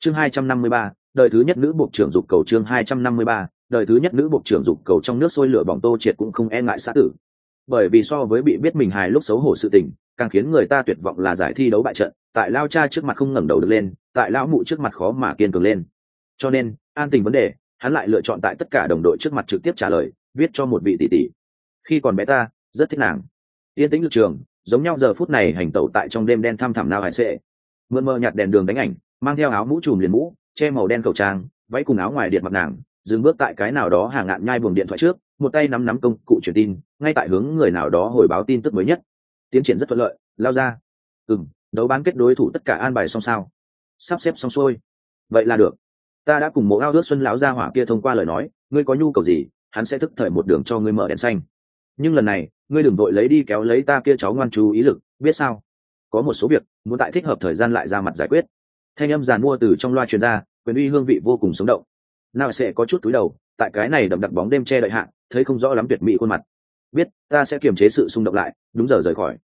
Chương 253, đời thứ nhất nữ bộ trưởng dục cầu. Chương 253, đời thứ nhất nữ bộ trưởng dục cầu. Trong nước sôi lửa bỏng, Tô Triệt cũng không e ngại xã tử, bởi vì so với bị biết mình hài lúc xấu hổ sự tình, càng khiến người ta tuyệt vọng là giải thi đấu bại trận, tại lao cha trước mặt không ngẩng đầu được lên, tại lão mụ trước mặt khó mà kiên cường lên. Cho nên an tình vấn đề, hắn lại lựa chọn tại tất cả đồng đội trước mặt trực tiếp trả lời, viết cho một vị tỷ tỷ. Khi còn bé ta rất thích nàng. Yên tĩnh lực trường, giống nhau giờ phút này hành tẩu tại trong đêm đen thăm thẳm nào hải sệ, mượn mờ nhạt đèn đường đánh ảnh, mang theo áo mũ trùm liền mũ, che màu đen khẩu trang, váy cùng áo ngoài điện mặc nàng, dừng bước tại cái nào đó hàng ngạn nhai buồng điện thoại trước, một tay nắm nắm công cụ truyền tin, ngay tại hướng người nào đó hồi báo tin tức mới nhất. Tiến triển rất thuận lợi, lao ra. Đấu bán kết đối thủ tất cả an bài xong sao? Sắp xếp xong xuôi. Vậy là được. Ta đã cùng Mộ Ao Ước Xuân lão gia hỏa kia thông qua lời nói, ngươi có nhu cầu gì, hắn sẽ thức thời một đường cho ngươi mở đèn xanh. Nhưng lần này, ngươi đừng vội lấy đi kéo lấy ta kia cháu ngoan chú ý lực, biết sao? Có một số việc, muốn tại thích hợp thời gian lại ra mặt giải quyết. Thanh âm giàn mua từ trong loa truyền ra, quyền uy hương vị vô cùng sống động. Nào sẽ có chút túi đầu, tại cái này đậm đặc bóng đêm che đậy hạ, thấy không rõ lắm tuyệt mỹ khuôn mặt. Biết, ta sẽ kiềm chế sự xung động lại, đúng giờ rời khỏi.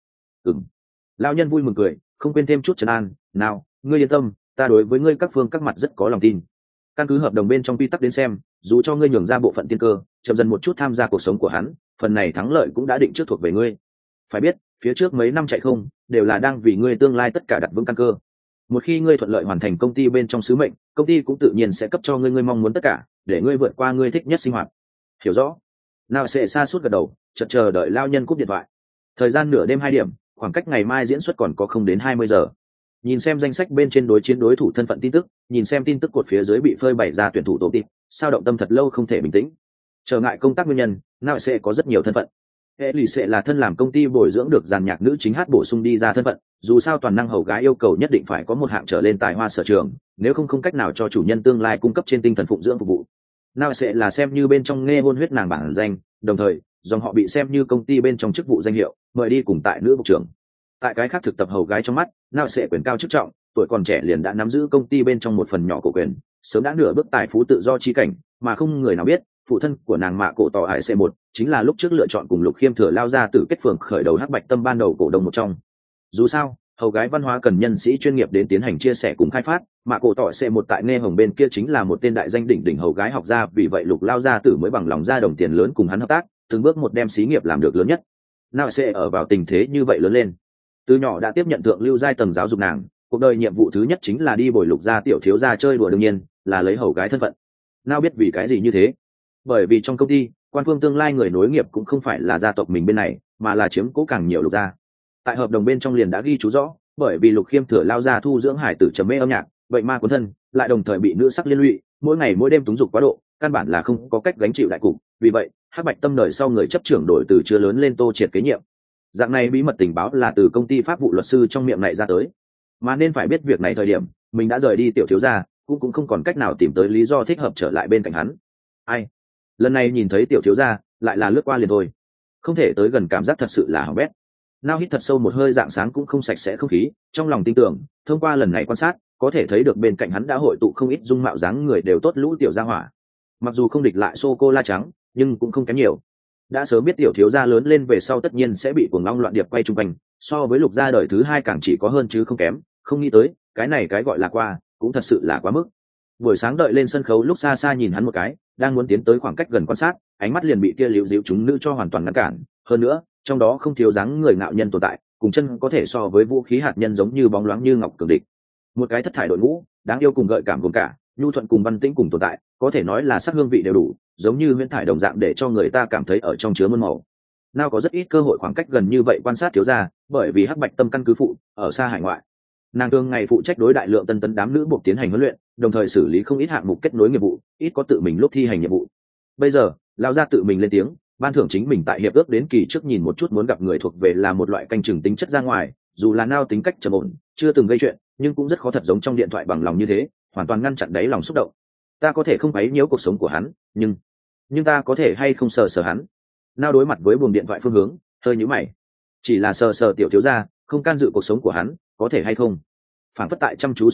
Lão nhân vui mừng cười, không quên thêm chút trấn an. Nào, ngươi yên tâm, ta đối với ngươi các phương các mặt rất có lòng tin. Căn cứ hợp đồng bên trong quy tắc đến xem, dù cho ngươi nhường ra bộ phận tiên cơ, chậm dần một chút tham gia cuộc sống của hắn, phần này thắng lợi cũng đã định trước thuộc về ngươi. Phải biết, phía trước mấy năm chạy không, đều là đang vì ngươi tương lai tất cả đặt vững căn cơ. Một khi ngươi thuận lợi hoàn thành công ty bên trong sứ mệnh, công ty cũng tự nhiên sẽ cấp cho ngươi ngươi mong muốn tất cả, để ngươi vượt qua ngươi thích nhất sinh hoạt. Hiểu rõ? Nào sẽ xa suốt gật đầu, chợt chờ đợi lao nhân cúp điện thoại. Thời gian nửa đêm 2 điểm, khoảng cách ngày mai diễn xuất còn có không đến 20 giờ. Nhìn xem danh sách bên trên đối chiến đối thủ thân phận tin tức, nhìn xem tin tức cột phía dưới bị phơi bày ra tuyển thủ tổ tịp, sao động tâm thật lâu không thể bình tĩnh. Trở ngại công tác nguyên nhân, nào sẽ có rất nhiều thân phận. Hệ lì sẽ là thân làm công ty bồi dưỡng được dàn nhạc nữ chính hát bổ sung đi ra thân phận, dù sao toàn năng hầu gái yêu cầu nhất định phải có một hạng trở lên tài hoa sở trường, nếu không cách nào cho chủ nhân tương lai cung cấp trên tinh thần phụng dưỡng phục vụ. Nào sẽ là xem như bên trong nghe hôn huyết nàng bản danh, đồng thời dòng họ bị xem như công ty bên trong chức vụ danh hiệu, mời đi cùng tại nữ bộ trưởng. Tại cái khác thực tập hầu gái trong mắt, nào sẽ quyền cao chức trọng, tuổi còn trẻ liền đã nắm giữ công ty bên trong một phần nhỏ cổ quyền, sớm đã nửa bước tài phú tự do chi cảnh, mà không người nào biết phụ thân của nàng Mạ Cổ Tỏ Hải C1 chính là lúc trước lựa chọn cùng Lục Khiêm Thừa lao ra từ kết phường khởi đầu Hắc Bạch Tâm ban đầu cổ đông một trong. Dù sao, hầu gái văn hóa cần nhân sĩ chuyên nghiệp đến tiến hành chia sẻ cùng khai phát, Mạ Cổ Tỏ C1 tại nghe hồng bên kia chính là một tên đại danh đỉnh đỉnh hầu gái học gia, vì vậy Lục lao ra tử mới bằng lòng ra đồng tiền lớn cùng hắn hợp tác, từng bước một đem xí nghiệp làm được lớn nhất. Nào sẽ ở vào tình thế như vậy lớn lên. Từ nhỏ đã tiếp nhận thượng lưu giai tầng giáo dục nàng, cuộc đời nhiệm vụ thứ nhất chính là đi bồi Lục gia tiểu thiếu gia chơi đùa, đương nhiên là lấy hầu gái thân phận. Nào biết vì cái gì như thế? Bởi vì trong công ty, quan phương tương lai người nối nghiệp cũng không phải là gia tộc mình bên này, mà là chiếm cố càng nhiều Lục gia. Tại hợp đồng bên trong liền đã ghi chú rõ, bởi vì Lục Khiêm Thừa lao ra thu dưỡng hải tử trầm mê âm nhạc, vậy ma cuốn thân, lại đồng thời bị nữ sắc liên lụy, mỗi ngày mỗi đêm túng dục quá độ, căn bản là không có cách gánh chịu đại cục. Vì vậy, Hắc Bạch Tâm đời sau người chấp trưởng đổi từ chưa lớn lên Tô Triệt kế nhiệm. Dạng này bí mật tình báo là từ công ty pháp vụ luật sư trong miệng này ra tới, mà nên phải biết việc này thời điểm mình đã rời đi tiểu thiếu gia, cũng không còn cách nào tìm tới lý do thích hợp trở lại bên cạnh hắn. Ai lần này nhìn thấy tiểu thiếu gia lại là lướt qua liền thôi, không thể tới gần, cảm giác thật sự là hỏng bét. Nao hít thật sâu một hơi, dạng sáng cũng không sạch sẽ không khí, trong lòng tin tưởng thông qua lần này quan sát có thể thấy được bên cạnh hắn đã hội tụ không ít dung mạo dáng người đều tốt lũ tiểu gia hỏa. Mặc dù không địch lại sô cô la trắng, nhưng cũng không kém nhiều. Đã sớm biết tiểu thiếu gia lớn lên về sau tất nhiên sẽ bị cuồng long loạn điệp quay chung quanh, so với Lục gia đời thứ hai càng chỉ có hơn chứ không kém. Không nghĩ tới cái này cái gọi là qua cũng thật sự là quá mức. Buổi sáng đợi lên sân khấu lúc xa xa nhìn hắn một cái, đang muốn tiến tới khoảng cách gần quan sát, ánh mắt liền bị kia liễu díu chúng nữ cho hoàn toàn ngăn cản. Hơn nữa trong đó không thiếu dáng người ngạo nhân tồn tại, cùng chân có thể so với vũ khí hạt nhân giống như bóng loáng như ngọc cường địch. Một cái thất thải đội ngũ, đáng yêu cùng gợi cảm cùng cả, nhu thuận cùng văn tĩnh cùng tồn tại, có thể nói là sắc hương vị đều đủ, giống như huyễn thải đồng dạng để cho người ta cảm thấy ở trong chứa muôn màu. Nào có rất ít cơ hội khoảng cách gần như vậy quan sát thiếu gia, bởi vì Hắc Bạch Tâm căn cứ phụ ở xa hải ngoại. Nàng thường ngày phụ trách đối đại lượng tân đám nữ buộc tiến hành huấn luyện, đồng thời xử lý không ít hạng mục kết nối nghiệp vụ, ít có tự mình lúc thi hành nhiệm vụ. Bây giờ lão gia tự mình lên tiếng ban thưởng chính mình tại hiệp ước đến kỳ trước nhìn một chút muốn gặp người thuộc về là một loại canh chừng tính chất ra ngoài, dù là Nao tính cách trầm ổn, chưa từng gây chuyện, nhưng cũng rất khó thật giống trong điện thoại bằng lòng như thế, hoàn toàn ngăn chặn đáy lòng xúc động. Ta có thể không quấy nhiễu cuộc sống của hắn, nhưng ta có thể hay không sờ hắn? Nao đối mặt với buồng điện thoại phương hướng, hơi nhíu mày. Chỉ là sờ tiểu thiếu gia, không can dự cuộc sống của hắn, có thể hay không? Phản phất tại chăm chú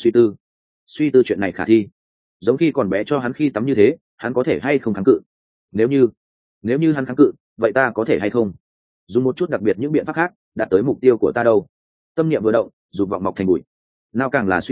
suy tư chuyện này khả thi. Giống khi còn bé cho hắn khi tắm như thế, hắn có thể hay không kháng cự? Nếu như hắn kháng cự, vậy ta có thể hay không dùng một chút đặc biệt những biện pháp khác đạt tới mục tiêu của ta đâu? Tâm niệm vừa động, dục vọng mọc thành bụi. Nào càng là suy nghĩ,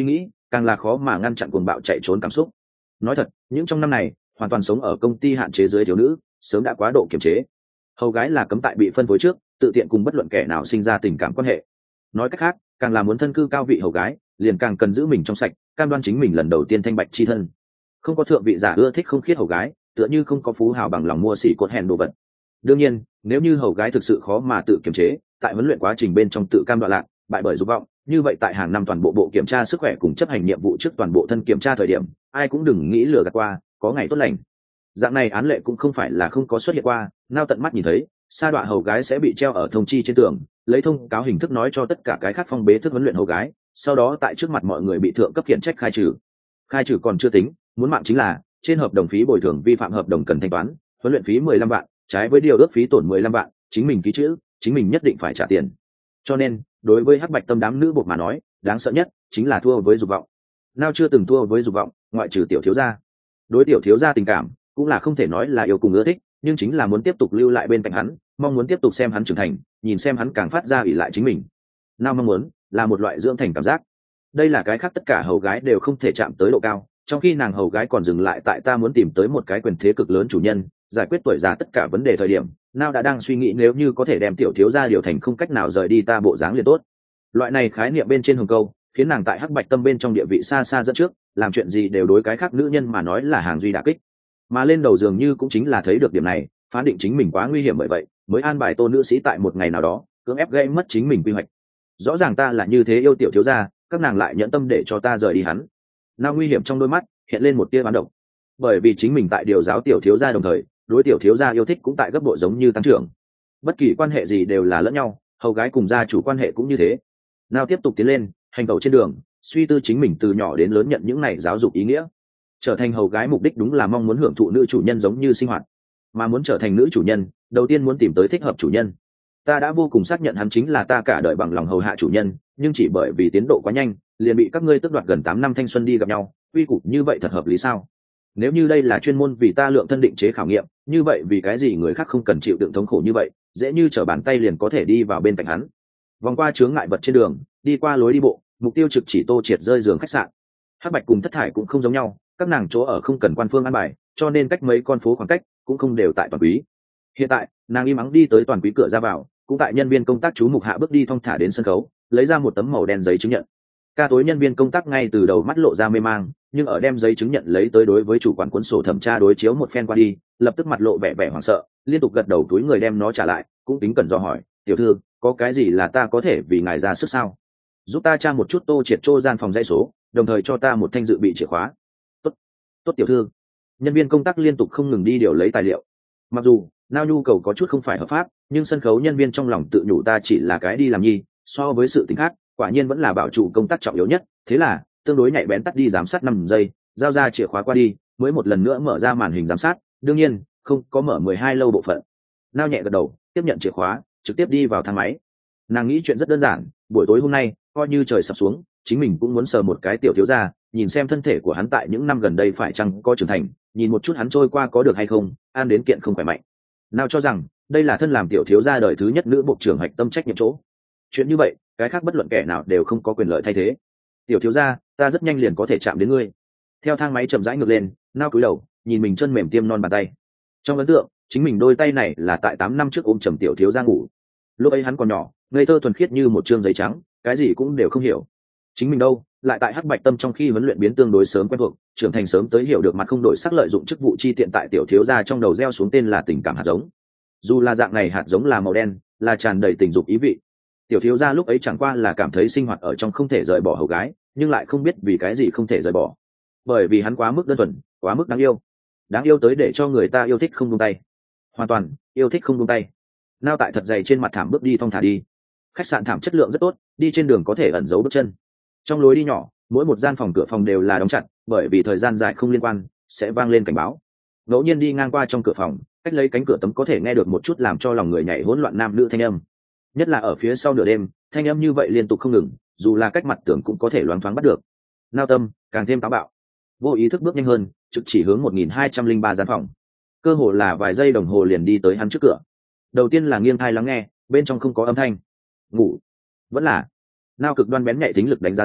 càng là khó mà ngăn chặn cuồng bạo chạy trốn cảm xúc. Nói thật, những trong năm này hoàn toàn sống ở công ty hạn chế dưới thiếu nữ sớm đã quá độ kiềm chế. Hầu gái là cấm tại bị phân phối trước tự tiện cùng bất luận kẻ nào sinh ra tình cảm quan hệ. Nói cách khác, càng là muốn thân cư cao vị hầu gái liền càng cần giữ mình trong sạch, cam đoan chính mình lần đầu tiên thanh bạch chi thân. Không có thượng vị giả ưa thích không khiết hầu gái, tựa như không có phú hào bằng lòng mua xỉ cột hèn đồ vật. Đương nhiên, nếu như hầu gái thực sự khó mà tự kiềm chế, tại huấn luyện quá trình bên trong tự cam đoạn lạc, bại bởi dục vọng, như vậy tại hàng năm toàn bộ bộ kiểm tra sức khỏe cùng chấp hành nhiệm vụ trước toàn bộ thân kiểm tra thời điểm, ai cũng đừng nghĩ lừa gạt qua, có ngày tốt lành. Dạng này án lệ cũng không phải là không có xuất hiện qua, nao tận mắt nhìn thấy, sa đọa hầu gái sẽ bị treo ở thông chi trên tường, lấy thông cáo hình thức nói cho tất cả cái khác phong bế thức huấn luyện hầu gái, sau đó tại trước mặt mọi người bị thượng cấp khiển trách khai trừ. Khai trừ còn chưa tính, muốn mạng chính là trên hợp đồng phí bồi thường vi phạm hợp đồng cần thanh toán, huấn luyện phí 15 vạn, trái với điều ước phí tổn 15 vạn, chính mình ký chữ, chính mình nhất định phải trả tiền. Cho nên, đối với hắc bạch tâm đám nữ buộc mà nói, đáng sợ nhất chính là thua với dục vọng. Nào chưa từng thua với dục vọng, ngoại trừ tiểu thiếu gia. Đối tiểu thiếu gia tình cảm cũng là không thể nói là yêu cùng ưa thích, nhưng chính là muốn tiếp tục lưu lại bên cạnh hắn, mong muốn tiếp tục xem hắn trưởng thành, nhìn xem hắn càng phát ra ỷ lại chính mình. Nào mong muốn là một loại dưỡng thành cảm giác. Đây là cái khác tất cả hầu gái đều không thể chạm tới độ cao, trong khi nàng hầu gái còn dừng lại tại ta muốn tìm tới một cái quyền thế cực lớn chủ nhân, giải quyết tuổi già tất cả vấn đề thời điểm, Nào đã đang suy nghĩ nếu như có thể đem tiểu thiếu gia điều thành không cách nào rời đi ta bộ dáng liền tốt. Loại này khái niệm bên trên hồng câu, khiến nàng tại hắc bạch tâm bên trong địa vị xa xa dẫn trước, làm chuyện gì đều đối cái khác nữ nhân mà nói là hàng duy đả kích. Mà lên đầu dường như cũng chính là thấy được điểm này, phán định chính mình quá nguy hiểm, bởi vậy mới an bài Tô nữ sĩ tại một ngày nào đó cưỡng ép gây mất chính mình quy hoạch. Rõ ràng ta là như thế yêu tiểu thiếu gia, các nàng lại nhẫn tâm để cho ta rời đi hắn. Nào nguy hiểm trong đôi mắt hiện lên một tia bán độc, bởi vì chính mình tại điều giáo tiểu thiếu gia đồng thời, đối tiểu thiếu gia yêu thích cũng tại gấp độ giống như tăng trưởng. Bất kỳ quan hệ gì đều là lẫn nhau, hầu gái cùng gia chủ quan hệ cũng như thế. Nào tiếp tục tiến lên, hành tẩu trên đường, suy tư chính mình từ nhỏ đến lớn nhận những này giáo dục ý nghĩa. Trở thành hầu gái mục đích đúng là mong muốn hưởng thụ nữ chủ nhân giống như sinh hoạt, mà muốn trở thành nữ chủ nhân, đầu tiên muốn tìm tới thích hợp chủ nhân. Ta đã vô cùng xác nhận hắn chính là ta cả đời bằng lòng hầu hạ chủ nhân, nhưng chỉ bởi vì tiến độ quá nhanh, liền bị các ngươi tước đoạt gần 8 năm thanh xuân đi gặp nhau, quy củ như vậy thật hợp lý sao? Nếu như đây là chuyên môn vì ta lượng thân định chế khảo nghiệm, như vậy vì cái gì người khác không cần chịu đựng thống khổ như vậy, dễ như trở bàn tay liền có thể đi vào bên cạnh hắn. Vòng qua chướng ngại vật trên đường, đi qua lối đi bộ, mục tiêu trực chỉ Tô Triệt rơi giường khách sạn. Hắc bạch cùng thất thải cũng không giống nhau, các nàng chỗ ở không cần quan phương an bài, cho nên cách mấy con phố khoảng cách cũng không đều tại toàn quý. Hiện tại nàng im ắng đi tới toàn quý cửa ra vào, cũng tại nhân viên công tác chú mục hạ bước đi thong thả đến sân khấu, lấy ra một tấm màu đen giấy chứng nhận. Ca tối nhân viên công tác ngay từ đầu mắt lộ ra mê mang, nhưng ở đem giấy chứng nhận lấy tới đối với chủ quản cuốn sổ thẩm tra đối chiếu một phen qua đi, lập tức mặt lộ vẻ vẻ hoảng sợ, liên tục gật đầu túi người đem nó trả lại, cũng tính cẩn dò hỏi, tiểu thư, có cái gì là ta có thể vì ngài ra sức sao? Giúp ta tra một chút Tô Triệt trô gian phòng dãy số, đồng thời cho ta một thanh dự bị chìa khóa. Tốt, tốt tiểu thư. Nhân viên công tác liên tục không ngừng đi điều lấy tài liệu. Mặc dù Nao nhu cầu có chút không phải hợp pháp, nhưng sân khấu nhân viên trong lòng tự nhủ ta chỉ là cái đi làm nhi, so với sự tình khác, quả nhiên vẫn là bảo trụ công tác trọng yếu nhất. Thế là tương đối nhạy bén tắt đi giám sát 5 giây, giao ra chìa khóa qua đi, mới một lần nữa mở ra màn hình giám sát. Đương nhiên không có mở 12 lâu bộ phận. Nao nhẹ gật đầu, tiếp nhận chìa khóa, trực tiếp đi vào thang máy. Nàng nghĩ chuyện rất đơn giản, buổi tối hôm nay coi như trời sập xuống, chính mình cũng muốn sờ một cái tiểu thiếu gia, nhìn xem thân thể của hắn tại những năm gần đây phải chăng có trưởng thành, nhìn một chút hắn trôi qua có được hay không, ăn đến kiện không khỏe mạnh. Nào cho rằng đây là thân làm tiểu thiếu gia đời thứ nhất nữ bộ trưởng hạch tâm trách nhiệm chỗ. Chuyện như vậy, cái khác bất luận kẻ nào đều không có quyền lợi thay thế. Tiểu thiếu gia, ta rất nhanh liền có thể chạm đến ngươi. Theo thang máy chậm rãi ngược lên, Nao cúi đầu, nhìn mình chân mềm tiêm non bàn tay. Trong ấn tượng, chính mình đôi tay này là tại 8 năm trước ôm chầm tiểu thiếu gia ngủ. Lúc ấy hắn còn nhỏ, ngây thơ thuần khiết như một trương giấy trắng, cái gì cũng đều không hiểu. Chính mình đâu, lại tại hắc bạch tâm trong khi huấn luyện biến tương đối sớm quen thuộc, trưởng thành sớm tới hiểu được mặt không đổi sắc lợi dụng chức vụ chi tiện tại tiểu thiếu gia trong đầu gieo xuống tên là tình cảm hạt giống. Dù là dạng này hạt giống là màu đen, là tràn đầy tình dục ý vị. Tiểu thiếu gia lúc ấy chẳng qua là cảm thấy sinh hoạt ở trong không thể rời bỏ hầu gái, nhưng lại không biết vì cái gì không thể rời bỏ. Bởi vì hắn quá mức đơn thuần, quá mức đáng yêu tới để cho người ta yêu thích không buông tay. Hoàn toàn yêu thích không buông tay. Nao tại thật dày trên mặt thảm bước đi thong thả đi. Khách sạn thảm chất lượng rất tốt, đi trên đường có thể ẩn giấu bước chân. Trong lối đi nhỏ, mỗi một gian phòng cửa phòng đều là đóng chặt, bởi vì thời gian dài không liên quan sẽ vang lên cảnh báo. Ngẫu nhiên đi ngang qua trong cửa phòng, cách lấy cánh cửa tấm có thể nghe được một chút làm cho lòng người nhảy hỗn loạn nam nữ thanh âm. Nhất là ở phía sau nửa đêm, thanh âm như vậy liên tục không ngừng, dù là cách mặt tường cũng có thể loáng thoáng bắt được. Nao tâm càng thêm táo bạo, vô ý thức bước nhanh hơn, trực chỉ hướng 1203 gian phòng. Cơ hồ là vài giây đồng hồ liền đi tới hắn trước cửa. Đầu tiên là nghiêng tai lắng nghe, bên trong không có âm thanh. Ngủ. Vẫn là. Nao cực đoan bén nhạy thính lực đánh giá ra,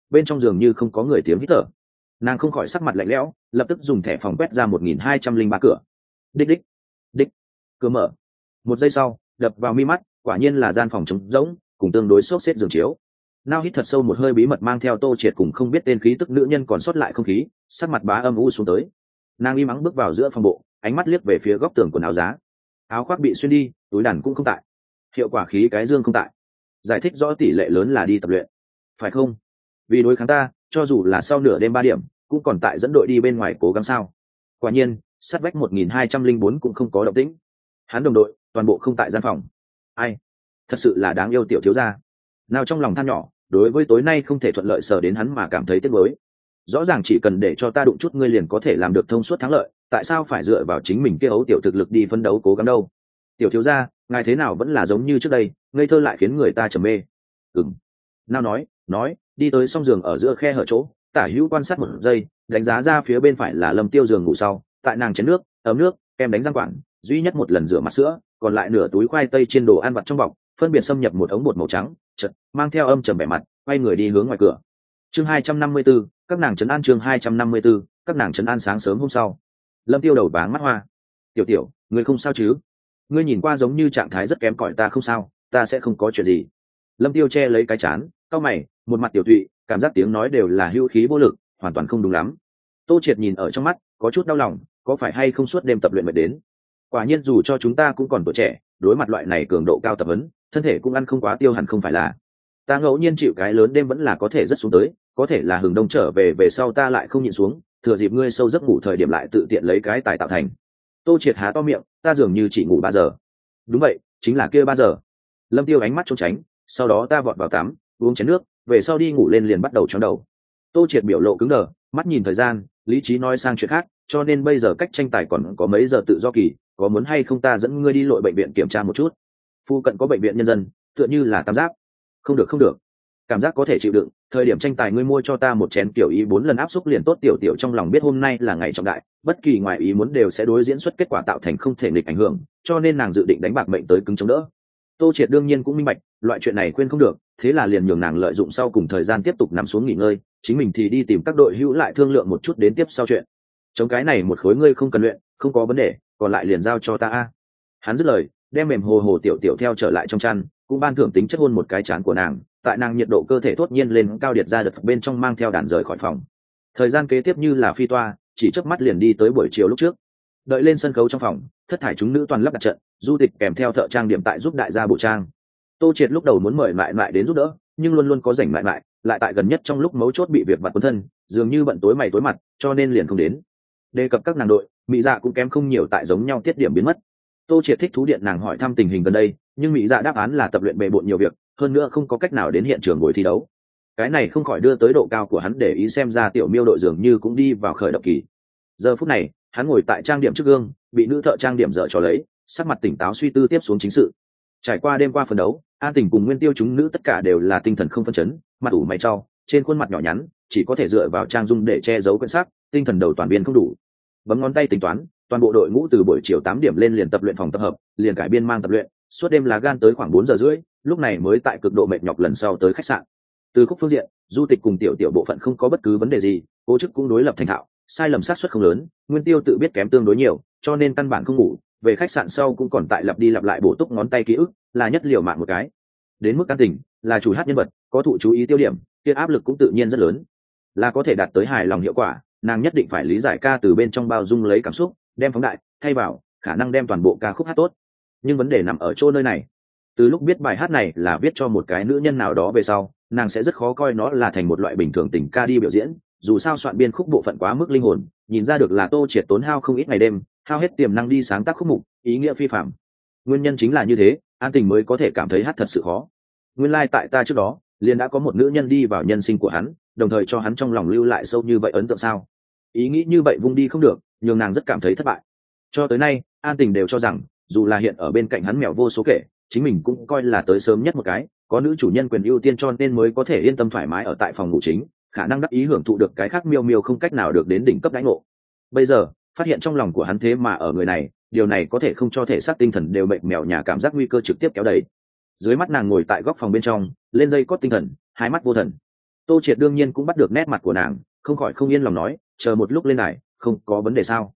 bên trong giường như không có người tiếng hít thở. Nàng không khỏi sắc mặt lạnh lẽo, lập tức dùng thẻ phòng quét ra 1203 cửa. Đích đích đích, cửa mở. Một giây sau, đập vào mi mắt, quả nhiên là gian phòng trống rỗng, cùng tương đối xốc xếp giường chiếu. Nao hít thật sâu một hơi bí mật mang theo Tô Triệt cùng không biết tên khí tức nữ nhân còn sót lại không khí, sắc mặt bá âm u xuống tới. Nàng im ắng bước vào giữa phòng bộ, ánh mắt liếc về phía góc tường quần áo giá. Áo khoác bị xuyên đi, túi đàn cũng không tại. Hiệu quả khí cái dương không tại. Giải thích rõ tỷ lệ lớn là đi tập luyện, phải không? Vì đối kháng ta, cho dù là sau nửa đêm 3 điểm, cũng còn tại dẫn đội đi bên ngoài cố gắng sao? Quả nhiên, sát vách 1204 cũng không có động tĩnh. Hắn đồng đội, toàn bộ không tại gian phòng. Ai? Thật sự là đáng yêu tiểu thiếu gia. Nào trong lòng than nhỏ, đối với tối nay không thể thuận lợi sờ đến hắn mà cảm thấy tiếc nuối. Rõ ràng chỉ cần để cho ta đụng chút ngươi liền có thể làm được thông suốt thắng lợi, tại sao phải dựa vào chính mình kia ấu tiểu thực lực đi phân đấu cố gắng đâu? Tiểu thiếu gia, ngài thế nào vẫn là giống như trước đây, ngây thơ lại khiến người ta trầm mê. Nào nói, đi tới song giường ở giữa khe hở chỗ, tả hữu quan sát một giây, đánh giá ra phía bên phải là Lâm Tiêu giường ngủ sau, tại nàng chén nước, ấm nước, kem đánh răng quản, duy nhất một lần rửa mặt sữa, còn lại nửa túi khoai tây trên đồ ăn vặt trong bọc, phân biệt xâm nhập một ống bột màu trắng, chợt mang theo âm trầm vẻ mặt, quay người đi hướng ngoài cửa. Chương 254, các nàng trấn an. Chương 254, các nàng trấn an. Sáng sớm hôm sau, Lâm Tiêu đầu váng mắt hoa. Tiểu, ngươi không sao chứ? Ngươi nhìn qua giống như trạng thái rất kém cỏi. Ta không sao, ta sẽ không có chuyện gì. Lâm Tiêu che lấy cái trán, cau mày, một mặt tiểu tụy, cảm giác tiếng nói đều là hữu khí vô lực, hoàn toàn không đúng lắm. Tô Triệt nhìn ở trong mắt, có chút đau lòng, có phải hay không suốt đêm tập luyện mệt đến? Quả nhiên dù cho chúng ta cũng còn tuổi trẻ, đối mặt loại này cường độ cao tập huấn, thân thể cũng ăn không quá tiêu hẳn không phải là. Ta ngẫu nhiên chịu cái lớn đêm vẫn là có thể rất xuống tới, có thể là hừng đông trở về sau ta lại không nhịn xuống, thừa dịp ngươi sâu giấc ngủ thời điểm lại tự tiện lấy cái tài tạo thành. Tô Triệt há to miệng, ta dường như chỉ ngủ 3 giờ. Đúng vậy, chính là kia 3 giờ. Lâm Tiêu ánh mắt trốn tránh, sau đó ta vọt vào tắm, uống chén nước, về sau đi ngủ lên liền bắt đầu chóng đầu. Tô Triệt biểu lộ cứng đờ, mắt nhìn thời gian, lý trí nói sang chuyện khác, cho nên bây giờ cách tranh tài còn có mấy giờ tự do kỳ, có muốn hay không ta dẫn ngươi đi lội bệnh viện kiểm tra một chút? Phu cận có bệnh viện nhân dân, tựa như là Tam Giáp. Không được, cảm giác có thể chịu đựng, thời điểm tranh tài ngươi mua cho ta một chén tiểu ý 4 lần áp xúc liền tốt. Tiểu trong lòng biết hôm nay là ngày trọng đại, bất kỳ ngoài ý muốn đều sẽ đối diễn xuất kết quả tạo thành không thể nghịch ảnh hưởng, cho nên nàng dự định đánh bạc mệnh tới cứng chống đỡ. Tô Triệt đương nhiên cũng minh bạch, loại chuyện này quên không được, thế là liền nhường nàng lợi dụng sau cùng thời gian tiếp tục nằm xuống nghỉ ngơi, chính mình thì đi tìm các đội hữu lại thương lượng một chút đến tiếp sau chuyện. Chống cái này một khối ngươi không cần luyện, không có vấn đề, còn lại liền giao cho ta a. Hắn dứt lời, đem mềm hồ tiểu theo trở lại trong chăn, cũng ban thưởng tính chất hôn một cái trán của nàng, tại nàng nhiệt độ cơ thể thốt nhiên lên cao điệt ra đợt bên trong mang theo đàn rời khỏi phòng. Thời gian kế tiếp như là phi toa, chỉ chớp mắt liền đi tới buổi chiều lúc trước. Đợi lên sân khấu trong phòng, thất thải chúng nữ toàn lắp đặt trận, du tịch kèm theo thợ trang điểm tại giúp đại gia bộ trang. Tô Triệt lúc đầu muốn mời lại đến giúp đỡ, nhưng luôn luôn có rảnh lại tại gần nhất trong lúc mấu chốt bị việc vặt cuốn thân, dường như bận tối mày tối mặt, cho nên liền không đến. Đề cập các nàng đội, mỹ dạ cũng kém không nhiều tại giống nhau tiết điểm biến mất. Tô Triệt thích thú điện nàng hỏi thăm tình hình gần đây, nhưng mỹ dạ đáp án là tập luyện bề bộn nhiều việc, hơn nữa không có cách nào đến hiện trường buổi thi đấu. Cái này không khỏi đưa tới độ cao của hắn để ý xem ra tiểu miêu đội dường như cũng đi vào khởi động kỳ. Giờ phút này, hắn ngồi tại trang điểm trước gương, bị nữ thợ trang điểm dở trò lấy, sắc mặt tỉnh táo suy tư tiếp xuống chính sự. Trải qua đêm qua phân đấu, An Tình cùng Nguyên Tiêu chúng nữ tất cả đều là tinh thần không phân chấn, mặt ủ mày trao, trên khuôn mặt nhỏ nhắn, chỉ có thể dựa vào trang dung để che giấu quyển sắc, tinh thần đầu toàn biên không đủ. Bấm ngón tay tính toán, toàn bộ đội ngũ từ buổi chiều 8 điểm lên liền tập luyện phòng tập hợp, liền cải biên mang tập luyện, suốt đêm lá gan tới khoảng 4 giờ rưỡi, lúc này mới tại cực độ mệt nhọc lần sau tới khách sạn. Từ khúc phương diện, du tịch cùng tiểu bộ phận không có bất cứ vấn đề gì, cố chức cũng đối lập thành thạo, sai lầm xác suất không lớn, Nguyên Tiêu tự biết kém tương đối nhiều, cho nên căn bản không ngủ, về khách sạn sau cũng còn tại lặp đi lặp lại bổ túc ngón tay ký ức, là nhất liều mạng một cái. Đến mức An Tình, là chủ hát nhân vật, có thụ chú ý tiêu điểm, kia áp lực cũng tự nhiên rất lớn. Là có thể đạt tới hài lòng hiệu quả, nàng nhất định phải lý giải ca từ bên trong bao dung lấy cảm xúc, đem phóng đại, thay vào, khả năng đem toàn bộ ca khúc hát tốt. Nhưng vấn đề nằm ở chỗ nơi này. Từ lúc biết bài hát này là viết cho một cái nữ nhân nào đó về sau, nàng sẽ rất khó coi nó là thành một loại bình thường tình ca đi biểu diễn, dù sao soạn biên khúc bộ phận quá mức linh hồn, nhìn ra được là Tô Triệt tốn hao không ít ngày đêm, hao hết tiềm năng đi sáng tác khúc mục, ý nghĩa phi phạm. Nguyên nhân chính là như thế, An Tình mới có thể cảm thấy hát thật sự khó. Nguyên lai tại ta trước đó, liền đã có một nữ nhân đi vào nhân sinh của hắn, đồng thời cho hắn trong lòng lưu lại sâu như vậy ấn tượng sao? Ý nghĩ như vậy vung đi không được, nhưng nàng rất cảm thấy thất bại. Cho tới nay, An Tình đều cho rằng, dù là hiện ở bên cạnh hắn mèo vô số kể, chính mình cũng coi là tới sớm nhất một cái, có nữ chủ nhân quyền ưu tiên cho nên mới có thể yên tâm thoải mái ở tại phòng ngủ chính, khả năng đắc ý hưởng thụ được cái khác miêu miêu không cách nào được đến đỉnh cấp đãi ngộ. Bây giờ, phát hiện trong lòng của hắn thế mà ở người này, điều này có thể không cho thể xác tinh thần đều bệnh mèo nhà cảm giác nguy cơ trực tiếp kéo đầy. Dưới mắt nàng ngồi tại góc phòng bên trong, lên dây cót tinh thần, hai mắt vô thần. Tô Triệt đương nhiên cũng bắt được nét mặt của nàng, không khỏi không yên lòng nói, chờ một lúc lên này, không có vấn đề sao?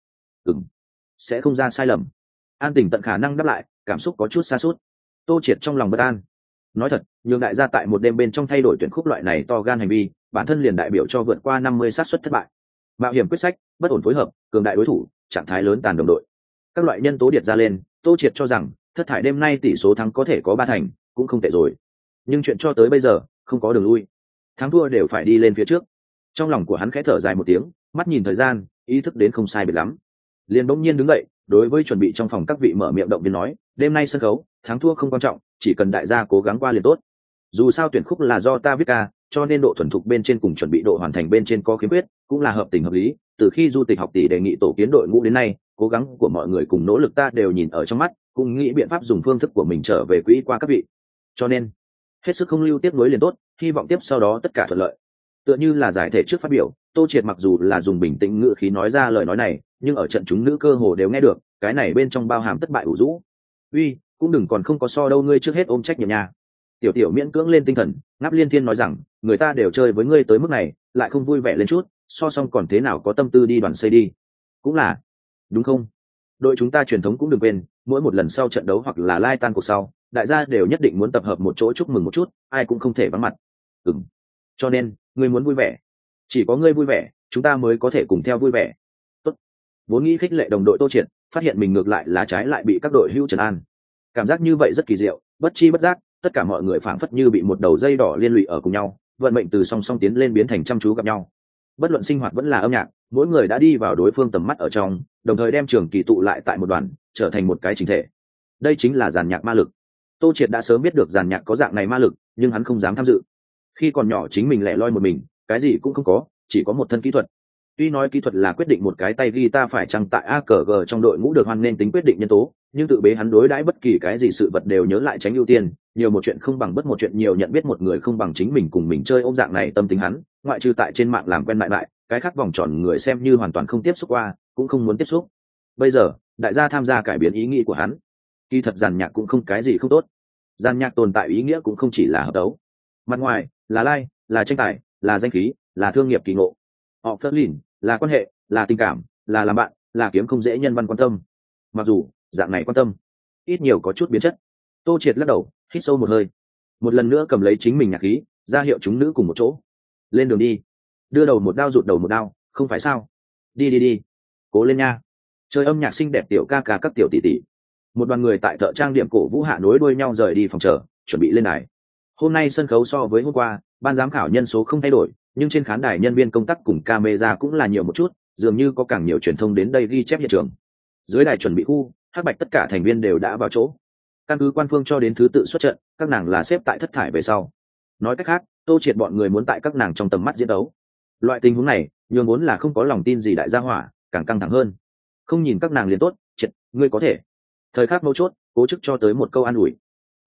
Sẽ không ra sai lầm. An Tình tận khả năng đáp lại, cảm xúc có chút xa suốt. Tô Triệt trong lòng bất an. Nói thật, nhường đại gia tại một đêm bên trong thay đổi tuyển khúc loại này to gan hành vi, bản thân liền đại biểu cho vượt qua 50 xác suất thất bại. Mạo hiểm quyết sách, bất ổn phối hợp, cường đại đối thủ, trạng thái lớn tàn đồng đội. Các loại nhân tố điệt ra lên, Tô Triệt cho rằng thất thải đêm nay tỷ số thắng có thể có 3 thành, cũng không tệ rồi. Nhưng chuyện cho tới bây giờ, không có đường lui. Thắng thua đều phải đi lên phía trước. Trong lòng của hắn khẽ thở dài một tiếng, mắt nhìn thời gian, ý thức đến không sai biệt lắm. Liền bỗng nhiên đứng dậy, đối với chuẩn bị trong phòng các vị mở miệng động viên nói, đêm nay sân khấu, thắng thua không quan trọng, chỉ cần đại gia cố gắng qua liền tốt. Dù sao tuyển khúc là do ta viết ca, cho nên độ thuần thục bên trên cùng chuẩn bị độ hoàn thành bên trên có khiếm khuyết, cũng là hợp tình hợp lý. Từ khi du tịch học tỷ đề nghị tổ kiến đội ngũ đến nay, cố gắng của mọi người cùng nỗ lực ta đều nhìn ở trong mắt, cũng nghĩ biện pháp dùng phương thức của mình trở về quỹ qua các vị. Cho nên, hết sức không lưu tiếp nối liền tốt, hy vọng tiếp sau đó tất cả thuận lợi. Tựa như là giải thể trước phát biểu, Tô Triệt mặc dù là dùng bình tĩnh ngữ khí nói ra lời nói này, nhưng ở trận chúng nữ cơ hồ đều nghe được, cái này bên trong bao hàm thất bại ủ rũ. Uy, cũng đừng còn không có so đâu, ngươi trước hết ôm trách nhiệm nha. Tiểu Tiểu miễn cưỡng lên tinh thần, ngáp liên thiên nói rằng, người ta đều chơi với ngươi tới mức này, lại không vui vẻ lên chút, so xong còn thế nào có tâm tư đi đoàn xây đi. Cũng là, đúng không? Đội chúng ta truyền thống cũng đừng quên, mỗi một lần sau trận đấu hoặc là lai tan cuộc sau, đại gia đều nhất định muốn tập hợp một chỗ chúc mừng một chút, ai cũng không thể vắng mặt. Cho nên, ngươi muốn vui vẻ, chỉ có ngươi vui vẻ, chúng ta mới có thể cùng theo vui vẻ. Tốt. Vốn nghĩ khích lệ đồng đội Tô Triệt, phát hiện mình ngược lại là trái lại bị các đội hữu trấn an. Cảm giác như vậy rất kỳ diệu, bất chi bất giác, tất cả mọi người phảng phất như bị một đầu dây đỏ liên lụy ở cùng nhau, vận mệnh từ song song tiến lên biến thành chăm chú gặp nhau. Bất luận sinh hoạt vẫn là âm nhạc, mỗi người đã đi vào đối phương tầm mắt ở trong, đồng thời đem trường kỳ tụ lại tại một đoàn, trở thành một cái chính thể. Đây chính là dàn nhạc ma lực. Tô Triệt đã sớm biết được dàn nhạc có dạng này ma lực, nhưng hắn không dám tham dự. Khi còn nhỏ chính mình lẻ loi một mình, cái gì cũng không có, chỉ có một thân kỹ thuật. Tuy nói kỹ thuật là quyết định một cái tay guitar phải chăng tại AKG trong đội ngũ được hoan nên tính quyết định nhân tố, nhưng tự bế hắn đối đãi bất kỳ cái gì sự vật đều nhớ lại tránh ưu tiên, nhiều một chuyện không bằng bất một chuyện nhiều, nhận biết một người không bằng chính mình cùng mình chơi ôm dạng này tâm tính hắn, ngoại trừ tại trên mạng làm quen lại, cái khác vòng tròn người xem như hoàn toàn không tiếp xúc qua, cũng không muốn tiếp xúc. Bây giờ, đại gia tham gia cải biến ý nghĩ của hắn. Kỳ thật giàn nhạc cũng không cái gì không tốt. Giàn nhạc tồn tại ý nghĩa cũng không chỉ là hợp đấu. Mặt ngoài, là like, là tranh tài, là danh khí, là thương nghiệp kỳ ngộ. Họ phớt lìn, là quan hệ, là tình cảm, là làm bạn, là kiếm không dễ nhân văn quan tâm. Mặc dù, dạng này quan tâm, ít nhiều có chút biến chất. Tô Triệt lắc đầu, hít sâu một hơi. Một lần nữa cầm lấy chính mình nhạc khí, ra hiệu chúng nữ cùng một chỗ. Lên đường đi. Đưa đầu một đao rụt đầu một đao, không phải sao? Đi. Cố lên nha. Chơi âm nhạc xinh đẹp tiểu ca ca các tiểu tỷ tỷ. Một đoàn người tại thợ trang điểm cổ vũ hạ nối đuôi nhau rời đi phòng chờ, chuẩn bị lên đài. Hôm nay sân khấu so với hôm qua, ban giám khảo nhân số không thay đổi, nhưng trên khán đài nhân viên công tác cùng camera cũng là nhiều một chút, dường như có càng nhiều truyền thông đến đây ghi chép hiện trường. Dưới đài chuẩn bị khu, hắc bạch tất cả thành viên đều đã vào chỗ. Căn cứ quan phương cho đến thứ tự xuất trận, các nàng là xếp tại thất thải về sau. Nói cách khác, Tô Triệt bọn người muốn tại các nàng trong tầm mắt diễn đấu. Loại tình huống này, nhường vốn là không có lòng tin gì đại gia hỏa, càng căng thẳng hơn. Không nhìn các nàng liền tốt, Triệt, ngươi có thể. Thời khắc mấu chốt, cố chức cho tới một câu an ủi.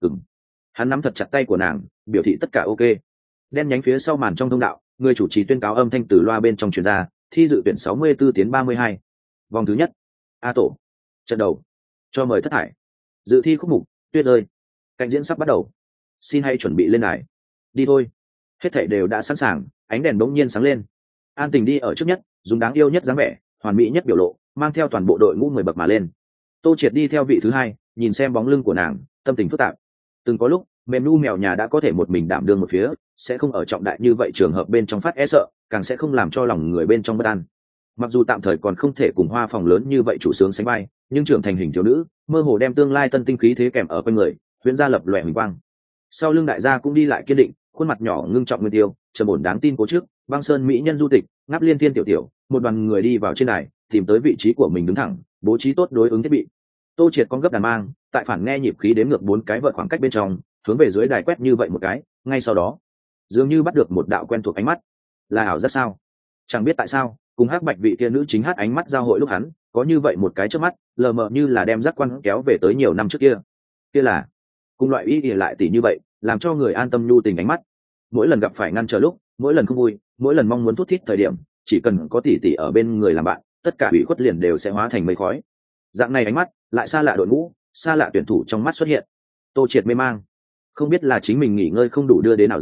Hắn nắm thật chặt tay của nàng, biểu thị tất cả ok. Đen nhánh phía sau màn trong thông đạo, người chủ trì tuyên cáo âm thanh từ loa bên trong truyền ra, thi dự tuyển 64 tiến 32. Vòng thứ nhất. A tổ. Trận đầu. Cho mời thất thải. Dự thi khúc mục, tuyết rơi. Cạnh diễn sắp bắt đầu. Xin hãy chuẩn bị lên đài. Đi thôi. Hết thảy đều đã sẵn sàng, ánh đèn bỗng nhiên sáng lên. An Tình đi ở trước nhất, dùng đáng yêu nhất dáng vẻ, hoàn mỹ nhất biểu lộ, mang theo toàn bộ đội ngũ 10 bậc mà lên. Tô Triệt đi theo vị thứ hai, nhìn xem bóng lưng của nàng, tâm tình phức tạp. Từng có lúc, mềm nu mèo nhà đã có thể một mình đảm đương một phía, sẽ không ở trọng đại như vậy trường hợp bên trong phát e sợ, càng sẽ không làm cho lòng người bên trong bất an. Mặc dù tạm thời còn không thể cùng hoa phòng lớn như vậy chủ sướng sánh vai, nhưng trưởng thành hình thiếu nữ, mơ hồ đem tương lai tân tinh khí thế kèm ở quanh người, huyễn gia lập lòe huỳnh quang. Sau lưng đại gia cũng đi lại kiên định, khuôn mặt nhỏ ngưng trọng nguyên tiêu, trầm ổn đáng tin cố trước, băng sơn mỹ nhân du tịch, ngáp liên thiên tiểu tiểu, một đoàn người đi vào trên đài, tìm tới vị trí của mình đứng thẳng, bố trí tốt đối ứng thiết bị. Tô Triệt con gấp đàn mang, tại phản nghe nhịp khí đếm ngược 4 cái vợt khoảng cách bên trong, hướng về dưới đài quét như vậy một cái, ngay sau đó, dường như bắt được một đạo quen thuộc ánh mắt. Là ảo rất sao? Chẳng biết tại sao, cùng hắc bạch vị kia nữ chính hát ánh mắt giao hội lúc hắn, có như vậy một cái trước mắt, lờ mờ như là đem giác quan kéo về tới nhiều năm trước kia. Kia là cùng loại ý lại tỷ như vậy, làm cho người an tâm nhu tình ánh mắt. Mỗi lần gặp phải ngăn trở lúc, mỗi lần không vui, mỗi lần mong muốn thút thít thời điểm, chỉ cần có tỷ tỷ ở bên người làm bạn, tất cả ủy khuất liền đều sẽ hóa thành mây khói. Dạng này ánh mắt, lại xa lạ đội ngũ, xa lạ tuyển thủ trong mắt xuất hiện. Tô Triệt mê mang, không biết là chính mình nghỉ ngơi không đủ đưa đến ảo giác,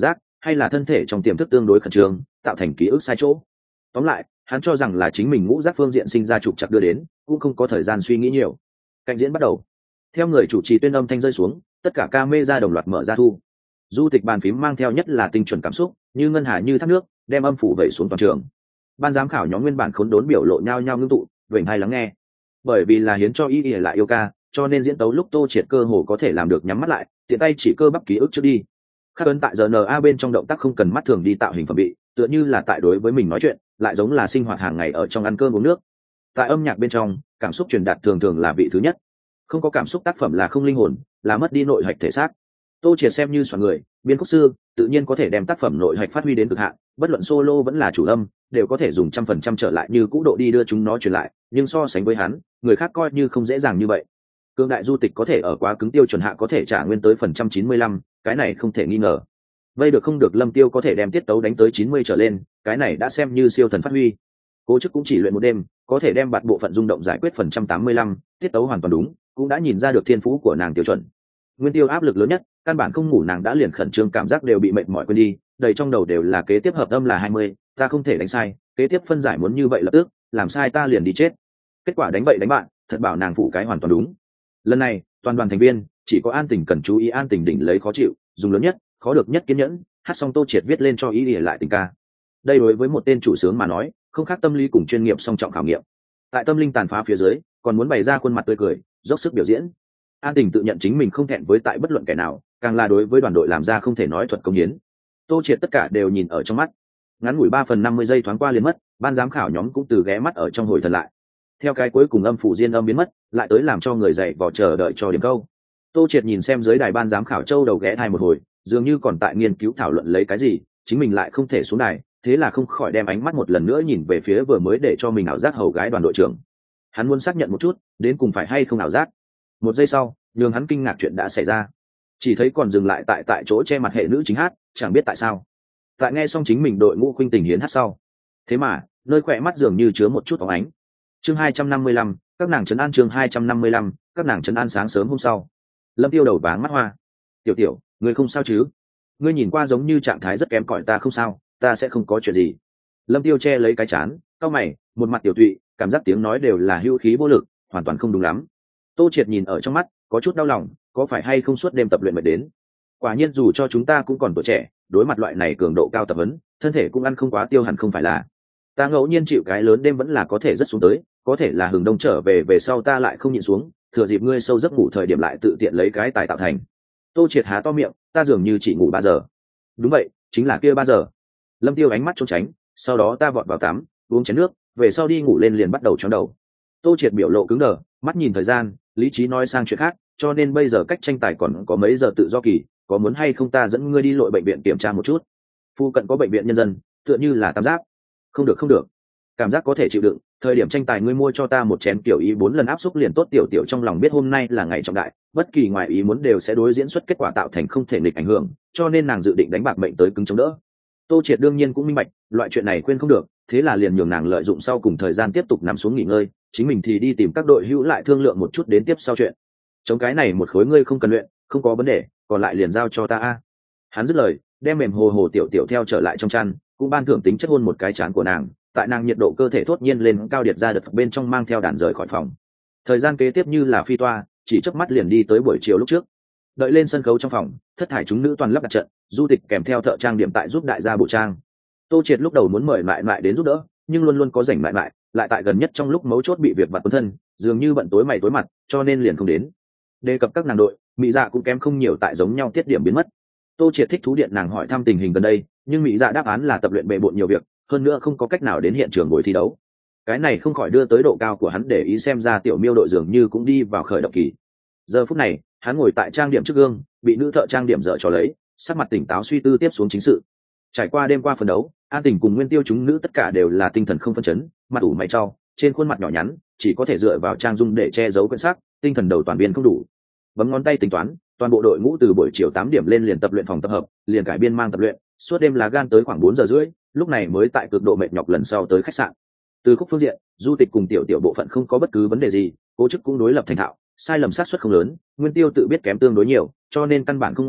hay là thân thể trong tiềm thức tương đối khẩn trương tạo thành ký ức sai chỗ. Tóm lại hắn cho rằng là chính mình ngũ giác phương diện sinh ra trục trặc đưa đến, cũng không có thời gian suy nghĩ nhiều. Cạnh diễn bắt đầu. Theo người chủ trì tuyên âm thanh rơi xuống, tất cả camera đồng loạt mở ra thu. Du Tịch bàn phím mang theo nhất là tinh chuẩn cảm xúc, như ngân hà như thác nước, đem âm phủ vẩy xuống toàn trường. Ban giám khảo nhóm nguyên bản khốn đốn biểu lộ nhau nhau ngưng tụ, vểnh hai lắng nghe. Bởi vì là hiến cho ý ỉa lại yêu ca, cho nên diễn tấu lúc Tô Triệt cơ hồ có thể làm được nhắm mắt lại, tiện tay chỉ cơ bắp ký ức trước đi. Khắc ấn tại RNA bên trong động tác không cần mắt thường đi tạo hình phẩm bị, tựa như là tại đối với mình nói chuyện, lại giống là sinh hoạt hàng ngày ở trong ăn cơm uống nước. Tại âm nhạc bên trong, cảm xúc truyền đạt thường thường là vị thứ nhất. Không có cảm xúc tác phẩm là không linh hồn, là mất đi nội hạch thể xác. Tô Triệt xem như soạn người, biên khúc sư, tự nhiên có thể đem tác phẩm nội hạch phát huy đến cực hạn, bất luận solo vẫn là chủ âm, đều có thể dùng 100% trở lại như cũ độ đi đưa chúng nó truyền lại, nhưng so sánh với hắn, người khác coi như không dễ dàng như vậy. Cương đại Du Tịch có thể ở quá cứng tiêu chuẩn hạ có thể trả nguyên tới 95%, cái này không thể nghi ngờ. Vây được không được Lâm Tiêu có thể đem tiết tấu đánh tới 90 trở lên, cái này đã xem như siêu thần phát huy. Cố Chức cũng chỉ luyện một đêm, có thể đem bạt bộ phận rung động giải quyết 85%, tiết tấu hoàn toàn đúng, cũng đã nhìn ra được thiên phú của nàng tiêu chuẩn. Nguyên Tiêu áp lực lớn nhất, căn bản không ngủ nàng đã liền khẩn trương cảm giác đều bị mệt mỏi quên đi, đầy trong đầu đều là kế tiếp hợp âm là 20, ta không thể đánh sai, kế tiếp phân giải muốn như vậy lập tức, làm sai ta liền đi chết. Kết quả đánh bậy đánh bạn, thật bảo nàng phụ cái hoàn toàn đúng. Lần này, toàn đoàn thành viên chỉ có An Tình cần chú ý An Tình đỉnh lấy khó chịu, dùng lớn nhất, khó được nhất kiên nhẫn, hát xong Tô Triệt viết lên cho ý ỉa lại tình ca. Đây đối với một tên chủ sướng mà nói, không khác tâm lý cùng chuyên nghiệp song trọng khảo nghiệm. Tại tâm linh tàn phá phía dưới, còn muốn bày ra khuôn mặt tươi cười, dốc sức biểu diễn. An Tình tự nhận chính mình không thẹn với tại bất luận kẻ nào, càng là đối với đoàn đội làm ra không thể nói thuật công hiến. Tô Triệt tất cả đều nhìn ở trong mắt. Ngắn ngủi 3/50 giây thoáng qua liền mất, ban giám khảo nhóm cũng từ ghé mắt ở trong hồi thần lại. Theo cái cuối cùng âm phủ diên âm biến mất, lại tới làm cho người dậy vò chờ đợi cho điểm câu. Tô Triệt nhìn xem dưới đài ban giám khảo châu đầu ghé thai một hồi, dường như còn tại nghiên cứu thảo luận lấy cái gì, chính mình lại không thể xuống đài, thế là không khỏi đem ánh mắt một lần nữa nhìn về phía vừa mới để cho mình ảo giác hầu gái đoàn đội trưởng. Hắn muốn xác nhận một chút, đến cùng phải hay không ảo giác. Một giây sau, nhường hắn kinh ngạc chuyện đã xảy ra. Chỉ thấy còn dừng lại tại chỗ che mặt hệ nữ chính hát, chẳng biết tại sao. Tại nghe xong chính mình đội ngũ khuynh tình hiến hát sau, thế mà nơi khỏe mắt dường như chứa một chút óng ánh. Chương 255, các nàng trấn an. Chương 255, các nàng trấn an. Sáng sớm hôm sau, Lâm Tiêu đầu váng mắt hoa. Tiểu Tiểu, ngươi không sao chứ? Ngươi nhìn qua giống như trạng thái rất kém cỏi. Ta không sao, ta sẽ không có chuyện gì. Lâm Tiêu che lấy cái chán, cau mày, một mặt tiểu tụy, cảm giác tiếng nói đều là hữu khí vô lực, hoàn toàn không đúng lắm. Tô Triệt nhìn ở trong mắt, có chút đau lòng, có phải hay không suốt đêm tập luyện mệt đến? Quả nhiên dù cho chúng ta cũng còn tuổi trẻ, đối mặt loại này cường độ cao tập huấn, thân thể cũng ăn không quá tiêu hẳn không phải là. Ta ngẫu nhiên chịu cái lớn đêm vẫn là có thể rất xuống tới, có thể là hừng đông trở về sau ta lại không nhịn xuống, thừa dịp ngươi sâu giấc ngủ thời điểm lại tự tiện lấy cái tài tạo thành. Tô Triệt há to miệng, ta dường như chỉ ngủ 3 giờ. Đúng vậy, chính là kia 3 giờ. Lâm Tiêu ánh mắt trốn tránh, sau đó ta vọt vào tắm, uống chén nước, về sau đi ngủ lên liền bắt đầu chóng đầu. Tô Triệt biểu lộ cứng đờ, mắt nhìn thời gian, lý trí nói sang chuyện khác, cho nên bây giờ cách tranh tài còn có mấy giờ tự do kỳ, có muốn hay không ta dẫn ngươi đi lội bệnh viện kiểm tra một chút? Phu cận có bệnh viện nhân dân, tựa như là Tam Giác. Không được không được, cảm giác có thể chịu đựng, thời điểm tranh tài ngươi mua cho ta một chén kiểu ý 4 lần áp xúc liền tốt. Tiểu Tiểu trong lòng biết hôm nay là ngày trọng đại, bất kỳ ngoài ý muốn đều sẽ đối diễn xuất kết quả tạo thành không thể nghịch ảnh hưởng, cho nên nàng dự định đánh bạc mệnh tới cứng chống đỡ. Tô Triệt đương nhiên cũng minh bạch, loại chuyện này quên không được, thế là liền nhường nàng lợi dụng sau cùng thời gian tiếp tục nằm xuống nghỉ ngơi, chính mình thì đi tìm các đội hữu lại thương lượng một chút đến tiếp sau chuyện. Chống cái này một khối ngươi không cần luyện, không có vấn đề, còn lại liền giao cho ta a. Hắn dứt lời, đem mềm hồ hồ Tiểu Tiểu theo trở lại trong chăn, cũng ban thưởng tính chất hôn một cái trán của nàng, tại nàng nhiệt độ cơ thể thốt nhiên lên cao điệt ra đợt bên trong mang theo đàn rời khỏi phòng. Thời gian kế tiếp như là phi toa, chỉ chớp mắt liền đi tới buổi chiều lúc trước. Đợi lên sân khấu trong phòng, thất thải chúng nữ toàn lắp đặt trận, Du Tịch kèm theo thợ trang điểm tại giúp đại gia bộ trang. Tô Triệt lúc đầu muốn mời lại đến giúp đỡ, nhưng luôn luôn có rảnh lại tại gần nhất trong lúc mấu chốt bị việc vặt cuốn thân, dường như bận tối mày tối mặt, cho nên liền không đến. Đề cập các nàng đội, Mỹ Dạ cũng kém không nhiều tại giống nhau tiết điểm biến mất. Tô Triệt thích thú điện nàng hỏi thăm tình hình gần đây, nhưng Mỹ Dạ đáp án là tập luyện bề bộn nhiều việc, hơn nữa không có cách nào đến hiện trường buổi thi đấu. Cái này không khỏi đưa tới độ cao của hắn để ý, xem ra tiểu miêu đội dường như cũng đi vào khởi động kỳ. Giờ phút này, hắn ngồi tại trang điểm trước gương, bị nữ thợ trang điểm dở trò lấy, sắc mặt tỉnh táo suy tư tiếp xuống chính sự. Trải qua đêm qua phần đấu, An Tình cùng Nguyên Tiêu chúng nữ tất cả đều là tinh thần không phân chấn, mặt ủ mày trao, trên khuôn mặt nhỏ nhắn chỉ có thể dựa vào trang dung để che giấu cơn sắc, tinh thần đầu toàn biên không đủ. Bấm ngón tay tính toán, toàn bộ đội ngũ từ buổi chiều 8 điểm lên liền tập luyện phòng tập hợp, liền cải biên mang tập luyện, suốt đêm lá gan tới khoảng 4 giờ rưỡi, lúc này mới tại cực độ mệt nhọc lần sau tới khách sạn. Từ khúc phương diện, Du Tịch cùng Tiểu Tiểu bộ phận không có bất cứ vấn đề gì, Cố Chức cũng đối lập thành thạo, sai lầm sát suất không lớn, Nguyên Tiêu tự biết kém tương đối nhiều, cho nên căn bản không ngủ,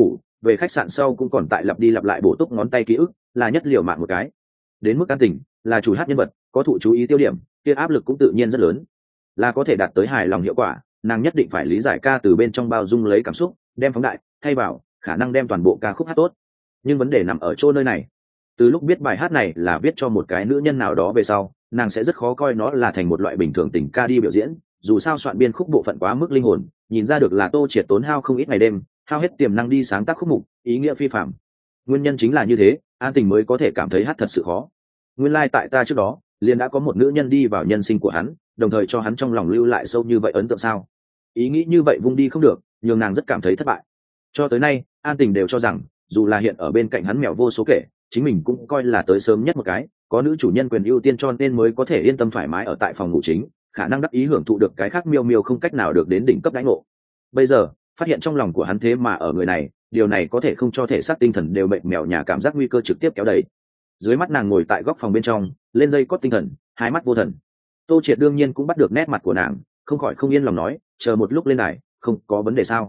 về khách sạn sau cũng còn tại lặp đi lặp lại bổ túc ngón tay ký ức, là nhất liều mạng một cái. Đến mức An Tình là chủ hát nhân vật, có thụ chú ý tiêu điểm, kia áp lực cũng tự nhiên rất lớn. Là có thể đạt tới hài lòng hiệu quả, nàng nhất định phải lý giải ca từ bên trong bao dung lấy cảm xúc, đem phóng đại, thay vào khả năng đem toàn bộ ca khúc hát tốt. Nhưng vấn đề nằm ở chỗ nơi này. Từ lúc biết bài hát này là viết cho một cái nữ nhân nào đó về sau, nàng sẽ rất khó coi nó là thành một loại bình thường tình ca đi biểu diễn, dù sao soạn biên khúc bộ phận quá mức linh hồn, nhìn ra được là Tô Triệt tốn hao không ít ngày đêm, hao hết tiềm năng đi sáng tác khúc mục, ý nghĩa phi phạm. Nguyên nhân chính là như thế, An Tình mới có thể cảm thấy hát thật sự khó. Nguyên lai tại ta trước đó, liền đã có một nữ nhân đi vào nhân sinh của hắn, đồng thời cho hắn trong lòng lưu lại sâu như vậy ấn tượng sao? Ý nghĩ như vậy vung đi không được, nhường nàng rất cảm thấy thất bại. Cho tới nay, An Tình đều cho rằng, dù là hiện ở bên cạnh hắn mèo vô số kể, chính mình cũng coi là tới sớm nhất một cái, có nữ chủ nhân quyền ưu tiên cho nên mới có thể yên tâm thoải mái ở tại phòng ngủ chính, khả năng đắc ý hưởng thụ được cái khác miêu miêu không cách nào được đến đỉnh cấp đãi ngộ. Bây giờ, phát hiện trong lòng của hắn thế mà ở người này, điều này có thể không cho thể xác tinh thần đều bệnh mèo nhà cảm giác nguy cơ trực tiếp kéo đẩy. Dưới mắt nàng ngồi tại góc phòng bên trong, lên dây cót tinh thần, hai mắt vô thần. Tô Triệt đương nhiên cũng bắt được nét mặt của nàng, không khỏi không yên lòng nói, chờ một lúc lên đài, không có vấn đề sao?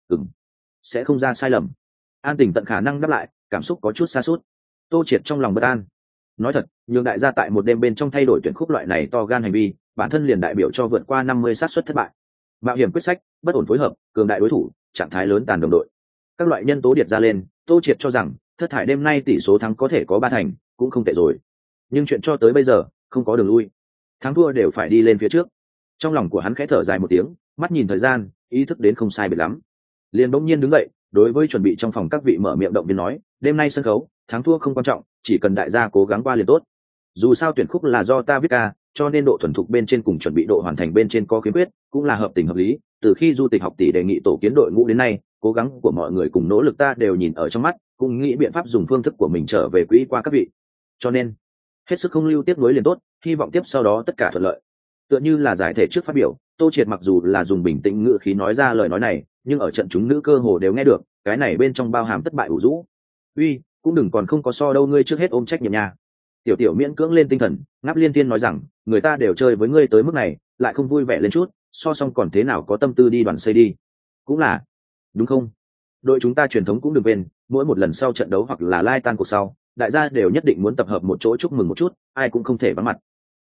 Sẽ không ra sai lầm. An Tình tận khả năng đáp lại, cảm xúc có chút xa suốt. Tô Triệt trong lòng bất an. Nói thật, nhường đại gia tại một đêm bên trong thay đổi tuyển khúc loại này to gan hành vi, bản thân liền đại biểu cho vượt qua 50 xác suất thất bại. Mạo hiểm quyết sách, bất ổn phối hợp, cường đại đối thủ, trạng thái lớn tàn đồng đội. Các loại nhân tố điệt ra lên, Tô Triệt cho rằng, thất thải đêm nay tỷ số thắng có thể có 3 thành, cũng không tệ rồi. Nhưng chuyện cho tới bây giờ, không có đường lui. Thắng thua đều phải đi lên phía trước. Trong lòng của hắn khẽ thở dài một tiếng, mắt nhìn thời gian, ý thức đến không sai biệt lắm. Liền bỗng nhiên đứng dậy, đối với chuẩn bị trong phòng các vị mở miệng động viên nói, đêm nay sân khấu, thắng thua không quan trọng, chỉ cần đại gia cố gắng qua liền tốt. Dù sao tuyển khúc là do ta viết ca, cho nên độ thuần thục bên trên cùng chuẩn bị độ hoàn thành bên trên có khiếm khuyết, cũng là hợp tình hợp lý. Từ khi du tịch học tỷ đề nghị tổ kiến đội ngũ đến nay, cố gắng của mọi người cùng nỗ lực ta đều nhìn ở trong mắt, cũng nghĩ biện pháp dùng phương thức của mình trở về quỹ qua các vị. Cho nên, hết sức không lưu tiếp nối liền tốt, hy vọng tiếp sau đó tất cả thuận lợi. Tựa như là giải thể trước phát biểu, Tô Triệt mặc dù là dùng bình tĩnh ngữ khí nói ra lời nói này, nhưng ở trận chúng nữ cơ hồ đều nghe được, cái này bên trong bao hàm thất bại ủ rũ. Uy, cũng đừng còn không có so đâu, ngươi trước hết ôm trách nhiệm nha. Tiểu Tiểu miễn cưỡng lên tinh thần, ngáp liên tiên nói rằng, người ta đều chơi với ngươi tới mức này, lại không vui vẻ lên chút, so xong còn thế nào có tâm tư đi đoàn xây đi. Cũng là, đúng không? Đội chúng ta truyền thống cũng đừng quên, mỗi một lần sau trận đấu hoặc là lai tan cuộc sau, đại gia đều nhất định muốn tập hợp một chỗ chúc mừng một chút, ai cũng không thể vắng mặt.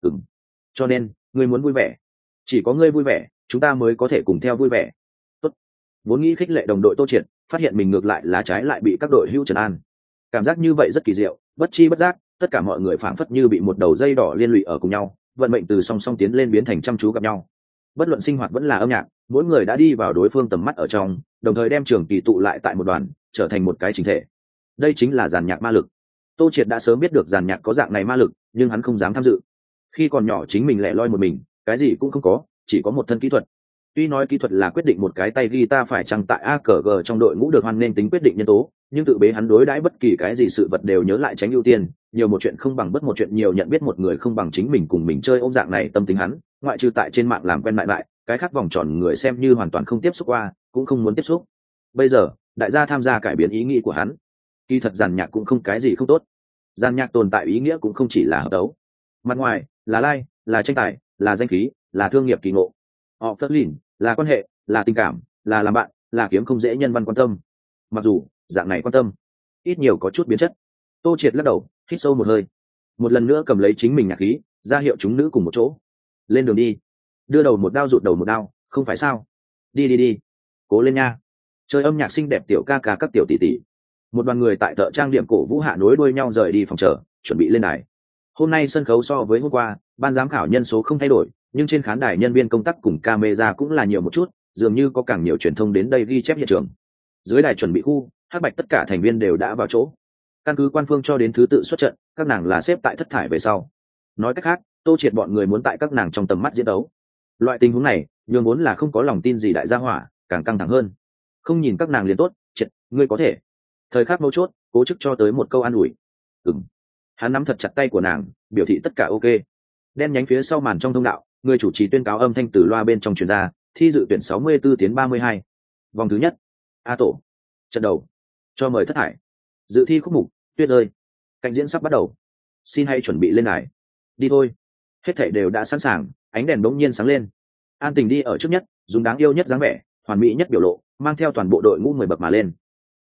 Cho nên, ngươi muốn vui vẻ, chỉ có ngươi vui vẻ, chúng ta mới có thể cùng theo vui vẻ. Tốt. Vốn nghĩ khích lệ đồng đội Tô Triệt, phát hiện mình ngược lại lá trái lại bị các đội hữu trấn an. Cảm giác như vậy rất kỳ diệu, bất chi bất giác, tất cả mọi người phảng phất như bị một đầu dây đỏ liên lụy ở cùng nhau, vận mệnh từ song song tiến lên biến thành chăm chú gặp nhau. Bất luận sinh hoạt vẫn là âm nhạc, mỗi người đã đi vào đối phương tầm mắt ở trong, đồng thời đem trường kỳ tụ lại tại một đoàn, trở thành một cái chỉnh thể. Đây chính là dàn nhạc ma lực. Tô Triệt đã sớm biết được dàn nhạc có dạng này ma lực, nhưng hắn không dám tham dự. Khi còn nhỏ chính mình lẻ loi một mình, cái gì cũng không có, chỉ có một thân kỹ thuật. Tuy nói kỹ thuật là quyết định một cái tay guitar phải chăng tại AKG trong đội ngũ được hoan nên tính quyết định nhân tố, nhưng tự bế hắn đối đãi bất kỳ cái gì sự vật đều nhớ lại tránh ưu tiên, nhiều một chuyện không bằng bất một chuyện, nhiều nhận biết một người không bằng chính mình cùng mình chơi ôm dạng này tâm tính hắn, ngoại trừ tại trên mạng làm quen lại, cái khác vòng tròn người xem như hoàn toàn không tiếp xúc qua, cũng không muốn tiếp xúc. Bây giờ, đại gia tham gia cải biến ý nghĩ của hắn. Kỳ thật dàn nhạc cũng không cái gì không tốt. Dàn nhạc tồn tại ý nghĩa cũng không chỉ là hợp đấu. Mặt ngoài, là like, là tranh tài, là danh khí, là thương nghiệp kỳ ngộ. Họ phớt lìn, là quan hệ, là tình cảm, là làm bạn, là kiếm không dễ nhân văn quan tâm. Mặc dù dạng này quan tâm ít nhiều có chút biến chất. Tô Triệt lắc đầu, hít sâu một hơi, một lần nữa cầm lấy chính mình nhạc khí, ra hiệu chúng nữ cùng một chỗ. Lên đường đi, đưa đầu một đao rụt đầu một đao, không phải sao? Đi, cố lên nha. Chơi âm nhạc xinh đẹp tiểu ca ca các tiểu tỷ tỷ. Một đoàn người tại thợ trang điểm cổ vũ hạ nối đuôi nhau rời đi phòng chờ, chuẩn bị lên đài. Hôm nay sân khấu so với hôm qua, ban giám khảo nhân số không thay đổi, nhưng trên khán đài nhân viên công tác cùng camera cũng là nhiều một chút, dường như có càng nhiều truyền thông đến đây ghi chép hiện trường. Dưới đài chuẩn bị khu, hắc bạch tất cả thành viên đều đã vào chỗ. Căn cứ quan phương cho đến thứ tự xuất trận, các nàng là xếp tại thất thải về sau. Nói cách khác, Tô Triệt bọn người muốn tại các nàng trong tầm mắt diễn đấu. Loại tình huống này, nhường muốn là không có lòng tin gì đại gia hỏa, càng căng thẳng hơn. Không nhìn các nàng liền tốt, Triệt, ngươi có thể. Thời khắc mấu chốt, cố chức cho tới một câu an ủi. Hắn nắm thật chặt tay của nàng, biểu thị tất cả ok. Đen nhánh phía sau màn trong thông đạo, người chủ trì tuyên cáo âm thanh từ loa bên trong truyền ra, thi dự tuyển 64 tiến 32. Vòng thứ nhất, A tổ. Trận đầu, cho mời thất thải. Dự thi khúc mục, tuyết rơi. Cảnh diễn sắp bắt đầu. Xin hãy chuẩn bị lên đài. Đi thôi. Hết thảy đều đã sẵn sàng, ánh đèn bỗng nhiên sáng lên. An Tình đi ở trước nhất, dùng đáng yêu nhất dáng vẻ, hoàn mỹ nhất biểu lộ, mang theo toàn bộ đội ngũ 10 bậc mà lên.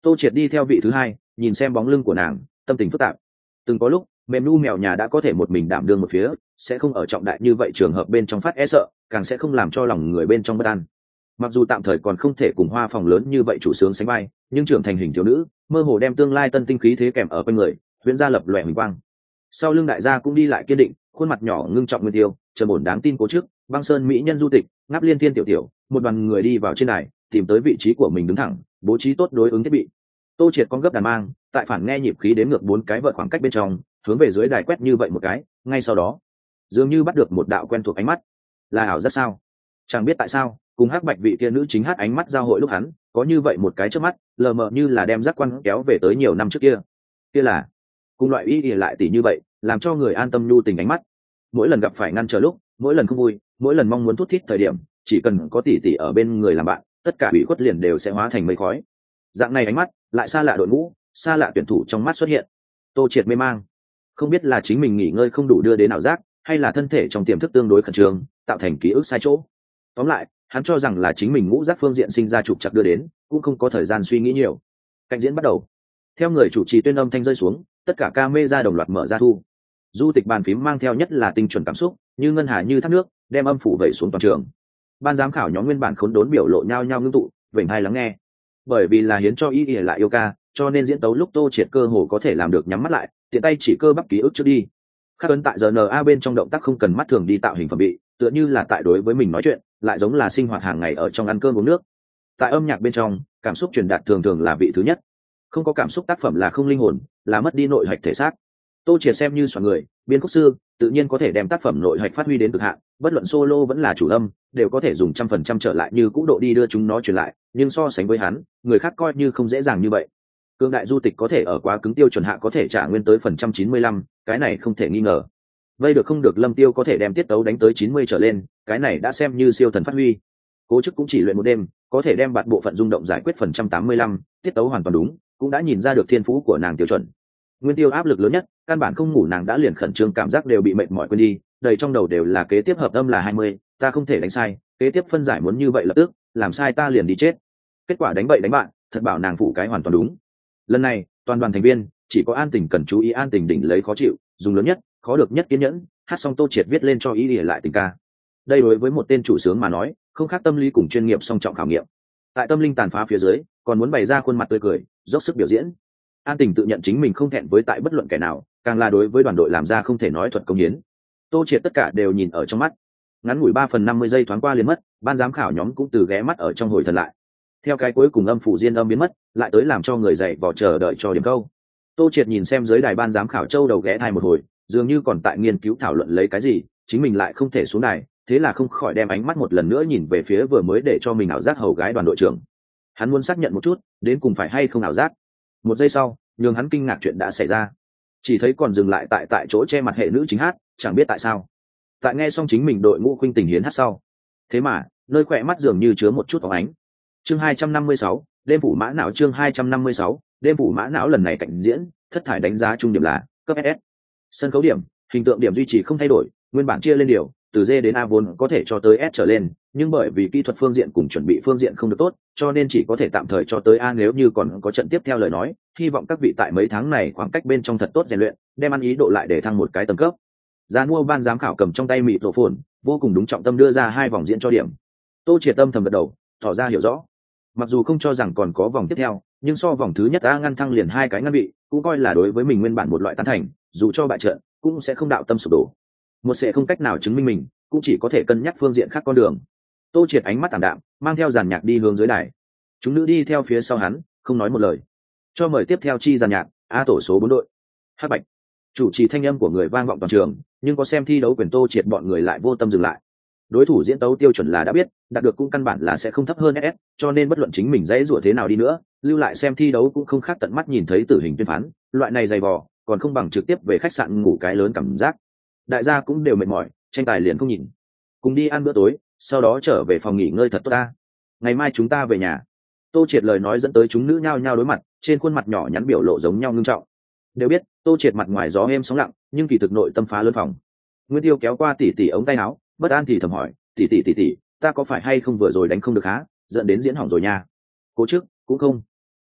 Tô Triệt đi theo vị thứ hai, nhìn xem bóng lưng của nàng, tâm tình phức tạp. Từng có lúc mềm nu mèo nhà đã có thể một mình đảm đương một phía, sẽ không ở trọng đại như vậy trường hợp bên trong phát e sợ, càng sẽ không làm cho lòng người bên trong bất an. Mặc dù tạm thời còn không thể cùng hoa phòng lớn như vậy chủ sướng sánh vai, nhưng trưởng thành hình thiếu nữ mơ hồ đem tương lai tân tinh khí thế kèm ở bên người, huyễn gia lập loè huỳnh quang. Sau lưng đại gia cũng đi lại kiên định, khuôn mặt nhỏ ngưng trọng nguyên tiêu, trầm ổn đáng tin cố trước, băng sơn mỹ nhân du tịch, ngáp liên thiên tiểu tiểu, một đoàn người đi vào trên đài, tìm tới vị trí của mình đứng thẳng, bố trí tốt đối ứng thiết bị. Tô Triệt con gấp đàn mang, tại phản nghe nhịp khí đếm ngược 4 cái vợt khoảng cách bên trong, hướng về dưới đài quét như vậy một cái, ngay sau đó, dường như bắt được một đạo quen thuộc ánh mắt. Là ảo giác sao? Chẳng biết tại sao, cùng hắc bạch vị kia nữ chính hát ánh mắt giao hội lúc hắn, có như vậy một cái trước mắt, lờ mờ như là đem giác quan kéo về tới nhiều năm trước kia. Kia là cùng loại ý ỉa lại tỉ như vậy, làm cho người an tâm nhu tình ánh mắt. Mỗi lần gặp phải ngăn trở lúc, mỗi lần không vui, mỗi lần mong muốn thút thít thời điểm, chỉ cần có tỉ tỉ ở bên người làm bạn, tất cả ủy khuất liền đều sẽ hóa thành mây khói. Dạng này ánh mắt, lại xa lạ đội ngũ, xa lạ tuyển thủ trong mắt xuất hiện. Tô Triệt mê mang, không biết là chính mình nghỉ ngơi không đủ đưa đến ảo giác, hay là thân thể trong tiềm thức tương đối khẩn trương, tạo thành ký ức sai chỗ. Tóm lại, hắn cho rằng là chính mình ngũ giác phương diện sinh ra trục trặc đưa đến, cũng không có thời gian suy nghĩ nhiều. Cảnh diễn bắt đầu. Theo người chủ trì tuyên âm thanh rơi xuống, tất cả camera đồng loạt mở ra thu. Du tịch bàn phím mang theo nhất là tinh chuẩn cảm xúc, như ngân hà như thác nước, đem âm phủ vẩy xuống toàn trường. Ban giám khảo nhóm nguyên bản khốn đốn biểu lộ nhau nhau ngưng tụ, vểnh hai lắng nghe. Bởi vì là hiến cho ý ỉa lại yêu ca, cho nên diễn tấu lúc Tô Triệt cơ hồ có thể làm được nhắm mắt lại, tiện tay chỉ cơ bắp ký ức trước đi. Khắc ấn tại RNA bên trong động tác không cần mắt thường đi tạo hình phẩm bị, tựa như là tại đối với mình nói chuyện, lại giống là sinh hoạt hàng ngày ở trong ăn cơm uống nước. Tại âm nhạc bên trong, cảm xúc truyền đạt thường thường là vị thứ nhất. Không có cảm xúc tác phẩm là không linh hồn, là mất đi nội hạch thể xác. Tô Triệt xem như soạn người, biên khúc sư, tự nhiên có thể đem tác phẩm nội hạch phát huy đến cực hạn, bất luận solo vẫn là chủ âm, đều có thể dùng 100% trở lại như cũ độ đi đưa chúng nó truyền lại, nhưng so sánh với hắn, người khác coi như không dễ dàng như vậy. Cương đại du tịch có thể ở quá cứng tiêu chuẩn hạ có thể trả nguyên tới 95%, cái này không thể nghi ngờ. Vây được không được Lâm Tiêu có thể đem tiết tấu đánh tới 90 trở lên, cái này đã xem như siêu thần phát huy. Cố Chức cũng chỉ luyện một đêm, có thể đem bạt bộ phận rung động giải quyết 85%, tiết tấu hoàn toàn đúng, cũng đã nhìn ra được thiên phú của nàng tiêu chuẩn. Nguyên Tiêu áp lực lớn nhất, căn bản không ngủ nàng đã liền khẩn trương cảm giác đều bị mệt mỏi quên đi, đầy trong đầu đều là kế tiếp hợp âm là 20, ta không thể đánh sai, kế tiếp phân giải muốn như vậy lập tức, làm sai ta liền đi chết. Kết quả đánh bậy đánh bạn, thật bảo nàng phụ cái hoàn toàn đúng. Lần này, toàn đoàn thành viên chỉ có An Tình cần chú ý An Tình đỉnh lấy khó chịu, dùng lớn nhất, khó được nhất kiên nhẫn, hát xong Tô Triệt viết lên cho ý để lại tình ca. Đây đối với một tên chủ sướng mà nói, không khác tâm lý cùng chuyên nghiệp song trọng khảo nghiệm. Tại tâm linh tàn phá phía dưới, còn muốn bày ra khuôn mặt tươi cười, dốc sức biểu diễn. An Tình tự nhận chính mình không thẹn với tại bất luận kẻ nào, càng là đối với đoàn đội làm ra không thể nói thuật công hiến. Tô Triệt tất cả đều nhìn ở trong mắt. Ngắn ngủi 3/50 giây thoáng qua liền mất, ban giám khảo nhóm cũng từ ghé mắt ở trong hồi thần lại. Theo cái cuối cùng âm phủ diên âm biến mất, lại tới làm cho người dậy vò chờ đợi cho điểm câu. Tô Triệt nhìn xem dưới đài ban giám khảo châu đầu ghé thai một hồi, dường như còn tại nghiên cứu thảo luận lấy cái gì, chính mình lại không thể xuống đài, thế là không khỏi đem ánh mắt một lần nữa nhìn về phía vừa mới để cho mình ảo giác hầu gái đoàn đội trưởng. Hắn muốn xác nhận một chút, đến cùng phải hay không ảo giác. Một giây sau, nhường hắn kinh ngạc chuyện đã xảy ra. Chỉ thấy còn dừng lại tại chỗ che mặt hệ nữ chính hát, chẳng biết tại sao. Tại nghe xong chính mình đội ngũ khuynh tình hiến hát sau, thế mà nơi khỏe mắt dường như chứa một chút phóng ánh. Chương 256, đêm phủ mã não. Chương 256, đêm phủ mã não. Lần này cảnh diễn thất thải đánh giá trung điểm là cấp SS. Sân khấu điểm, hình tượng điểm duy trì không thay đổi, nguyên bản chia lên điều từ D đến A vốn có thể cho tới S trở lên, nhưng bởi vì kỹ thuật phương diện cùng chuẩn bị phương diện không được tốt, cho nên chỉ có thể tạm thời cho tới A. Nếu như còn có trận tiếp theo lời nói, hy vọng các vị tại mấy tháng này khoảng cách bên trong thật tốt rèn luyện, đem ăn ý độ lại để thăng một cái tầng cấp. Giàn mua ban giám khảo cầm trong tay mịt rổ phồn, vô cùng đúng trọng tâm đưa ra 2 vòng diễn cho điểm. Tô Triệt tâm thầm gật đầu, tỏ ra hiểu rõ. Mặc dù không cho rằng còn có vòng tiếp theo, nhưng so vòng thứ nhất A ngăn thăng liền 2 cái ngăn vị, cũng coi là đối với mình nguyên bản một loại tán thành, dù cho bại trận cũng sẽ không đạo tâm sụp đổ. Một sẽ không cách nào chứng minh mình, cũng chỉ có thể cân nhắc phương diện khác con đường. Tô Triệt ánh mắt tạm đạm, mang theo dàn nhạc đi hướng dưới đài. Chúng nữ đi theo phía sau hắn, không nói một lời. Cho mời tiếp theo chi dàn nhạc, A tổ số 4 đội. Hắc Bạch. Chủ trì thanh âm của người vang vọng toàn trường, nhưng có xem thi đấu quyền Tô Triệt bọn người lại vô tâm dừng lại. Đối thủ diễn tấu tiêu chuẩn là đã biết, đạt được cũng căn bản là sẽ không thấp hơn SS, cho nên bất luận chính mình dãy rủa thế nào đi nữa, lưu lại xem thi đấu cũng không khác tận mắt nhìn thấy tử hình tuyên phán, loại này dày vò, còn không bằng trực tiếp về khách sạn ngủ cái lớn cảm giác. Đại gia cũng đều mệt mỏi, tranh tài liền không nhìn. Cùng đi ăn bữa tối, sau đó trở về phòng nghỉ ngơi thật tốt ta. Ngày mai chúng ta về nhà. Tô Triệt lời nói dẫn tới chúng nữ nhao nhao đối mặt, trên khuôn mặt nhỏ nhắn biểu lộ giống nhau ngưng trọng. Đều biết, Tô Triệt mặt ngoài gió êm sóng lặng, nhưng kỳ thực nội tâm phá lớn phòng. Nguyên Tiêu kéo qua tỉ ống tay áo, bất an thì thầm hỏi, tỉ, ta có phải hay không vừa rồi đánh không được há, dẫn đến diễn hỏng rồi nha. Cố Chức cũng không.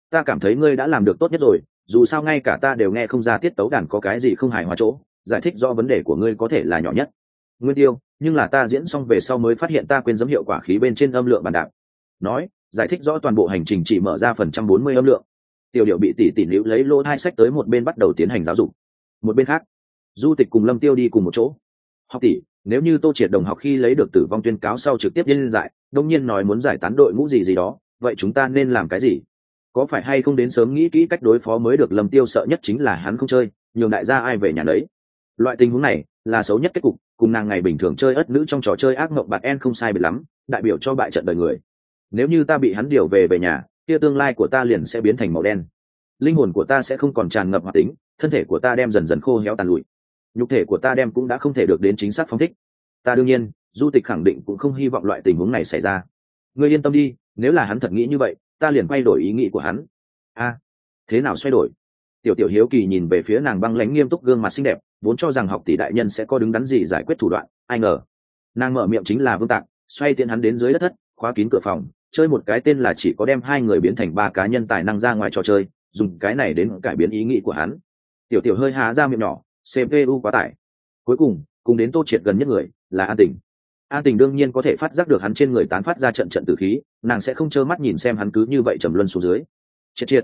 ta cảm thấy ngươi đã làm được tốt nhất rồi, dù sao ngay cả ta đều nghe không ra tiết tấu đàn có cái gì không hài hòa chỗ, giải thích do vấn đề của ngươi có thể là nhỏ nhất. Nguyên Tiêu, nhưng là ta diễn xong về sau mới phát hiện ta quên giấm hiệu quả khí bên trên âm lượng bàn đạp. Nói, giải thích rõ toàn bộ hành trình chỉ mở ra phần 140 âm lượng. Tiểu Điệu bị tỷ níu lấy lô hai sách tới một bên bắt đầu tiến hành giáo dục. Một bên khác, Du Tịch cùng Lâm Tiêu đi cùng một chỗ. Học tỷ, nếu như Tô Triệt đồng học khi lấy được tử vong tuyên cáo sau trực tiếp liên giải, đông nhiên nói muốn giải tán đội ngũ gì đó, vậy chúng ta nên làm cái gì? Có phải hay không đến sớm nghĩ kỹ cách đối phó mới được? Lâm Tiêu sợ nhất chính là hắn không chơi, nhường đại gia ai về nhà đấy. Loại tình huống này là xấu nhất kết cục, cùng nàng ngày bình thường chơi ất nữ trong trò chơi ác mộng bạt en không sai biệt lắm, đại biểu cho bại trận đời người. Nếu như ta bị hắn điều về nhà, kia tương lai của ta liền sẽ biến thành màu đen, linh hồn của ta sẽ không còn tràn ngập hoạt tính, thân thể của ta đem dần dần khô héo tàn lụi, nhục thể của ta đem cũng đã không thể được đến chính xác phóng thích. Ta đương nhiên, Du Tịch khẳng định cũng không hy vọng loại tình huống này xảy ra. Ngươi yên tâm đi, nếu là hắn thật nghĩ như vậy, ta liền quay đổi ý nghĩ của hắn. Thế nào xoay đổi? Tiểu Tiểu hiếu kỳ nhìn về phía nàng băng lãnh nghiêm túc gương mặt xinh đẹp, vốn cho rằng học tỷ đại nhân sẽ có đứng đắn gì giải quyết thủ đoạn, ai ngờ nàng mở miệng chính là Vương Tạc, xoay tiện hắn đến dưới đất thất, khóa kín cửa phòng, chơi một cái tên là chỉ có đem hai người biến thành ba cá nhân tài năng ra ngoài trò chơi, dùng cái này đến cải biến ý nghĩ của hắn. Tiểu Tiểu hơi há ra miệng nhỏ, CPU quá tải. Cuối cùng đến Tô Triệt gần nhất người là An Tình. An Tình đương nhiên có thể phát giác được hắn trên người tán phát ra trận trận tử khí, nàng sẽ không trơ mắt nhìn xem hắn cứ như vậy trầm luân xuống dưới. Triệt,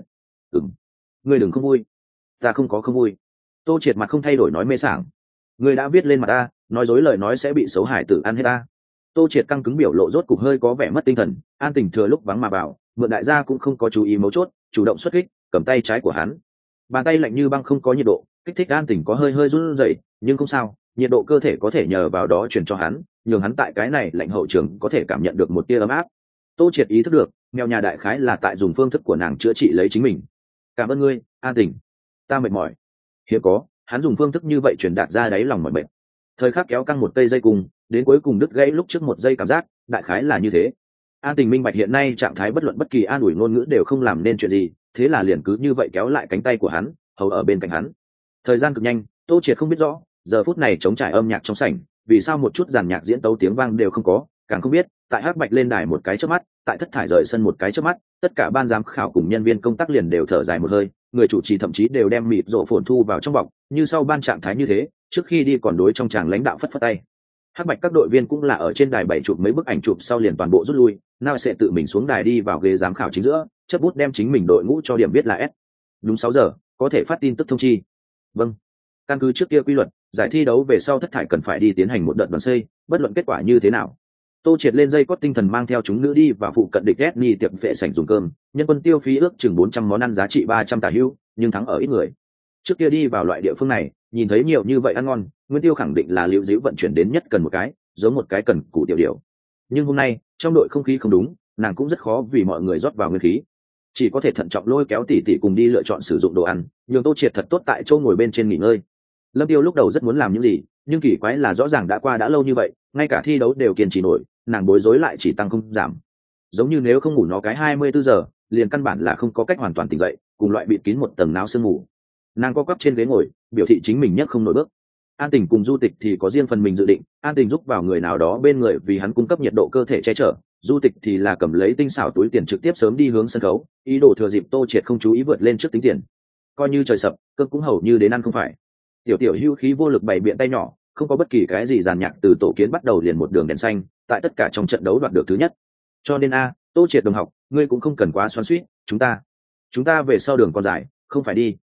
ngươi đừng không vui. Ta không có không vui. Tô Triệt mặt không thay đổi nói mê sảng. Ngươi đã viết lên mặt ta, nói dối lời nói sẽ bị xấu hải tử ăn hết ta. Tô Triệt căng cứng biểu lộ rốt cục hơi có vẻ mất tinh thần. An Tình thừa lúc vắng mà vào, mượn đại gia cũng không có chú ý mấu chốt, chủ động xuất kích, cầm tay trái của hắn. Bàn tay lạnh như băng không có nhiệt độ, kích thích An Tình có hơi run rẩy, nhưng không sao, nhiệt độ cơ thể có thể nhờ vào đó truyền cho hắn, nhường hắn tại cái này lạnh hậu trường có thể cảm nhận được một tia ấm áp. Tô Triệt ý thức được, mèo nhà đại khái là tại dùng phương thức của nàng chữa trị lấy chính mình. Cảm ơn ngươi, An Tình. Ta mệt mỏi. Hiếm có, hắn dùng phương thức như vậy truyền đạt ra đáy lòng mọi mệt. Thời khắc kéo căng một cây dây cùng, đến cuối cùng đứt gãy lúc trước một giây cảm giác, đại khái là như thế. An Tình minh bạch hiện nay trạng thái bất luận bất kỳ an ủi ngôn ngữ đều không làm nên chuyện gì, thế là liền cứ như vậy kéo lại cánh tay của hắn, hầu ở bên cạnh hắn. Thời gian cực nhanh, Tô Triệt không biết rõ, giờ phút này chống trải âm nhạc trong sảnh, vì sao một chút giàn nhạc diễn tấu tiếng vang đều không có, càng không biết, tại Hắc Bạch lên đài một cái chớp mắt, tại Thất Thải rời sân một cái chớp mắt, tất cả ban giám khảo cùng nhân viên công tác liền đều thở dài một hơi, người chủ trì thậm chí đều đem mịt rộ phồn thu vào trong bọc, như sau ban trạng thái như thế, trước khi đi còn đối trong tràng lãnh đạo phất phất tay. Hắc Bạch các đội viên cũng là ở trên đài bảy chụp mấy bức ảnh chụp sau liền toàn bộ rút lui, nào sẽ tự mình xuống đài đi vào ghế giám khảo chính giữa, chấp bút đem chính mình đội ngũ cho điểm viết là S. Đúng 6 giờ, có thể phát tin tức thông chi. Vâng. Căn cứ trước kia quy luật, giải thi đấu về sau Thất Thải cần phải đi tiến hành một đợt đoàn xây, bất luận kết quả như thế nào. Tô Triệt lên dây cót tinh thần mang theo chúng nữ đi và phụ cận địch Disney tiệm phệ sảnh dùng cơm, nhân quân tiêu phí ước chừng 400 món ăn giá trị 300 tà hưu, nhưng thắng ở ít người. Trước kia đi vào loại địa phương này, nhìn thấy nhiều như vậy ăn ngon, Nguyên Tiêu khẳng định là liễu dĩu vận chuyển đến nhất cần một cái, giống một cái cần củ tiểu điểu. Nhưng hôm nay, trong đội không khí không đúng, nàng cũng rất khó vì mọi người rót vào nguyên khí. Chỉ có thể thận trọng lôi kéo tỷ tỷ cùng đi lựa chọn sử dụng đồ ăn, nhường Tô Triệt thật tốt tại chỗ ngồi bên trên nghỉ ngơi. Lâm Tiêu lúc đầu rất muốn làm những gì, nhưng kỳ quái là rõ ràng đã qua đã lâu như vậy, ngay cả thi đấu đều kiên trì nổi, nàng bối rối lại chỉ tăng không giảm. Giống như nếu không ngủ nó cái 24 giờ, liền căn bản là không có cách hoàn toàn tỉnh dậy, cùng loại bịt kín một tầng não sương ngủ. Nàng co quắp trên ghế ngồi, biểu thị chính mình nhất không nổi bước. An Tình cùng Du Tịch thì có riêng phần mình dự định, An Tình giúp vào người nào đó bên người vì hắn cung cấp nhiệt độ cơ thể che chở, Du Tịch thì là cầm lấy tinh xảo túi tiền trực tiếp sớm đi hướng sân khấu, ý đồ thừa dịp Tô Triệt không chú ý vượt lên trước tính tiền. Coi như trời sập, cơn cũng hầu như đến ăn không phải. Tiểu Tiểu hưu khí vô lực bày biện tay nhỏ, không có bất kỳ cái gì giàn nhạc từ tổ kiến bắt đầu liền một đường đèn xanh, tại tất cả trong trận đấu đoạt được thứ nhất. Cho nên Tô Triệt đồng học, ngươi cũng không cần quá xoắn xuýt, chúng ta về sau đường còn dài, không phải đi.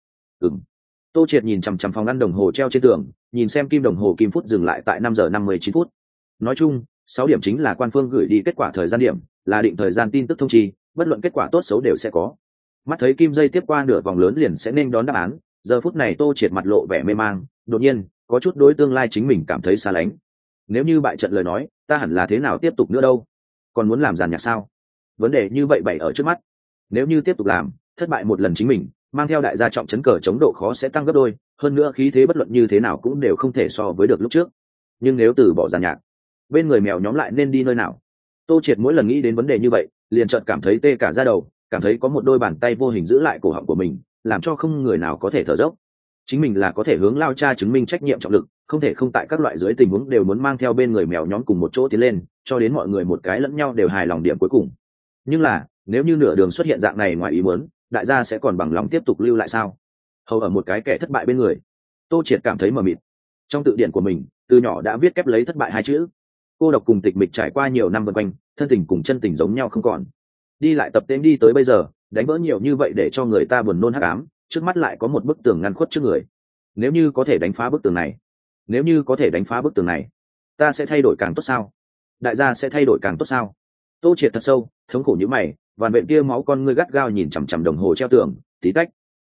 Tô Triệt nhìn chằm chằm phòng ngăn đồng hồ treo trên tường, nhìn xem kim đồng hồ kim phút dừng lại tại 5 giờ 59 phút. Nói chung, 6 điểm chính là quan phương gửi đi kết quả thời gian điểm, là định thời gian tin tức thông chi, bất luận kết quả tốt xấu đều sẽ có. Mắt thấy kim dây tiếp qua nửa vòng lớn liền sẽ nên đón đáp án, giờ phút này Tô Triệt mặt lộ vẻ mê mang, đột nhiên, có chút đối tương lai chính mình cảm thấy xa lánh. Nếu như bại trận lời nói, ta hẳn là thế nào tiếp tục nữa đâu? Còn muốn làm giàn nhạc sao? Vấn đề như vậy bày ở trước mắt. Nếu như tiếp tục làm, thất bại một lần chính mình, mang theo đại gia trọng chấn cờ chống độ khó sẽ tăng gấp đôi, hơn nữa khí thế bất luận như thế nào cũng đều không thể so với được lúc trước. Nhưng nếu từ bỏ giàn nhạc, bên người mèo nhóm lại nên đi nơi nào? Tô Triệt mỗi lần nghĩ đến vấn đề như vậy, liền chợt cảm thấy tê cả da đầu, cảm thấy có một đôi bàn tay vô hình giữ lại cổ họng của mình, làm cho không người nào có thể thở dốc. Chính mình là có thể hướng lao cha chứng minh trách nhiệm trọng lực, không thể không tại các loại dưới tình huống đều muốn mang theo bên người mèo nhóm cùng một chỗ tiến lên, cho đến mọi người một cái lẫn nhau đều hài lòng điểm cuối cùng. Nhưng là, nếu như nửa đường xuất hiện dạng này ngoài ý muốn, đại gia sẽ còn bằng lòng tiếp tục lưu lại sao? Hầu ở một cái kẻ thất bại bên người. Tô Triệt cảm thấy mờ mịt. Trong tự điển của mình, từ nhỏ đã viết kép lấy thất bại hai chữ. Cô độc cùng tịch mịch trải qua nhiều năm vân quanh, thân tình cùng chân tình giống nhau không còn. Đi lại tập tễnh đi tới bây giờ, đánh vỡ nhiều như vậy để cho người ta buồn nôn hắc ám, trước mắt lại có một bức tường ngăn khuất trước người. Nếu như có thể đánh phá bức tường này, nếu như có thể đánh phá bức tường này, ta sẽ thay đổi càng tốt sao? Đại gia sẽ thay đổi càng tốt sao? Tô Triệt thật sâu, thống khổ như mày, vằn vện kia máu con ngươi gắt gao nhìn chằm chằm đồng hồ treo tường, tí tách,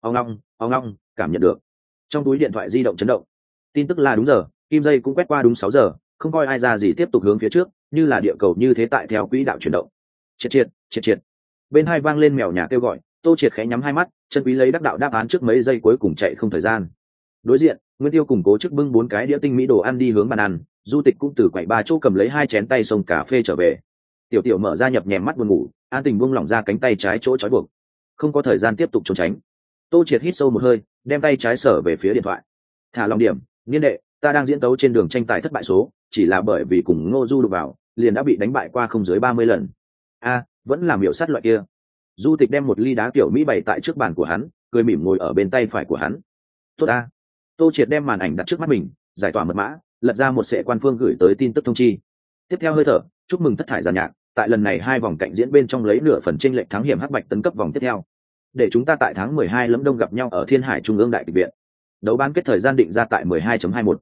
ong long, cảm nhận được. Trong túi điện thoại di động chấn động, tin tức là đúng giờ, kim dây cũng quét qua đúng 6 giờ, không coi ai ra gì tiếp tục hướng phía trước, như là địa cầu như thế tại theo quỹ đạo chuyển động. Triệt. Bên hai vang lên mèo nhà kêu gọi, Tô Triệt khẽ nhắm hai mắt, chân quý lấy đắc đạo đáp án trước mấy giây cuối cùng chạy không thời gian. Đối diện, Nguyên Tiêu cùng Cố Chức bưng 4 cái đĩa tinh mỹ đồ ăn đi hướng bàn ăn, Du Tịch cũng từ quầy ba chỗ cầm lấy 2 chén tay xông cà phê trở về. Tiểu Tiểu mở ra nhập nhèm mắt buồn ngủ, An Tình buông lỏng ra cánh tay trái chỗ trói buộc, không có thời gian tiếp tục trốn tránh. Tô Triệt hít sâu một hơi, đem tay trái sở về phía điện thoại. Thả lòng điểm, niên đệ, ta đang diễn tấu trên đường tranh tài thất bại số, chỉ là bởi vì cùng Ngô Du đụng vào, liền đã bị đánh bại qua không dưới 30 lần. Vẫn là miểu sát loại kia. Du Tịch đem một ly đá kiểu Mỹ bày tại trước bàn của hắn, cười mỉm ngồi ở bên tay phải của hắn. Tốt a. Tô Triệt đem màn ảnh đặt trước mắt mình, giải tỏa mật mã, lật ra một sệ quan phương gửi tới tin tức thông chi. Tiếp theo hơi thở, chúc mừng thất thải giàn nhạc, tại lần này 2 vòng cạnh diễn bên trong lấy nửa phần chênh lệch thắng hiểm hắc bạch tấn cấp vòng tiếp theo. Để chúng ta tại tháng 12 Lâm Đông gặp nhau ở Thiên Hải Trung ương Đại Kịch viện. Đấu bán kết thời gian định ra tại 12.21,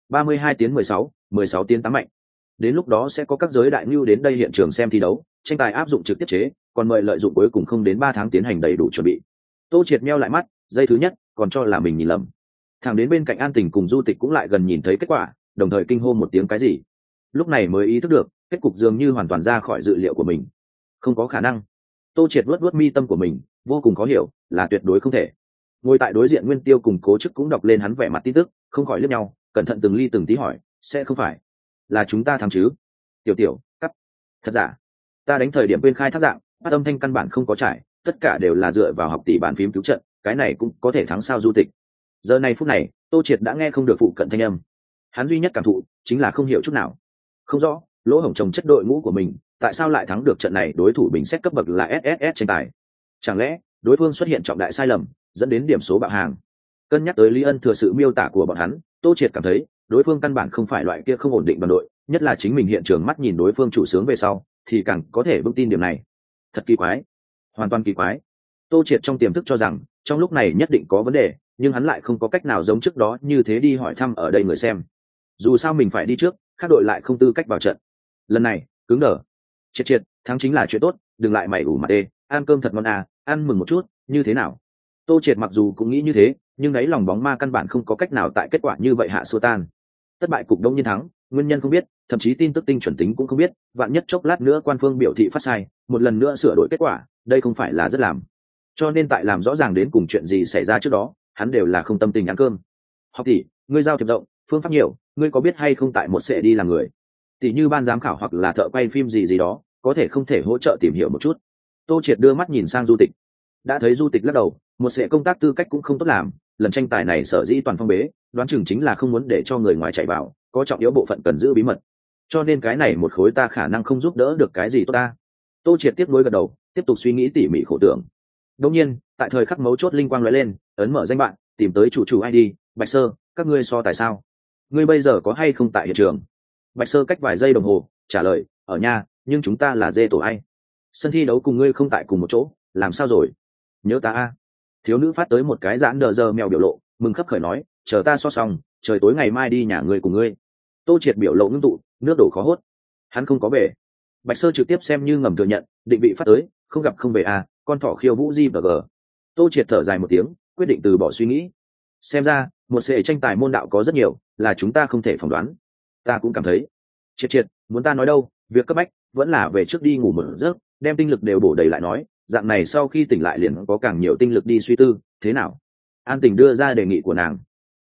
32 tiếng 16, 16 tiếng 8 mạnh. Đến lúc đó sẽ có các giới đại nhu đến đây hiện trường xem thi đấu, tranh tài áp dụng trực tiếp chế, còn mời lợi dụng cuối cùng không đến 3 tháng tiến hành đầy đủ chuẩn bị. Tô Triệt meo lại mắt, giây thứ nhất, còn cho là mình nhìn lầm. Thằng đến bên cạnh An Tình cùng Du Tịch cũng lại gần nhìn thấy kết quả, đồng thời kinh hô một tiếng cái gì. Lúc này mới ý thức được, kết cục dường như hoàn toàn ra khỏi dự liệu của mình. Không có khả năng. Tô Triệt vuốt mi tâm của mình, vô cùng khó hiểu, là tuyệt đối không thể. Ngồi tại đối diện Nguyên Tiêu cùng Cố Chức cũng đọc lên hắn vẻ mặt tin tức, không khỏi liếc nhau, cẩn thận từng ly từng tí hỏi, sẽ không phải là chúng ta thắng chứ? Tiểu cắt. Thật giả? Ta đánh thời điểm bên khai thác dạng, phát âm thanh căn bản không có trải, tất cả đều là dựa vào học tỷ bàn phím cứu trận, cái này cũng có thể thắng sao Du Tịch. Giờ này phút này, Tô Triệt đã nghe không được phụ cận thanh âm. Hắn duy nhất cảm thụ chính là không hiểu chút nào. Không rõ, lỗ hổng trồng chất đội ngũ của mình, tại sao lại thắng được trận này đối thủ bình xét cấp bậc là SSS tranh tài? Chẳng lẽ đối phương xuất hiện trọng đại sai lầm, dẫn đến điểm số bạo hàng? Cân nhắc tới Lý Ân thừa sự miêu tả của bọn hắn, Tô Triệt cảm thấy đối phương căn bản không phải loại kia không ổn định đoàn đội, nhất là chính mình hiện trường mắt nhìn đối phương chủ sướng về sau, thì càng có thể vững tin điểm này. Thật kỳ quái, hoàn toàn kỳ quái. Tô Triệt trong tiềm thức cho rằng trong lúc này nhất định có vấn đề, nhưng hắn lại không có cách nào giống trước đó như thế đi hỏi thăm ở đây người xem. Dù sao mình phải đi trước, các đội lại không tư cách vào trận. Lần này cứng đờ. Triệt, thắng chính là chuyện tốt, đừng lại mày ủ mặt đê, ăn cơm thật ngon à, ăn mừng một chút, như thế nào? Tô Triệt mặc dù cũng nghĩ như thế, nhưng đấy lòng bóng ma căn bản không có cách nào tại kết quả như vậy hạ xua tan. Thất bại cục đông nhiên thắng, nguyên nhân không biết, thậm chí tin tức tinh chuẩn tính cũng không biết, vạn nhất chốc lát nữa quan phương biểu thị phát sai, một lần nữa sửa đổi kết quả, đây không phải là rất làm. Cho nên tại làm rõ ràng đến cùng chuyện gì xảy ra trước đó, hắn đều là không tâm tình ăn cơm. Học tỷ, ngươi giao thiệp rộng, phương pháp nhiều, ngươi có biết hay không tại một sẽ đi làm người, tỷ như ban giám khảo hoặc là thợ quay phim gì đó, có thể không thể hỗ trợ tìm hiểu một chút? Tô Triệt đưa mắt nhìn sang Du Tịch, đã thấy Du Tịch lắc đầu, một sẽ công tác tư cách cũng không tốt làm, lần tranh tài này sở dĩ toàn phong bế, đoán chừng chính là không muốn để cho người ngoài chạy vào, có trọng yếu bộ phận cần giữ bí mật, cho nên cái này một khối ta khả năng không giúp đỡ được cái gì tốt ta. Tô Triệt tiếp nối gật đầu, tiếp tục suy nghĩ tỉ mỉ khổ tưởng. Đột nhiên, tại thời khắc mấu chốt linh quang lóe lên, ấn mở danh bạn, tìm tới chủ ID, Bạch Sơ, các ngươi so tài sao? Ngươi bây giờ có hay không tại hiện trường? Bạch Sơ cách vài giây đồng hồ, trả lời, ở nhà, nhưng chúng ta là dê tổ ai. Sân thi đấu cùng ngươi không tại cùng một chỗ, làm sao rồi? Nhớ ta a. Thiếu nữ phát tới một cái giãn đờ giờ mèo biểu lộ, mừng khấp khởi nói, chờ ta so xong, trời tối ngày mai đi nhà ngươi cùng ngươi. Tô Triệt biểu lộ ngưng tụ, nước đổ khó hốt. Hắn không có về. Bạch Sơ trực tiếp xem như ngầm thừa nhận, định vị phát tới, không gặp không về a, con thỏ khiêu vũ di và g. Tô Triệt thở dài một tiếng, quyết định từ bỏ suy nghĩ. Xem ra một sệ tranh tài môn đạo có rất nhiều, là chúng ta không thể phỏng đoán. Ta cũng cảm thấy. Triệt, muốn ta nói đâu, việc cấp bách vẫn là về trước đi ngủ một giấc, đem tinh lực đều bổ đầy lại nói, dạng này sau khi tỉnh lại liền có càng nhiều tinh lực đi suy tư, thế nào? An Tình đưa ra đề nghị của nàng.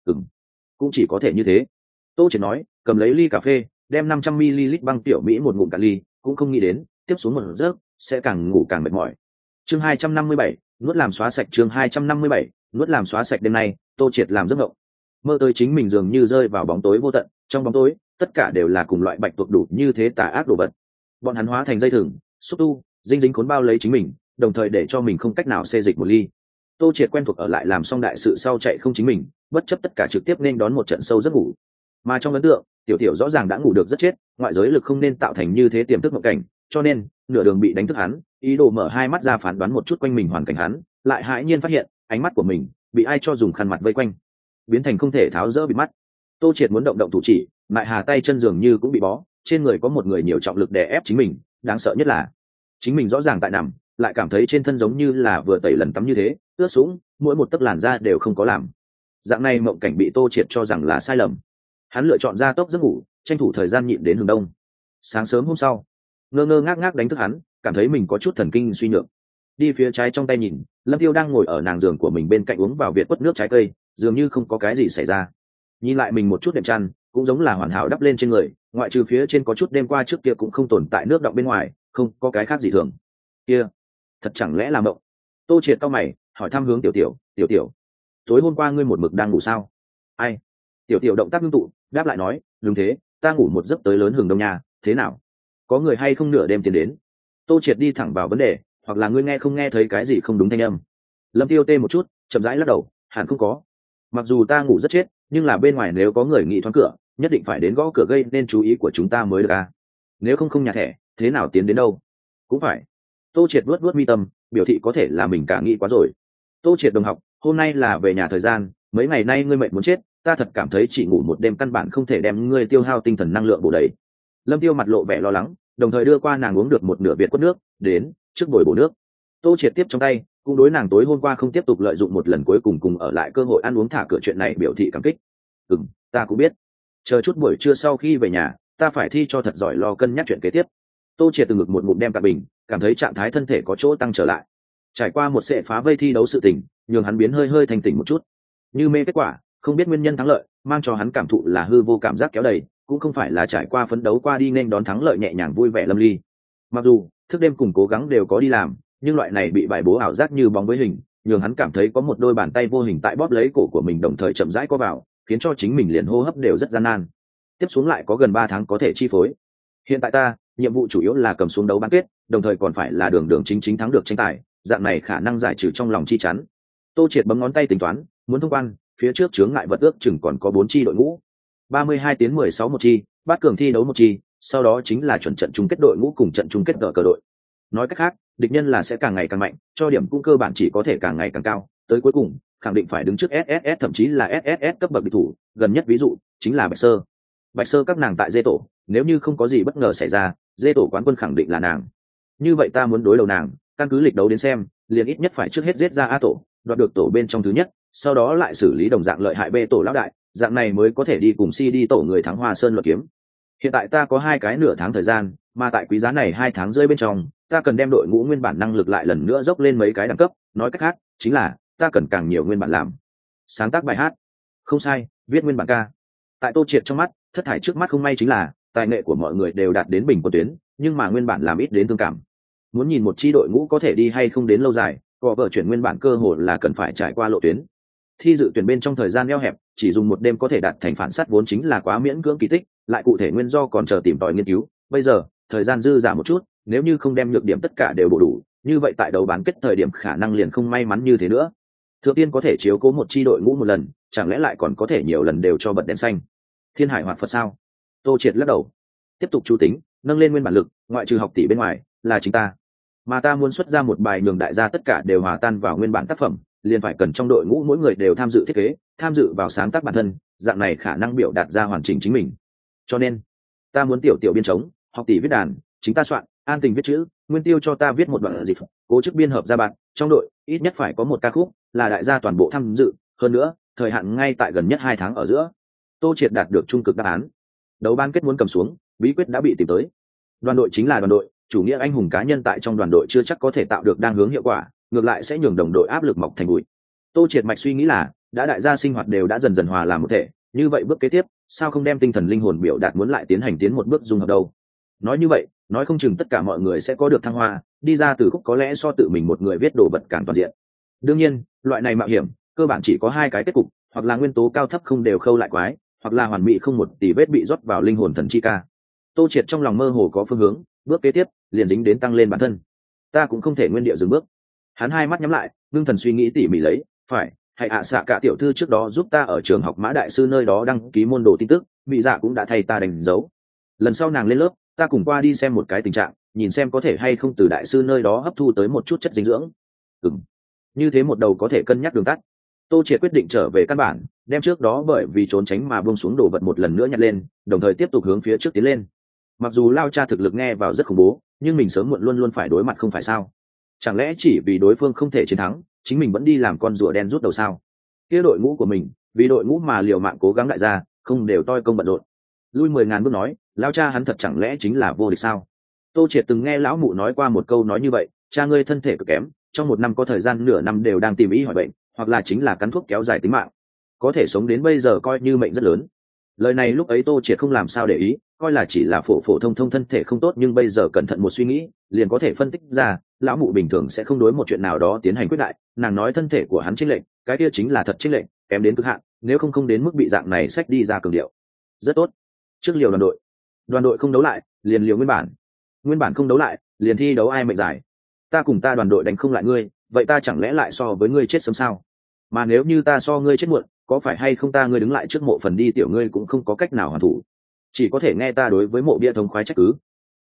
Cũng chỉ có thể như thế. Tô Triệt nói, cầm lấy ly cà phê, đem 500ml băng tiểu mỹ một ngụm cạn ly, cũng không nghĩ đến tiếp xuống một giấc sẽ càng ngủ càng mệt mỏi. Chương 257, nuốt làm xóa sạch. Chương 257, nuốt làm xóa sạch. Đêm nay Tô Triệt làm giấc mộng, mơ tới chính mình dường như rơi vào bóng tối vô tận, trong bóng tối tất cả đều là cùng loại bạch tuộc đủ như thế tà ác đồ vật. Bọn hắn hóa thành dây thừng, xúc tu, dinh dính cuốn bao lấy chính mình, đồng thời để cho mình không cách nào xê dịch một ly. Tô Triệt quen thuộc ở lại làm xong đại sự sau chạy không chính mình, bất chấp tất cả trực tiếp nên đón một trận sâu giấc ngủ. Mà trong ấn tượng, tiểu tiểu rõ ràng đã ngủ được rất chết, ngoại giới lực không nên tạo thành như thế tiềm thức mộng cảnh, cho nên nửa đường bị đánh thức hắn, ý đồ mở hai mắt ra phán đoán một chút quanh mình hoàn cảnh hắn, lại hãi nhiên phát hiện ánh mắt của mình bị ai cho dùng khăn mặt vây quanh, biến thành không thể tháo dỡ bị mắt. Tô Triệt muốn động động thủ chỉ, lại hà tay chân dường như cũng bị bó, trên người có một người nhiều trọng lực đè ép chính mình, đáng sợ nhất là chính mình rõ ràng tại nằm, lại cảm thấy trên thân giống như là vừa tẩy lần tắm như thế, ướt sũng, mỗi một tấc làn da đều không có làm. Dạng này mộng cảnh bị Tô Triệt cho rằng là sai lầm. Hắn lựa chọn ra tốc giấc ngủ, tranh thủ thời gian nhịn đến hừng đông. Sáng sớm hôm sau, ngơ ngơ ngác ngác đánh thức hắn, cảm thấy mình có chút thần kinh suy nhược. Đi phía trái trong tay nhìn, Lâm Tiêu đang ngồi ở nàng giường của mình bên cạnh uống vào việt quất nước trái cây, dường như không có cái gì xảy ra. Nhìn lại mình một chút đệm chăn, cũng giống là hoàn hảo đắp lên trên người, ngoại trừ phía trên có chút đêm qua trước kia cũng không tồn tại nước đọng bên ngoài, không có cái khác gì thường. Kia, thật chẳng lẽ là mộng? Tô Triệt cau mày, hỏi thăm hướng Tiểu Tiểu, "Tiểu Tiểu, tối hôm qua ngươi một mực đang ngủ sao?" "Ai?" Tiểu Tiểu động tác ngưng tụ, đáp lại nói, "Đúng thế, ta ngủ một giấc tới lớn hừng đông nhà, thế nào? Có người hay không nửa đêm tiến đến?" Tô Triệt đi thẳng vào vấn đề, "Hoặc là ngươi nghe không nghe thấy cái gì không đúng thanh âm?" Lâm Tiêu tê một chút, chậm rãi lắc đầu, "Hẳn không có. Mặc dù ta ngủ rất chết, nhưng là bên ngoài nếu có người nghĩ thoáng cửa, nhất định phải đến gõ cửa gây nên chú ý của chúng ta mới được à? Nếu không không nhà thẻ, thế nào tiến đến đâu?" "Cũng phải." Tô Triệt vuốt vuốt mi tâm, biểu thị có thể là mình cả nghĩ quá rồi. "Tô Triệt đồng học, hôm nay là về nhà thời gian, mấy ngày nay ngươi mệt muốn chết, ta thật cảm thấy chỉ ngủ một đêm căn bản không thể đem ngươi tiêu hao tinh thần năng lượng bổ đầy." Lâm Tiêu mặt lộ vẻ lo lắng, đồng thời đưa qua nàng uống được một nửa việt quất nước, đến trước bồi bổ nước. Tô Triệt tiếp trong tay, cũng đối nàng tối hôm qua không tiếp tục lợi dụng một lần cuối cùng ở lại cơ hội ăn uống thả cửa chuyện này biểu thị cảm kích. Ta cũng biết. Chờ chút buổi trưa sau khi về nhà, ta phải thi cho thật giỏi lo cân nhắc chuyện kế tiếp." Tô Triệt từ ngực một ngụm đem cạn bình, cảm thấy trạng thái thân thể có chỗ tăng trở lại. Trải qua một sệ phá vây thi đấu sự tình, nhường hắn biến hơi thành tỉnh một chút. Như mê kết quả, không biết nguyên nhân thắng lợi, mang cho hắn cảm thụ là hư vô cảm giác kéo đầy, cũng không phải là trải qua phấn đấu qua đi nên đón thắng lợi nhẹ nhàng vui vẻ lâm ly. Mặc dù thức đêm cùng cố gắng đều có đi làm, nhưng loại này bị bài bố ảo giác như bóng với hình, nhường hắn cảm thấy có một đôi bàn tay vô hình tại bóp lấy cổ của mình đồng thời chậm rãi co vào, khiến cho chính mình liền hô hấp đều rất gian nan. Tiếp xuống lại có gần 3 tháng có thể chi phối. Hiện tại ta, nhiệm vụ chủ yếu là cầm xuống đấu bán kết, đồng thời còn phải là đường chính thắng được tranh tài, dạng này khả năng giải trừ trong lòng chi chắn. Tô Triệt bấm ngón tay tính toán, muốn thông quan, phía trước chướng ngại vật ước chừng còn có 4 chi đội ngũ. 32 tiến 16 một chi, bát cường thi đấu một chi, sau đó chính là chuẩn trận chung kết đội ngũ cùng trận chung kết cờ đội. Nói cách khác, địch nhân là sẽ càng ngày càng mạnh, cho điểm cũng cơ bản chỉ có thể càng ngày càng cao, tới cuối cùng khẳng định phải đứng trước SSS thậm chí là SSS cấp bậc địch thủ, gần nhất ví dụ chính là Bạch Sơ. Bạch Sơ các nàng tại dê tổ, nếu như không có gì bất ngờ xảy ra, dê tổ quán quân khẳng định là nàng. Như vậy ta muốn đối đầu nàng, căn cứ lịch đấu đến xem, liền ít nhất phải trước hết giết ra A tổ, đoạt được tổ bên trong thứ nhất, sau đó lại xử lý đồng dạng lợi hại B tổ lão đại, dạng này mới có thể đi cùng CD tổ người thắng Hoa Sơn luật kiếm. Hiện tại ta có 2 cái nửa tháng thời gian, mà tại quý giá này 2 tháng rơi bên trong, ta cần đem đội ngũ nguyên bản năng lực lại lần nữa dốc lên mấy cái đẳng cấp, nói cách khác, chính là ta cần càng nhiều nguyên bản làm. Sáng tác bài hát. Không sai, viết nguyên bản ca. Tại Tô Triệt trong mắt, thất thải trước mắt không may chính là tài nghệ của mọi người đều đạt đến bình quân tuyến, nhưng mà nguyên bản làm ít đến thương cảm. Muốn nhìn một chi đội ngũ có thể đi hay không đến lâu dài, có vở chuyển nguyên bản cơ hội là cần phải trải qua lộ tuyến. Thi dự tuyển bên trong thời gian eo hẹp, chỉ dùng một đêm có thể đạt thành phản sát vốn chính là quá miễn cưỡng kỳ tích, lại cụ thể nguyên do còn chờ tìm tòi nghiên cứu. Bây giờ, thời gian dư giả một chút, nếu như không đem nhược điểm tất cả đều bổ đủ, như vậy tại đấu bán kết thời điểm khả năng liền không may mắn như thế nữa. Thượng tiên có thể chiếu cố một chi đội ngũ một lần, chẳng lẽ lại còn có thể nhiều lần đều cho bật đèn xanh? Thiên hải hoạt Phật sao? Tô Triệt lắc đầu, tiếp tục chú tính, nâng lên nguyên bản lực, ngoại trừ học tỷ bên ngoài, là chính ta. Mà ta muốn xuất ra một bài nhường đại gia tất cả đều hòa tan vào nguyên bản tác phẩm, liền phải cần trong đội ngũ mỗi người đều tham dự thiết kế, tham dự vào sáng tác bản thân, dạng này khả năng biểu đạt ra hoàn chỉnh chính mình. Cho nên, ta muốn tiểu biên trống, học tỷ viết đàn, chính ta soạn, an tình viết chữ, nguyên tiêu cho ta viết một đoạn gì, cố chức biên hợp ra bạn, trong đội ít nhất phải có một ca khúc là đại gia toàn bộ tham dự, hơn nữa, thời hạn ngay tại gần nhất 2 tháng ở giữa. Tô Triệt đạt được trung cực đáp án. Đấu ban kết muốn cầm xuống, bí quyết đã bị tìm tới. Đoàn đội chính là đoàn đội, chủ nghĩa anh hùng cá nhân tại trong đoàn đội chưa chắc có thể tạo được đang hướng hiệu quả, ngược lại sẽ nhường đồng đội áp lực mọc thành bụi. Tô Triệt mạch suy nghĩ là, đã đại gia sinh hoạt đều đã dần dần hòa làm một thể, như vậy bước kế tiếp, sao không đem tinh thần linh hồn biểu đạt muốn lại tiến hành tiến một bước dung hợp đâu? Nói như vậy, nói không chừng tất cả mọi người sẽ có được thăng hoa, đi ra từ khúc có lẽ so tự mình một người viết đồ vật càng toàn diện. Đương nhiên, loại này mạo hiểm, cơ bản chỉ có 2 cái kết cục, hoặc là nguyên tố cao thấp không đều khâu lại quái, hoặc là hoàn mỹ không một tỷ vết bị rót vào linh hồn thần chi ca. Tô Triệt trong lòng mơ hồ có phương hướng, bước kế tiếp liền dính đến tăng lên bản thân. ta cũng không thể nguyên địa dừng bước. Hắn hai mắt nhắm lại, ngưng thần suy nghĩ tỉ mỉ lấy. Phải, hãy ạ xạ cả tiểu thư trước đó giúp ta ở trường học Mã đại sư nơi đó đăng ký môn đồ tin tức, bị dạ cũng đã thay ta đánh dấu. Lần sau nàng lên lớp, ta cùng qua đi xem một cái tình trạng, nhìn xem có thể hay không từ đại sư nơi đó hấp thu tới một chút chất dinh dưỡng. Như thế một đầu có thể cân nhắc đường tắt. Tô Triệt quyết định trở về căn bản, đem trước đó bởi vì trốn tránh mà buông xuống đồ vật một lần nữa nhặt lên, đồng thời tiếp tục hướng phía trước tiến lên. Mặc dù Lao Cha thực lực nghe vào rất khủng bố, nhưng mình sớm muộn luôn luôn phải đối mặt không phải sao? Chẳng lẽ chỉ vì đối phương không thể chiến thắng, chính mình vẫn đi làm con rùa đen rút đầu sao? Kia đội ngũ của mình, vì đội ngũ mà liều mạng cố gắng đại gia, không đều toi công bận rộn. Lui 10.000 bước nói, Lao Cha hắn thật chẳng lẽ chính là vô địch sao? Tô Triệt từng nghe lão mụ nói qua một câu nói như vậy, cha ngươi thân thể cực kém, trong một năm có thời gian nửa năm đều đang tìm ý hỏi bệnh, hoặc là chính là cắn thuốc kéo dài tính mạng, có thể sống đến bây giờ coi như mệnh rất lớn. Lời này lúc ấy Tô Triệt không làm sao để ý, coi là chỉ là phổ phổ thông thông thân thể không tốt, nhưng bây giờ cẩn thận một suy nghĩ, liền có thể phân tích ra, lão mụ bình thường sẽ không đối một chuyện nào đó tiến hành quyết đại. Nàng nói thân thể của hắn chênh lệch, cái kia chính là thật chênh lệch, kém đến cực hạn, nếu không đến mức bị dạng này xách đi ra cường điệu. Rất tốt. Trước liều đoàn đội không đấu lại, liền liều nguyên bản không đấu lại, liền thi đấu ai mệnh giải. Ta cùng ta đoàn đội đánh không lại ngươi, vậy ta chẳng lẽ lại so với ngươi chết sớm sao? Mà nếu như ta so ngươi chết muộn, có phải hay không ta ngươi đứng lại trước mộ phần đi tiểu ngươi cũng không có cách nào hoàn thủ, chỉ có thể nghe ta đối với mộ bia thống khoái trách cứ.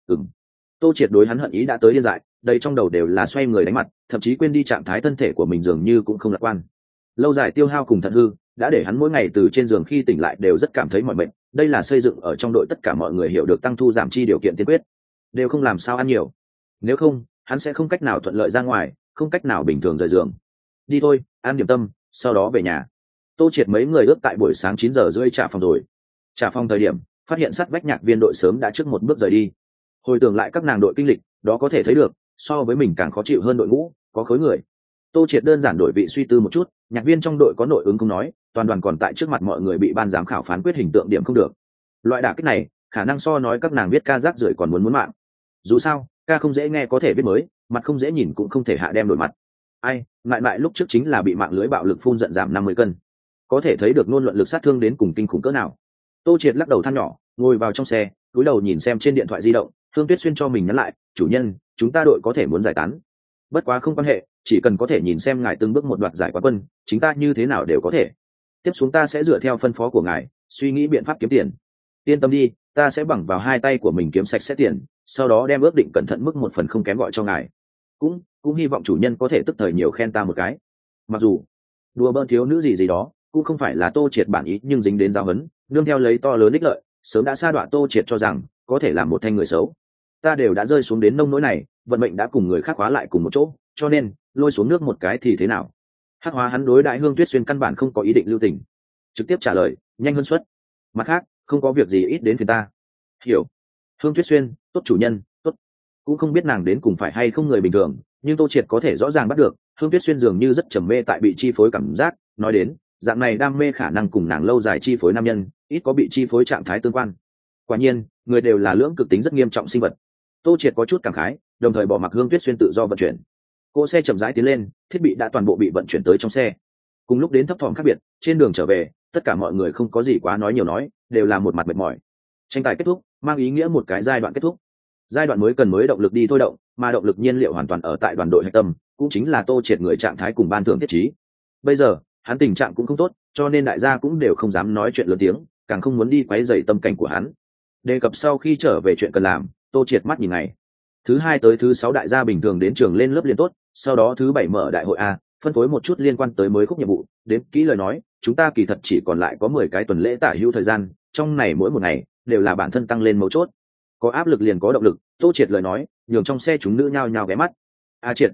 Tô Triệt đối hắn hận ý đã tới điên dại, đầy trong đầu đều là xoay người đánh mặt, thậm chí quên đi trạng thái thân thể của mình dường như cũng không lạc quan. Lâu dài tiêu hao cùng thận hư đã để hắn mỗi ngày từ trên giường khi tỉnh lại đều rất cảm thấy mỏi mệt. Đây là xây dựng ở trong đội tất cả mọi người hiểu được tăng thu giảm chi điều kiện tiên quyết, đều không làm sao ăn nhiều, nếu không hắn sẽ không cách nào thuận lợi ra ngoài, không cách nào bình thường rời giường. Đi thôi, ăn điểm tâm, sau đó về nhà. Tô Triệt mấy người ước tại buổi sáng 9:30 trả phòng rồi. Trả phòng thời điểm phát hiện sát vách nhạc viên đội sớm đã trước một bước rời đi. Hồi tưởng lại các nàng đội kinh lịch, đó có thể thấy được so với mình càng khó chịu hơn đội ngũ có khối người. Tô Triệt đơn giản đổi vị suy tư một chút, nhạc viên trong đội có nội ứng không nói, toàn đoàn còn tại trước mặt mọi người bị ban giám khảo phán quyết hình tượng điểm không được. Loại đả kích này khả năng so nói các nàng viết ca rác rưởi còn muốn mạng. Dù sao ca không dễ nghe có thể viết mới, mặt không dễ nhìn cũng không thể hạ đem đổi mặt. Ai lại lúc trước chính là bị mạng lưới bạo lực phun giận giảm 50 cân, có thể thấy được ngôn luận lực sát thương đến cùng kinh khủng cỡ nào. Tô Triệt lắc đầu than nhỏ, ngồi vào trong xe, cúi đầu nhìn xem trên điện thoại di động, Thương Tuyết Xuyên cho mình nhắn lại, chủ nhân, chúng ta đội có thể muốn giải tán, bất quá không quan hệ, chỉ cần có thể nhìn xem ngài từng bước một đoạt giải quán quân, chúng ta như thế nào đều có thể. Tiếp xuống ta sẽ dựa theo phân phó của ngài, suy nghĩ biện pháp kiếm tiền. Yên tâm đi, ta sẽ bằng vào hai tay của mình kiếm sạch sẽ tiền, sau đó đem ước định cẩn thận mức 1 phần không kém gọi cho ngài. Cũng hy vọng chủ nhân có thể tức thời nhiều khen ta một cái. Mặc dù đùa bỡn thiếu nữ gì đó cũng không phải là Tô Triệt bản ý, nhưng dính đến giáo huấn, nương theo lấy to lớn ích lợi, sớm đã sa đọa Tô Triệt cho rằng có thể làm một thanh người xấu. Ta đều đã rơi xuống đến nông nỗi này, vận mệnh đã cùng người khác hóa lại cùng một chỗ, cho nên lôi xuống nước một cái thì thế nào? Hắc hóa hắn đối đại Hương Tuyết Xuyên căn bản không có ý định lưu tình, trực tiếp trả lời nhanh hơn suất. Mặt khác không có việc gì ít đến phiền ta. Hiểu. Hương Tuyết Xuyên, tốt chủ nhân, tốt. Cũng không biết nàng đến cùng phải hay không người bình thường, nhưng Tô Triệt có thể rõ ràng bắt được Hương Tuyết Xuyên dường như rất trầm mê tại bị chi phối cảm giác. Nói đến dạng này đam mê khả năng cùng nàng lâu dài chi phối nam nhân ít có bị chi phối trạng thái tương quan. Quả nhiên người đều là lưỡng cực tính rất nghiêm trọng sinh vật. Tô Triệt có chút cảm khái, đồng thời bỏ mặc Hương Tuyết Xuyên tự do vận chuyển. Cỗ xe chậm rãi tiến lên, thiết bị đã toàn bộ bị vận chuyển tới trong xe. Cùng lúc đến thấp thỏm khác biệt, trên đường trở về tất cả mọi người không có gì quá nói nhiều nói, đều là một mặt mệt mỏi. Tranh tài kết thúc mang ý nghĩa một cái giai đoạn kết thúc. Giai đoạn mới cần mới động lực đi thôi động, mà động lực nhiên liệu hoàn toàn ở tại đoàn đội hạch tâm, cũng chính là Tô Triệt người trạng thái cùng ban thưởng thiết trí. Bây giờ hắn tình trạng cũng không tốt, cho nên đại gia cũng đều không dám nói chuyện lớn tiếng, càng không muốn đi quấy rầy tâm cảnh của hắn. Đề cập sau khi trở về chuyện cần làm, Tô Triệt mắt nhìn ngày thứ 2 tới thứ 6 đại gia bình thường đến trường lên lớp liền tốt, sau đó thứ 7 mở đại hội A, phân phối một chút liên quan tới mới khúc nhiệm vụ. Đến kỹ lời nói, chúng ta kỳ thật chỉ còn lại có 10 cái tuần lễ tả hữu thời gian, trong này mỗi một ngày đều là bản thân tăng lên mấu chốt. Có áp lực liền có động lực, Tô Triệt lời nói nhường trong xe chúng nữ nhao nhao ghé mắt. A Triệt,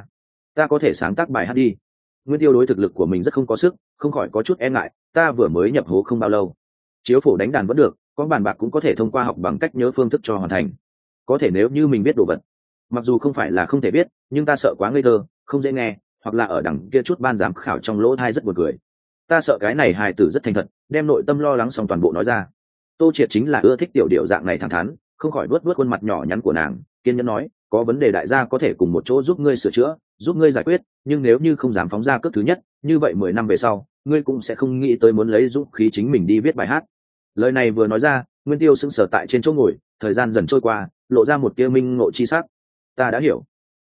ta có thể sáng tác bài hát đi. Nguyên Tiêu đối thực lực của mình rất không có sức, không khỏi có chút e ngại, ta vừa mới nhập hố không bao lâu, chiếu phổ đánh đàn vẫn được, có bàn bạc cũng có thể thông qua học bằng cách nhớ phương thức cho hoàn thành. Có thể nếu như mình biết đồ vật, mặc dù không phải là không thể biết, nhưng ta sợ quá ngây thơ, không dễ nghe, hoặc là ở đằng kia chút ban giám khảo trong lỗ thai rất buồn cười. Ta sợ cái này hài tử rất thành thật, đem nội tâm lo lắng xong toàn bộ nói ra. Tô Triệt chính là ưa thích tiểu điệu dạng này thẳng thắn, không khỏi vuốt vuốt khuôn mặt nhỏ nhắn của nàng, kiên nhẫn nói, có vấn đề đại gia có thể cùng một chỗ giúp ngươi sửa chữa, giúp ngươi giải quyết, nhưng nếu như không dám phóng ra cước thứ nhất, như vậy 10 năm về sau ngươi cũng sẽ không nghĩ tới muốn lấy dũng khí chính mình đi viết bài hát. Lời này vừa nói ra, Nguyên Tiêu sững sờ tại trên chỗ ngồi, thời gian dần trôi qua, lộ ra một tia minh ngộ chi sắc. Ta đã hiểu.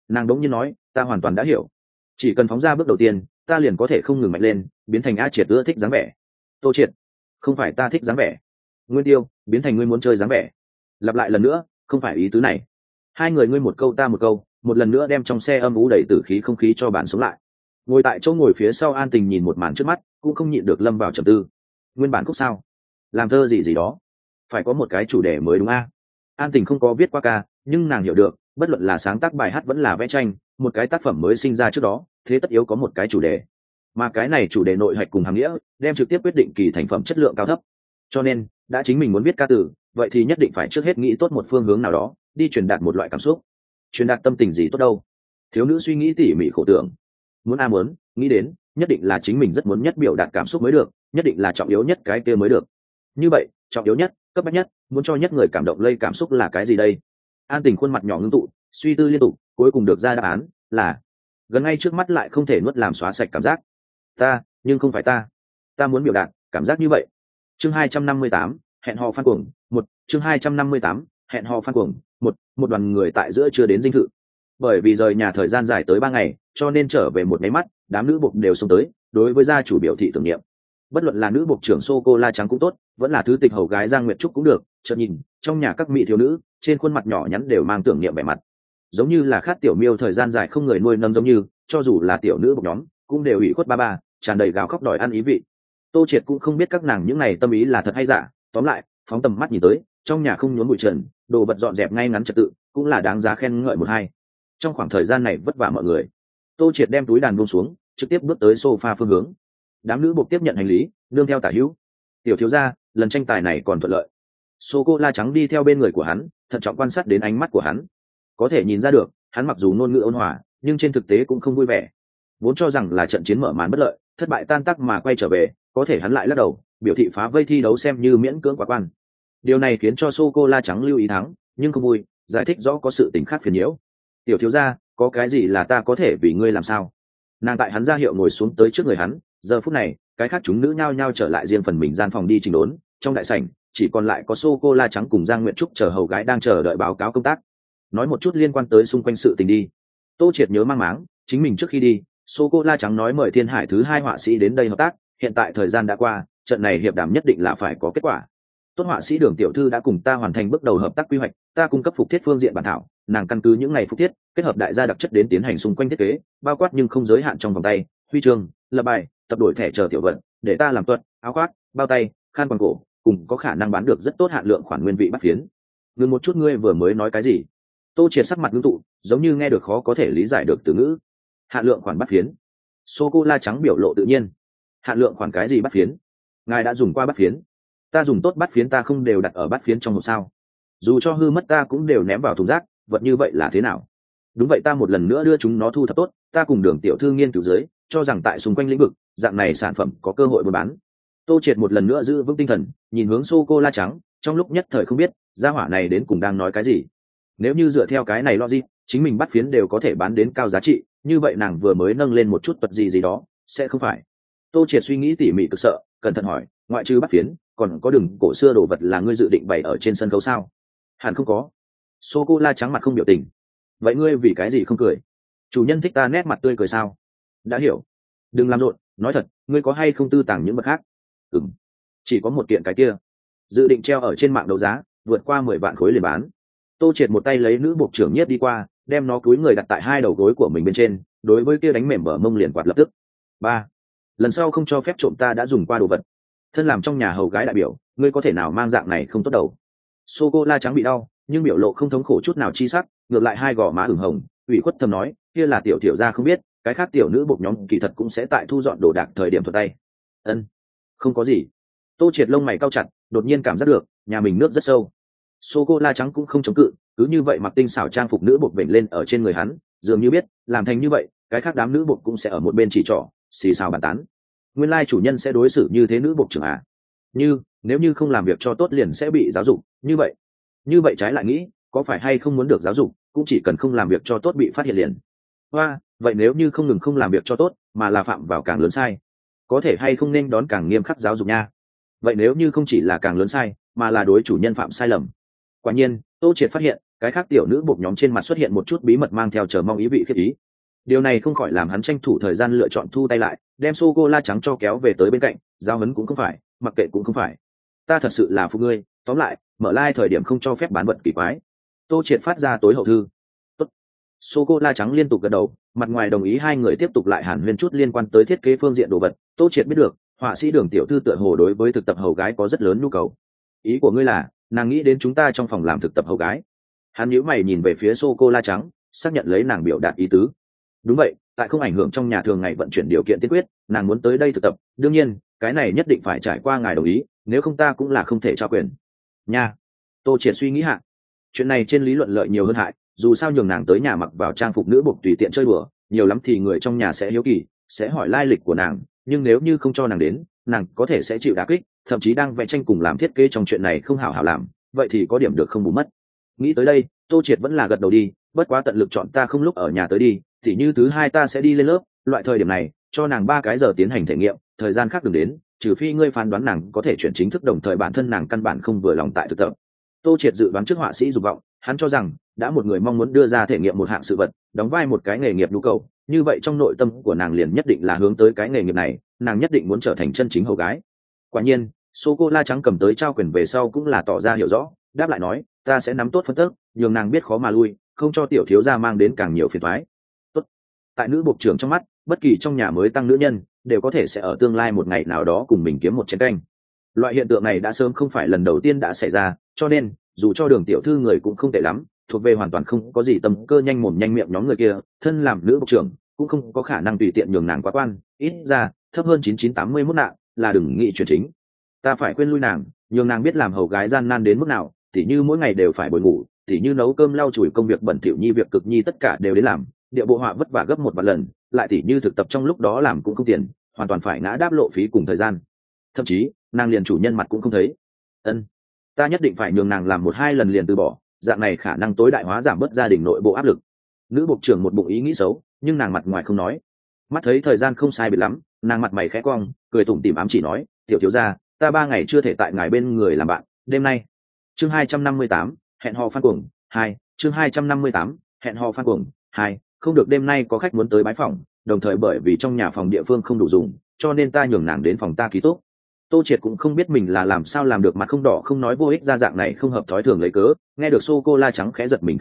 Nàng đống nhiên nói, ta hoàn toàn đã hiểu, chỉ cần phóng ra bước đầu tiên ta liền có thể không ngừng mạnh lên, biến thành A Triệt ưa thích dáng vẻ. Tô Triệt, không phải ta thích dáng vẻ. Nguyên Tiêu, biến thành ngươi muốn chơi dáng vẻ. Lặp lại lần nữa, không phải ý tứ này. Hai người ngươi một câu ta một câu, một lần nữa đem trong xe âm u đầy tử khí không khí cho bạn sống lại. Ngồi tại chỗ ngồi phía sau An Tình nhìn một màn trước mắt, cũng không nhịn được lâm vào trầm tư. Nguyên bản khúc sao? Làm thơ gì gì đó, phải có một cái chủ đề mới đúng a? An Tình không có viết qua ca, nhưng nàng hiểu được, bất luận là sáng tác bài hát vẫn là vẽ tranh, một cái tác phẩm mới sinh ra trước đó, thế tất yếu có một cái chủ đề. Mà cái này chủ đề nội hạch cùng hàm nghĩa, đem trực tiếp quyết định kỳ thành phẩm chất lượng cao thấp. Cho nên, đã chính mình muốn viết ca từ, vậy thì nhất định phải trước hết nghĩ tốt một phương hướng nào đó, đi truyền đạt một loại cảm xúc. Truyền đạt tâm tình gì tốt đâu? Thiếu nữ suy nghĩ tỉ mỉ khổ tưởng. Muốn nghĩ đến, nhất định là chính mình rất muốn nhất biểu đạt cảm xúc mới được, nhất định là trọng yếu nhất cái kia mới được. Như vậy, trọng yếu nhất, cấp bách nhất, muốn cho nhất người cảm động lây cảm xúc là cái gì đây? An Tình khuôn mặt nhỏ ngưng tụ, suy tư liên tục, cuối cùng được ra đáp án là gần ngay trước mắt lại không thể nuốt làm xóa sạch cảm giác. Nhưng không phải ta muốn biểu đạt cảm giác như vậy. Chương 258, hẹn hò Phan Cuồng, chương 258, hẹn hò Phan Cuồng, một đoàn người tại giữa chưa đến dinh thự. Bởi vì rời nhà thời gian dài tới 3 ngày, cho nên trở về một máy mắt, đám nữ buộc đều xông tới, đối với gia chủ biểu thị tưởng niệm. Bất luận là nữ buộc trưởng sô cô la trắng cũng tốt, vẫn là thứ tịch hầu gái Giang Nguyệt Trúc cũng được, chợt nhìn, trong nhà các mỹ thiếu nữ, trên khuôn mặt nhỏ nhắn đều mang tưởng niệm vẻ mặt. Giống như là khát tiểu miêu thời gian dài không người nuôi nấng giống như, cho dù là tiểu nữ buộc nhóm, cũng đều ủy khuất ba, tràn đầy gào khóc đòi ăn ý vị. Tô Triệt cũng không biết các nàng những này tâm ý là thật hay giả, tóm lại, phóng tầm mắt nhìn tới, trong nhà không nhốn bụi trần, đồ vật dọn dẹp ngay ngắn trật tự, cũng là đáng giá khen ngợi một hai. Trong khoảng thời gian này vất vả mọi người. Tô Triệt đem túi đàn buông xuống, trực tiếp bước tới sofa phương hướng. Đám nữ buộc tiếp nhận hành lý, nương theo tả hữu. Tiểu thiếu gia, lần tranh tài này còn thuận lợi. Sô cô la trắng đi theo bên người của hắn, thận trọng quan sát đến ánh mắt của hắn. Có thể nhìn ra được, hắn mặc dù ngôn ngữ ôn hòa, nhưng trên thực tế cũng không vui vẻ. Vốn cho rằng là trận chiến mở màn bất lợi, thất bại tan tác mà quay trở về, có thể hắn lại lắc đầu, biểu thị phá vây thi đấu xem như miễn cưỡng quá quan. Điều này khiến cho sô cô la trắng lưu ý thắng, nhưng không vui, giải thích rõ có sự tình khác phiền nhiễu. Tiểu thiếu gia, có cái gì là ta có thể vì ngươi làm sao? Nàng tại hắn ra hiệu ngồi xuống tới trước người hắn, giờ phút này, cái khác chúng nữ nhao nhao trở lại riêng phần mình gian phòng đi chỉnh đốn, trong đại sảnh chỉ còn lại có sô cô la trắng cùng Giang Nguyệt Trúc chờ hầu gái đang chờ đợi báo cáo công tác. Nói một chút liên quan tới xung quanh sự tình đi. Tô Triệt nhớ mang máng, chính mình trước khi đi, sô cô la trắng nói mời Thiên Hải thứ 2 họa sĩ đến đây hợp tác, hiện tại thời gian đã qua, trận này hiệp đàm nhất định là phải có kết quả. Tốt họa sĩ Đường tiểu thư đã cùng ta hoàn thành bước đầu hợp tác quy hoạch, ta cung cấp phục thiết phương diện bản thảo, nàng căn cứ những ngày phục thiết, kết hợp đại gia đặc chất đến tiến hành xung quanh thiết kế, bao quát nhưng không giới hạn trong vòng tay, huy chương, lập bài, tập đổi thẻ chờ tiểu vận, để ta làm tuật, áo khoác, bao tay, khăn quàng cổ, cùng có khả năng bán được rất tốt hạn lượng khoản nguyên vị bắt phiến. Ngừng một chút, ngươi vừa mới nói cái gì? Tô Triệt sắc mặt ngưng tụ, giống như nghe được khó có thể lý giải được từ ngữ. Hạn lượng khoản bắt phiến. Sô cô la trắng biểu lộ tự nhiên. Hạn lượng khoản cái gì bắt phiến? Ngài đã dùng qua bắt phiến? Ta dùng tốt bắt phiến ta không đều đặt ở bắt phiến trong hộp sao? Dù cho hư mất ta cũng đều ném vào thùng rác, vật như vậy là thế nào? Đúng vậy, ta một lần nữa đưa chúng nó thu thập tốt, ta cùng Đường tiểu thư nghiên cứu dưới, cho rằng tại xung quanh lĩnh vực, dạng này sản phẩm có cơ hội buôn bán. Tô Triệt một lần nữa giữ vững tinh thần, nhìn hướng sô cô la trắng, trong lúc nhất thời không biết gia hỏa này đến cùng đang nói cái gì. Nếu như dựa theo cái này logic, chính mình bắt phiến đều có thể bán đến cao giá trị, như vậy nàng vừa mới nâng lên một chút vật gì gì đó, sẽ không phải. Tô Triệt suy nghĩ tỉ mỉ cực sợ, cẩn thận hỏi, ngoại trừ bắt phiến, còn có đường cổ xưa đồ vật là ngươi dự định bày ở trên sân khấu sao? Hẳn không có. Sô cô la trắng mặt không biểu tình. Vậy ngươi vì cái gì không cười? Chủ nhân thích ta nét mặt tươi cười sao? Đã hiểu. Đừng làm rộn, nói thật, ngươi có hay không tư tàng những vật khác? Chỉ có một kiện cái kia, dự định treo ở trên mạng đấu giá, vượt qua 10 vạn khối liền bán. Tô Triệt một tay lấy nữ buộc trưởng nhiếp đi qua, đem nó cúi người đặt tại hai đầu gối của mình bên trên, đối với kia đánh mềm bờ mông liền quạt lập tức. 3. Lần sau không cho phép trộm ta đã dùng qua đồ vật. Thân làm trong nhà hầu gái đại biểu, ngươi có thể nào mang dạng này không tốt đầu. Sô cô la trắng bị đau, nhưng biểu lộ không thống khổ chút nào chi sắc, ngược lại hai gò má ửng hồng, ủy khuất thầm nói, kia là tiểu tiểu gia không biết, cái khác tiểu nữ buộc nhóm kỳ thật cũng sẽ tại thu dọn đồ đạc thời điểm thuận tay. Không có gì. Tô Triệt lông mày cau chặt, đột nhiên cảm giác được nhà mình nước rất sâu. Sô cô la trắng cũng không chống cự, cứ như vậy mặc tinh xảo trang phục nữ buộc vểnh lên ở trên người hắn, dường như biết làm thành như vậy, cái khác đám nữ buộc cũng sẽ ở một bên chỉ trỏ, xì xào bàn tán. Nguyên lai chủ nhân sẽ đối xử như thế nữ buộc trưởng à? Nếu như không làm việc cho tốt liền sẽ bị giáo dục, như vậy trái lại nghĩ, có phải hay không muốn được giáo dục, cũng chỉ cần không làm việc cho tốt bị phát hiện liền. Vậy nếu như không ngừng không làm việc cho tốt, mà là phạm vào càng lớn sai, có thể hay không nên đón càng nghiêm khắc giáo dục nha? Vậy nếu như không chỉ là càng lớn sai, mà là đối chủ nhân phạm sai lầm. Quả nhiên, Tô Triệt phát hiện, Cái khác tiểu nữ buộc nhóm trên mặt xuất hiện một chút bí mật mang theo chờ mong ý vị khiếp ý. Điều này không khỏi làm hắn tranh thủ thời gian lựa chọn thu tay lại, đem sô cô la trắng cho kéo về tới bên cạnh. Giao hấn cũng không phải, mặc kệ cũng không phải, ta thật sự là phụ ngươi. Tóm lại, mở thời điểm không cho phép bán vật kỳ quái. Tô Triệt phát ra tối hậu thư. Tốt. Sô cô la trắng liên tục gật đầu, mặt ngoài đồng ý hai người tiếp tục lại hàn huyên chút liên quan tới thiết kế phương diện đồ vật. Tô Triệt biết được họa sĩ Đường tiểu thư tựa hồ đối với thực tập hầu gái có rất lớn nhu cầu. Ý của ngươi là nàng nghĩ đến chúng ta trong phòng làm thực tập hầu gái? Hắn nhíu mày nhìn về phía sô cô la trắng, xác nhận lấy nàng biểu đạt ý tứ. Đúng vậy, tại không ảnh hưởng trong nhà thường ngày vận chuyển điều kiện tiên quyết, nàng muốn tới đây thực tập. Đương nhiên cái này nhất định phải trải qua ngài đồng ý, nếu không ta cũng là không thể trao quyền nha. Tô Triệt suy nghĩ hạ, chuyện này trên lý luận lợi nhiều hơn hại, dù sao nhường nàng tới nhà mặc vào trang phục nữ buộc tùy tiện chơi đùa, nhiều lắm thì người trong nhà sẽ hiếu kỳ, sẽ hỏi lai lịch của nàng, nhưng nếu như không cho nàng đến, nàng có thể sẽ chịu đả kích, thậm chí đang vẽ tranh cùng làm thiết kế trong chuyện này không hảo hảo làm, vậy thì có điểm được không bù mất. Nghĩ tới đây, Tô Triệt vẫn là gật đầu đi, bất quá tận lực chọn ta không lúc ở nhà tới đi, thì như thứ hai ta sẽ đi lên lớp, loại thời điểm này cho nàng 3 cái giờ tiến hành thể nghiệm, thời gian khác đừng đến, trừ phi ngươi phán đoán nàng có thể chuyển chính thức, đồng thời bản thân nàng căn bản không vừa lòng tại thực tập. Tô Triệt dự đoán trước họa sĩ dục vọng, hắn cho rằng đã một người mong muốn đưa ra thể nghiệm một hạng sự vật, đóng vai một cái nghề nghiệp nhu cầu, như vậy trong nội tâm của nàng liền nhất định là hướng tới cái nghề nghiệp này, nàng nhất định muốn trở thành chân chính hầu gái. Quả nhiên, sô cô la trắng cầm tới trao quyền về sau cũng là tỏ ra hiểu rõ, đáp lại nói, ta sẽ nắm tốt phân tức, nhường nàng biết khó mà lui, không cho tiểu thiếu gia mang đến càng nhiều phiền toái. Tốt. Tại nữ buộc trưởng trong mắt, bất kỳ trong nhà mới tăng nữ nhân đều có thể sẽ ở tương lai một ngày nào đó cùng mình kiếm một chén canh. Loại hiện tượng này đã sớm không phải lần đầu tiên đã xảy ra, cho nên dù cho Đường tiểu thư người cũng không tệ lắm, thuộc về hoàn toàn không có gì tâm cơ nhanh mồm nhanh miệng nhóm người kia, thân làm nữ buộc trưởng cũng không có khả năng tùy tiện nhường nàng quá quan, ít ra thấp hơn 9981 nạn là đừng nghĩ chuyện chính. Ta phải khuyên lui nàng, nhường nàng biết làm hầu gái gian nan đến mức nào, tỉ như mỗi ngày đều phải bồi ngủ, tỉ như nấu cơm lau chùi công việc bẩn thỉu nhi việc cực nhi tất cả đều đến làm, địa bộ họa vất vả gấp 1 vạn lần, lại tỉ như thực tập trong lúc đó làm cũng không tiền, hoàn toàn phải ngã đáp lộ phí cùng thời gian, thậm chí nàng liền chủ nhân mặt cũng không thấy. Ta nhất định phải nhường nàng làm 1-2 lần liền từ bỏ, dạng này khả năng tối đại hóa giảm bớt gia đình nội bộ áp lực. Nữ buộc trưởng một bụng ý nghĩ xấu, nhưng nàng mặt ngoài không nói. Mắt thấy thời gian không sai biệt lắm, nàng mặt mày khẽ cong, cười tủm tỉm ám chỉ nói, tiểu thiếu gia, ta 3 ngày chưa thể tại ngài bên người làm bạn, đêm nay. Chương 258, hẹn hò Phan Cuồng 2, chương 258, hẹn hò Phan Cuồng 2, không được, đêm nay có khách muốn tới bái phòng, đồng thời bởi vì trong nhà phòng địa phương không đủ dùng, cho nên ta nhường nàng đến phòng ta ký túc. Tô Triệt cũng không biết mình là làm sao làm được mặt không đỏ không nói vô ích ra dạng này không hợp thói thường lấy cớ, nghe được sô cô la trắng khẽ giật mình.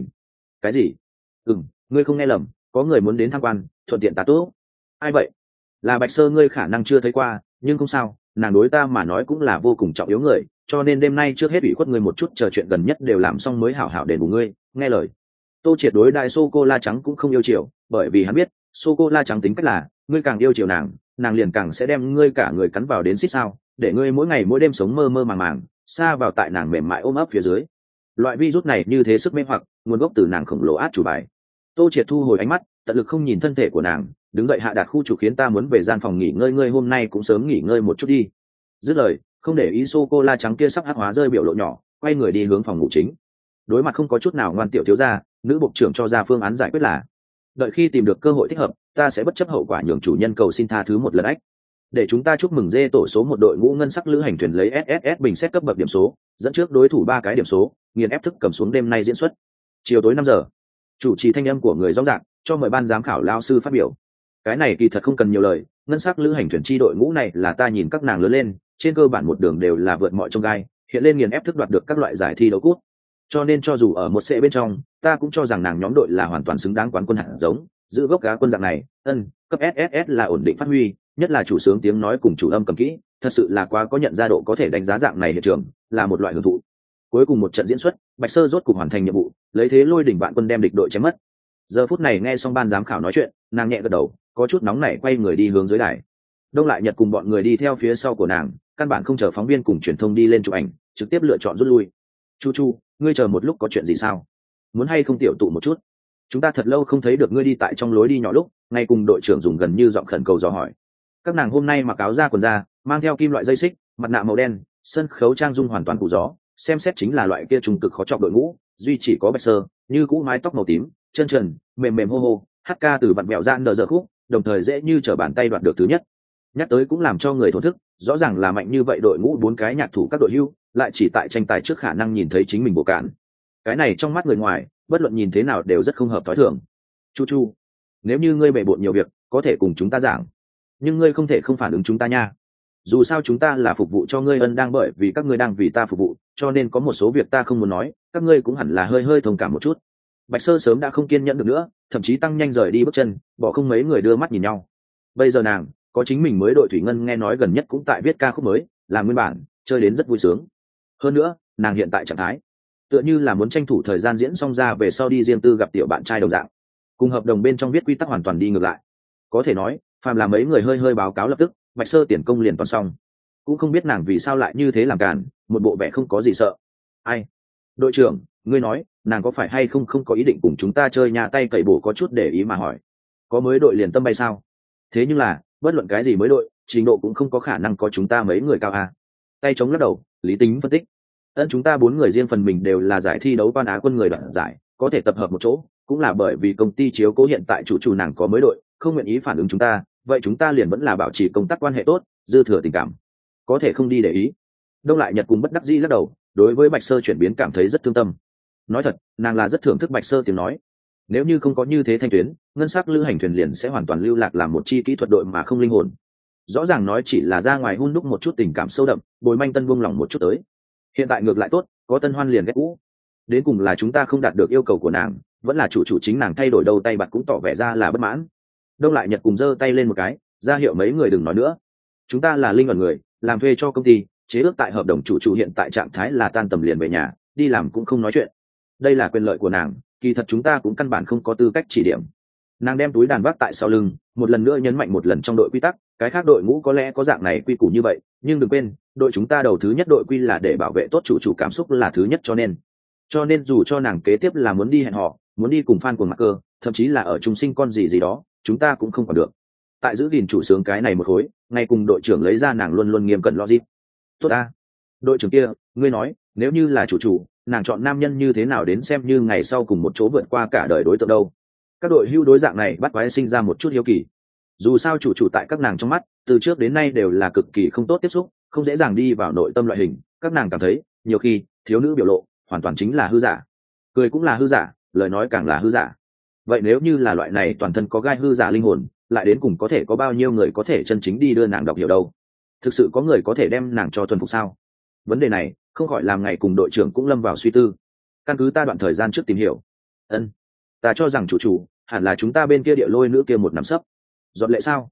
Cái gì? Ngươi không nghe lầm, có người muốn đến tham quan, thuận tiện tá túc. Ai vậy? Là Bạch Sơ, ngươi khả năng chưa thấy qua, nhưng không sao, nàng đối ta mà nói cũng là vô cùng trọng yếu người, cho nên đêm nay trước hết ủy khuất ngươi một chút, chờ chuyện gần nhất đều làm xong mới hảo hảo đền bù ngươi, nghe lời. Tô Triệt đối đại sô cô la trắng cũng không yêu chiều, bởi vì hắn biết sô cô la trắng tính cách là ngươi càng yêu chiều nàng liền càng sẽ đem ngươi cả người cắn vào đến xích sao, để ngươi mỗi ngày mỗi đêm sống mơ mơ màng màng, xa vào tại nàng mềm mại ôm ấp phía dưới. Loại virus này như thế sức mê hoặc, nguồn gốc từ nàng khổng lồ át chủ bài. Tô Triệt thu hồi ánh mắt, tận lực không nhìn thân thể của nàng, đứng dậy hạ đạt khu chủ khiến ta muốn về gian phòng nghỉ ngơi, ngươi hôm nay cũng sớm nghỉ ngơi một chút đi. Dứt lời, không để ý sô cô la trắng kia sắp hắc hóa rơi biểu lộ nhỏ, quay người đi hướng phòng ngủ chính. Đối mặt không có chút nào ngoan tiểu thiếu gia, nữ bộ trưởng cho ra phương án giải quyết là, đợi khi tìm được cơ hội thích hợp, ta sẽ bất chấp hậu quả nhường chủ nhân cầu xin tha thứ một lần ách. Để chúng ta chúc mừng dê tổ số 1 đội ngũ ngân sắc lữ hành thuyền lấy SSS bình xét cấp bậc điểm số, dẫn trước đối thủ 3 cái điểm số, nghiền ép thức cầm xuống đêm nay diễn xuất. Chiều tối 5 giờ, chủ trì thanh âm của người rõ ràng, cho mời ban giám khảo lao sư phát biểu. Cái này kỳ thật không cần nhiều lời, ngân sắc lữ hành thuyền chi đội ngũ này là ta nhìn các nàng lớn lên, trên cơ bản một đường đều là vượt mọi chông gai, hiện lên nghiền ép thức đoạt được các loại giải thi đấu cúp. Cho nên cho dù ở một xe bên trong, ta cũng cho rằng nàng nhóm đội là hoàn toàn xứng đáng quán quân hạt giống, giữ gốc cá quân dạng này. Cấp SSS là ổn định phát huy, nhất là chủ sướng tiếng nói cùng chủ âm cầm kỹ, thật sự là quá có nhận ra độ, có thể đánh giá dạng này hiện trường là một loại hưởng thụ. Cuối cùng một trận diễn xuất, Bạch Sơ rốt cục hoàn thành nhiệm vụ, lấy thế lôi đỉnh vạn quân đem địch đội chém mất. Giờ phút này nghe xong ban giám khảo nói chuyện, nàng nhẹ gật đầu, có chút nóng nảy quay người đi hướng dưới đài. Đông Lại Nhật cùng bọn người đi theo phía sau của nàng, căn bản không chờ phóng viên cùng truyền thông đi lên chụp ảnh, trực tiếp lựa chọn rút lui. Chu, ngươi chờ một lúc, có chuyện gì sao? Muốn hay không tiểu tụ một chút? Chúng ta thật lâu không thấy được ngươi đi tại trong lối đi nhỏ lúc, ngay cùng đội trưởng dùng gần như giọng khẩn cầu dò hỏi. Các nàng hôm nay mặc áo da quần da, mang theo kim loại dây xích, mặt nạ màu đen, sân khấu trang dung hoàn toàn phủ gió, xem xét chính là loại kia trung cực khó chọc đội ngũ, duy chỉ có Bạch Sơ, như cũ mái tóc màu tím, chân trần, mềm mềm hô hô, hát ca từ vặn vẹo gian đờ giờ khúc, đồng thời dễ như trở bàn tay đoạt được thứ nhất. Nhắc tới cũng làm cho người thổn thức, rõ ràng là mạnh như vậy đội ngũ 4 cái nhạc thủ các đội hưu, lại chỉ tại tranh tài trước khả năng nhìn thấy chính mình bộ cản. cái này trong mắt người ngoài bất luận nhìn thế nào đều rất không hợp t h ó i thường. Chu chu, nếu như ngươi bề bộn nhiều việc có thể cùng chúng ta giảng, nhưng ngươi không thể không phản ứng chúng ta nha. Dù sao chúng ta là phục vụ cho ngươi, ân đang bởi vì các ngươi đang vì ta phục vụ, cho nên có một số việc ta không muốn nói, các ngươi cũng hẳn là hơi thông cảm một chút. Bạch Sơ sớm đã không kiên nhẫn được nữa, thậm chí tăng nhanh rời đi bước chân, bỏ không mấy người đưa mắt nhìn nhau. Bây giờ nàng có chính mình mới đội thủy ngân, nghe nói gần nhất cũng tại viết ca khúc mới, làm nguyên bản, chơi đến rất vui sướng. Hơn nữa nàng hiện tại trạng thái tựa như là muốn tranh thủ thời gian diễn xong ra về sau đi riêng tư gặp tiểu bạn trai đồng dạng, cùng hợp đồng bên trong viết quy tắc hoàn toàn đi ngược lại. Có thể nói phàm là mấy người hơi báo cáo lập tức Bạch Sơ tiền công liền toàn xong. Cũng không biết nàng vì sao lại như thế làm cản, một bộ vẻ không có gì sợ. Ai, đội trưởng, ngươi nói nàng có phải hay không có ý định cùng chúng ta chơi nhà tay cậy bổ, có chút để ý mà hỏi. Có mới đội liền tâm bay sao? Thế nhưng là bất luận cái gì mới đội trình độ cũng không có khả năng có chúng ta mấy người cao à. Tay chống lắc đầu, lý tính phân tích. Chúng ta 4 người riêng phần mình đều là giải thi đấu quan Á quân người đoạt giải, có thể tập hợp một chỗ cũng là bởi vì công ty chiếu cố hiện tại chủ nàng có mới đội, không nguyện ý phản ứng chúng ta, vậy chúng ta liền vẫn là bảo trì công tác quan hệ tốt, dư thừa tình cảm có thể không đi để ý. Đông Lại Nhật cùng bất đắc dĩ lắc đầu, đối với Bạch Sơ chuyển biến cảm thấy rất thương tâm. Nói thật, nàng là rất thưởng thức Bạch Sơ tiếng nói. Nếu như không có như thế thanh tuyến, ngân sắc lữ hành thuyền liền sẽ hoàn toàn lưu lạc làm một chi kỹ thuật đội mà không linh hồn. Rõ ràng nói chỉ là ra ngoài hun đúc một chút tình cảm sâu đậm, bồi manh tân buông lòng một chút tới. Hiện tại ngược lại tốt, có tân hoan liền ghét cũ. Đến cùng là chúng ta không đạt được yêu cầu của nàng, vẫn là chủ chính nàng thay đổi đâu, tay bạc cũng tỏ vẻ ra là bất mãn. Đông Lại Nhật cùng giơ tay lên một cái, ra hiệu mấy người đừng nói nữa. Chúng ta là linh ẩn người, làm thuê cho công ty, chế ước tại hợp đồng chủ hiện tại trạng thái là tan tầm liền về nhà, đi làm cũng không nói chuyện. Đây là quyền lợi của nàng, kỳ thật chúng ta cũng căn bản không có tư cách chỉ điểm. Nàng đem túi đàn vác tại sau lưng, một lần nữa nhấn mạnh một lần trong đội quy tắc, cái khác đội ngũ có lẽ có dạng này quy củ như vậy, nhưng đừng quên, đội chúng ta đầu thứ nhất đội quy là để bảo vệ tốt chủ cảm xúc là thứ nhất, cho nên dù cho nàng kế tiếp là muốn đi hẹn hò, muốn đi cùng fan của mặt cơ, thậm chí là ở trung sinh con gì đó, chúng ta cũng không còn được. Tại giữ gìn chủ sướng cái này một khối, ngay cùng đội trưởng lấy ra nàng luôn luôn nghiêm cẩn logic. Tốt ta, đội trưởng kia, ngươi nói nếu như là chủ nàng chọn nam nhân như thế nào đến xem như ngày sau cùng một chỗ vượt qua cả đời đối tượng đâu. Các đội hưu đối dạng này bắt quái sinh ra một chút hiếu kỳ. Dù sao chủ tại các nàng trong mắt từ trước đến nay đều là cực kỳ không tốt tiếp xúc, không dễ dàng đi vào nội tâm loại hình. Các nàng cảm thấy nhiều khi thiếu nữ biểu lộ hoàn toàn chính là hư giả, cười cũng là hư giả, lời nói càng là hư giả. Vậy nếu như là loại này toàn thân có gai hư giả linh hồn, lại đến cùng có thể có bao nhiêu người có thể chân chính đi đưa nàng đọc hiểu đâu? Thực sự có người có thể đem nàng cho thuần phục sao? Vấn đề này không khỏi làm ngày cùng đội trưởng cũng lâm vào suy tư. Căn cứ ta đoạn thời gian trước tìm hiểu, ta cho rằng chủ hẳn là chúng ta bên kia địa lôi nữ kia một nắm sấp. Giọt Lệ sao?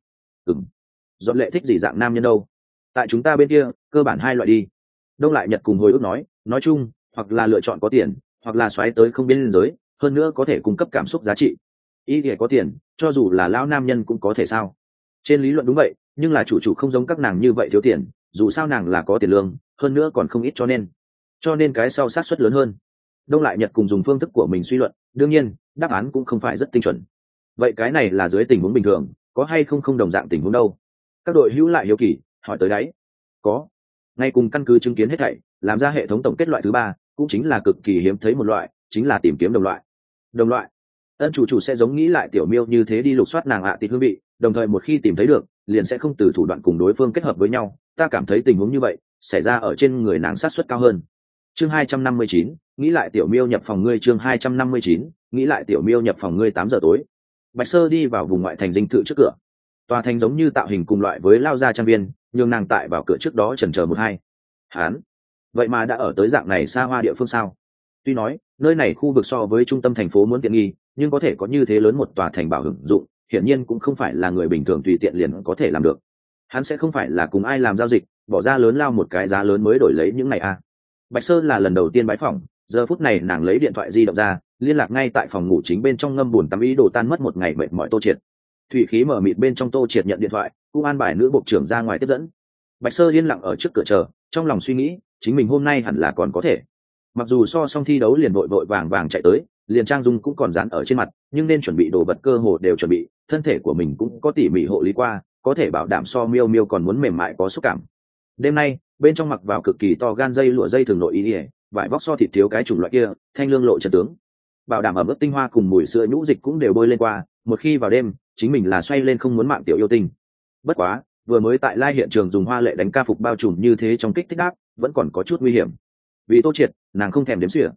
Giọt Lệ thích gì dạng nam nhân đâu? Tại chúng ta bên kia cơ bản hai loại đi. Đông Lại Nhật cùng hồi ức nói chung, hoặc là lựa chọn có tiền, hoặc là xoáy tới không biên giới, hơn nữa có thể cung cấp cảm xúc giá trị. Ý nghĩa có tiền, cho dù là lão nam nhân cũng có thể sao? Trên lý luận đúng vậy, nhưng là chủ không giống các nàng như vậy thiếu tiền, dù sao nàng là có tiền lương, hơn nữa còn không ít, cho nên cái sau xác suất lớn hơn. Đông Lại Nhật cùng dùng phương thức của mình suy luận, đương nhiên đáp án cũng không phải rất tinh chuẩn. Vậy cái này là dưới tình huống bình thường, có hay không đồng dạng tình huống đâu? Các đội hữu lại hiếu kỳ hỏi tới đấy. Có. Ngay cùng căn cứ chứng kiến hết thảy, làm ra hệ thống tổng kết loại thứ 3, cũng chính là cực kỳ hiếm thấy một loại, chính là tìm kiếm đồng loại. Chủ sẽ giống nghĩ lại tiểu miêu như thế đi lục soát nàng tịt hương vị, đồng thời một khi tìm thấy được liền sẽ không từ thủ đoạn cùng đối phương kết hợp với nhau. Ta cảm thấy tình huống như vậy xảy ra ở trên người nàng sát suất cao hơn. Chương 259, nghĩ lại tiểu miêu nhập phòng ngươi. Chương 259, nghĩ lại tiểu miêu nhập phòng ngươi. 8 giờ tối, Bạch Sơ đi vào vùng ngoại thành dinh thự trước cửa. Tòa thành giống như tạo hình cùng loại với lao gia trang viên, nhưng nàng tại vào cửa trước đó chần chờ một hai. Hán, vậy mà đã ở tới dạng này xa hoa địa phương sao? Tuy nói nơi này khu vực so với trung tâm thành phố muốn tiện nghi, nhưng có thể có như thế lớn một tòa thành bảo hưởng dụng, hiển nhiên cũng không phải là người bình thường tùy tiện liền có thể làm được. Hắn sẽ không phải là cùng ai làm giao dịch, bỏ ra lớn lao một cái giá lớn mới đổi lấy những này a. Bạch Sơ là lần đầu tiên bái phỏng, giờ phút này nàng lấy điện thoại di động ra, liên lạc ngay tại phòng ngủ chính bên trong ngâm buồn tắm, ý đồ tan mất một ngày mệt mỏi Tô Triệt. Thủy khí mở mịt bên trong, Tô Triệt nhận điện thoại, cũng an bài nữ bộ trưởng ra ngoài tiếp dẫn. Bạch Sơ yên lặng ở trước cửa chờ, trong lòng suy nghĩ, chính mình hôm nay hẳn là còn có thể. Mặc dù so xong thi đấu liền vội vàng chạy tới, liền trang dung cũng còn dán ở trên mặt, nhưng nên chuẩn bị đồ vật cơ hồ đều chuẩn bị, thân thể của mình cũng có tỉ mỉ hộ lý qua, có thể bảo đảm so miêu miêu còn muốn mềm mại có xúc cảm. Đêm nay bên trong mặc vào cực kỳ to gan dây lụa dây thường nội y ỉa, vải vóc so thịt thiếu cái chủng loại kia, thanh lương lộ trần tướng, bảo đảm ẩm ướt tinh hoa cùng mùi sữa nhũ dịch cũng đều bôi lên qua. Một khi vào đêm, chính mình là xoay lên không muốn mạng tiểu yêu tinh. Bất quá vừa mới tại live hiện trường dùng hoa lệ đánh ca phục bao trùm như thế trong kích thích áp, vẫn còn có chút nguy hiểm. Vì Tô Triệt, nàng không thèm đếm xỉa.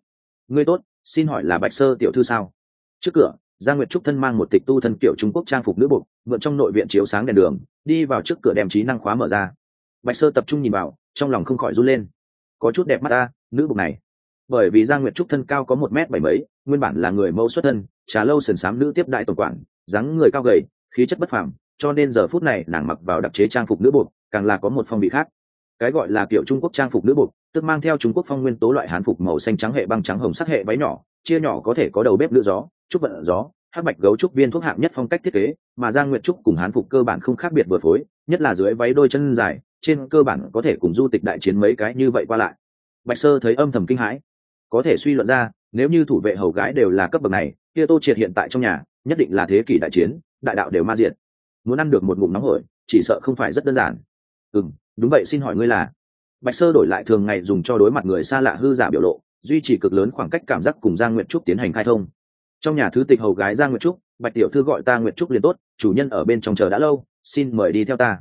Ngươi tốt, xin hỏi là Bạch Sơ tiểu thư sao? Trước cửa, Giang Nguyệt Trúc thân mang một tịch tu thân kiểu Trung Quốc trang phục nữ bộ, mượn trong nội viện chiếu sáng đèn đường, đi vào trước cửa đem trí năng khóa mở ra. Bạch Sơ tập trung nhìn vào, trong lòng không khỏi run lên. Có chút đẹp mắt ta, nữ bộ này. Bởi vì Giang Nguyệt Trúc thân cao có 1m7 mấy, nguyên bản là người mẫu xuất thân, trà lâu sườn xám nữ tiếp đại tổng quản, dáng người cao gầy, khí chất bất phàm, cho nên giờ phút này nàng mặc vào đặc chế trang phục nữ bộ, càng là có một phong vị khác. Cái gọi là kiểu Trung Quốc trang phục nữ bộ, tức mang theo Trung Quốc phong nguyên tố loại hán phục màu xanh trắng hệ băng trắng hồng sắc hệ váy nhỏ, chia nhỏ có thể có đầu bếp nữ gió, trúc vận gió, hắc bạch gấu trúc viên thuốc hạng nhất phong cách thiết kế, mà Giang Nguyệt Trúc cùng hán phục cơ bản không khác biệt vừa phối, nhất là dưới váy đôi chân dài, trên cơ bản có thể cùng du tịch đại chiến mấy cái như vậy qua lại. Bạch Sơ thấy âm thầm kinh hãi, có thể suy luận ra, nếu như thủ vệ hầu gái đều là cấp bậc này, kia Tô Triệt hiện tại trong nhà, nhất định là thế kỷ đại chiến, đại đạo đều ma diệt. Muốn ăn được một ngụm nóng hổi, chỉ sợ không phải rất đơn giản. Đúng vậy, xin hỏi ngươi là? Bạch Sơ đổi lại thường ngày dùng cho đối mặt người xa lạ hư giả biểu lộ, duy trì cực lớn khoảng cách cảm giác cùng Giang Nguyệt Trúc tiến hành khai thông. Trong nhà thứ tịch hầu gái Giang Nguyệt Trúc, Bạch tiểu thư gọi ta Nguyệt Trúc liền tốt, chủ nhân ở bên trong chờ đã lâu, xin mời đi theo ta.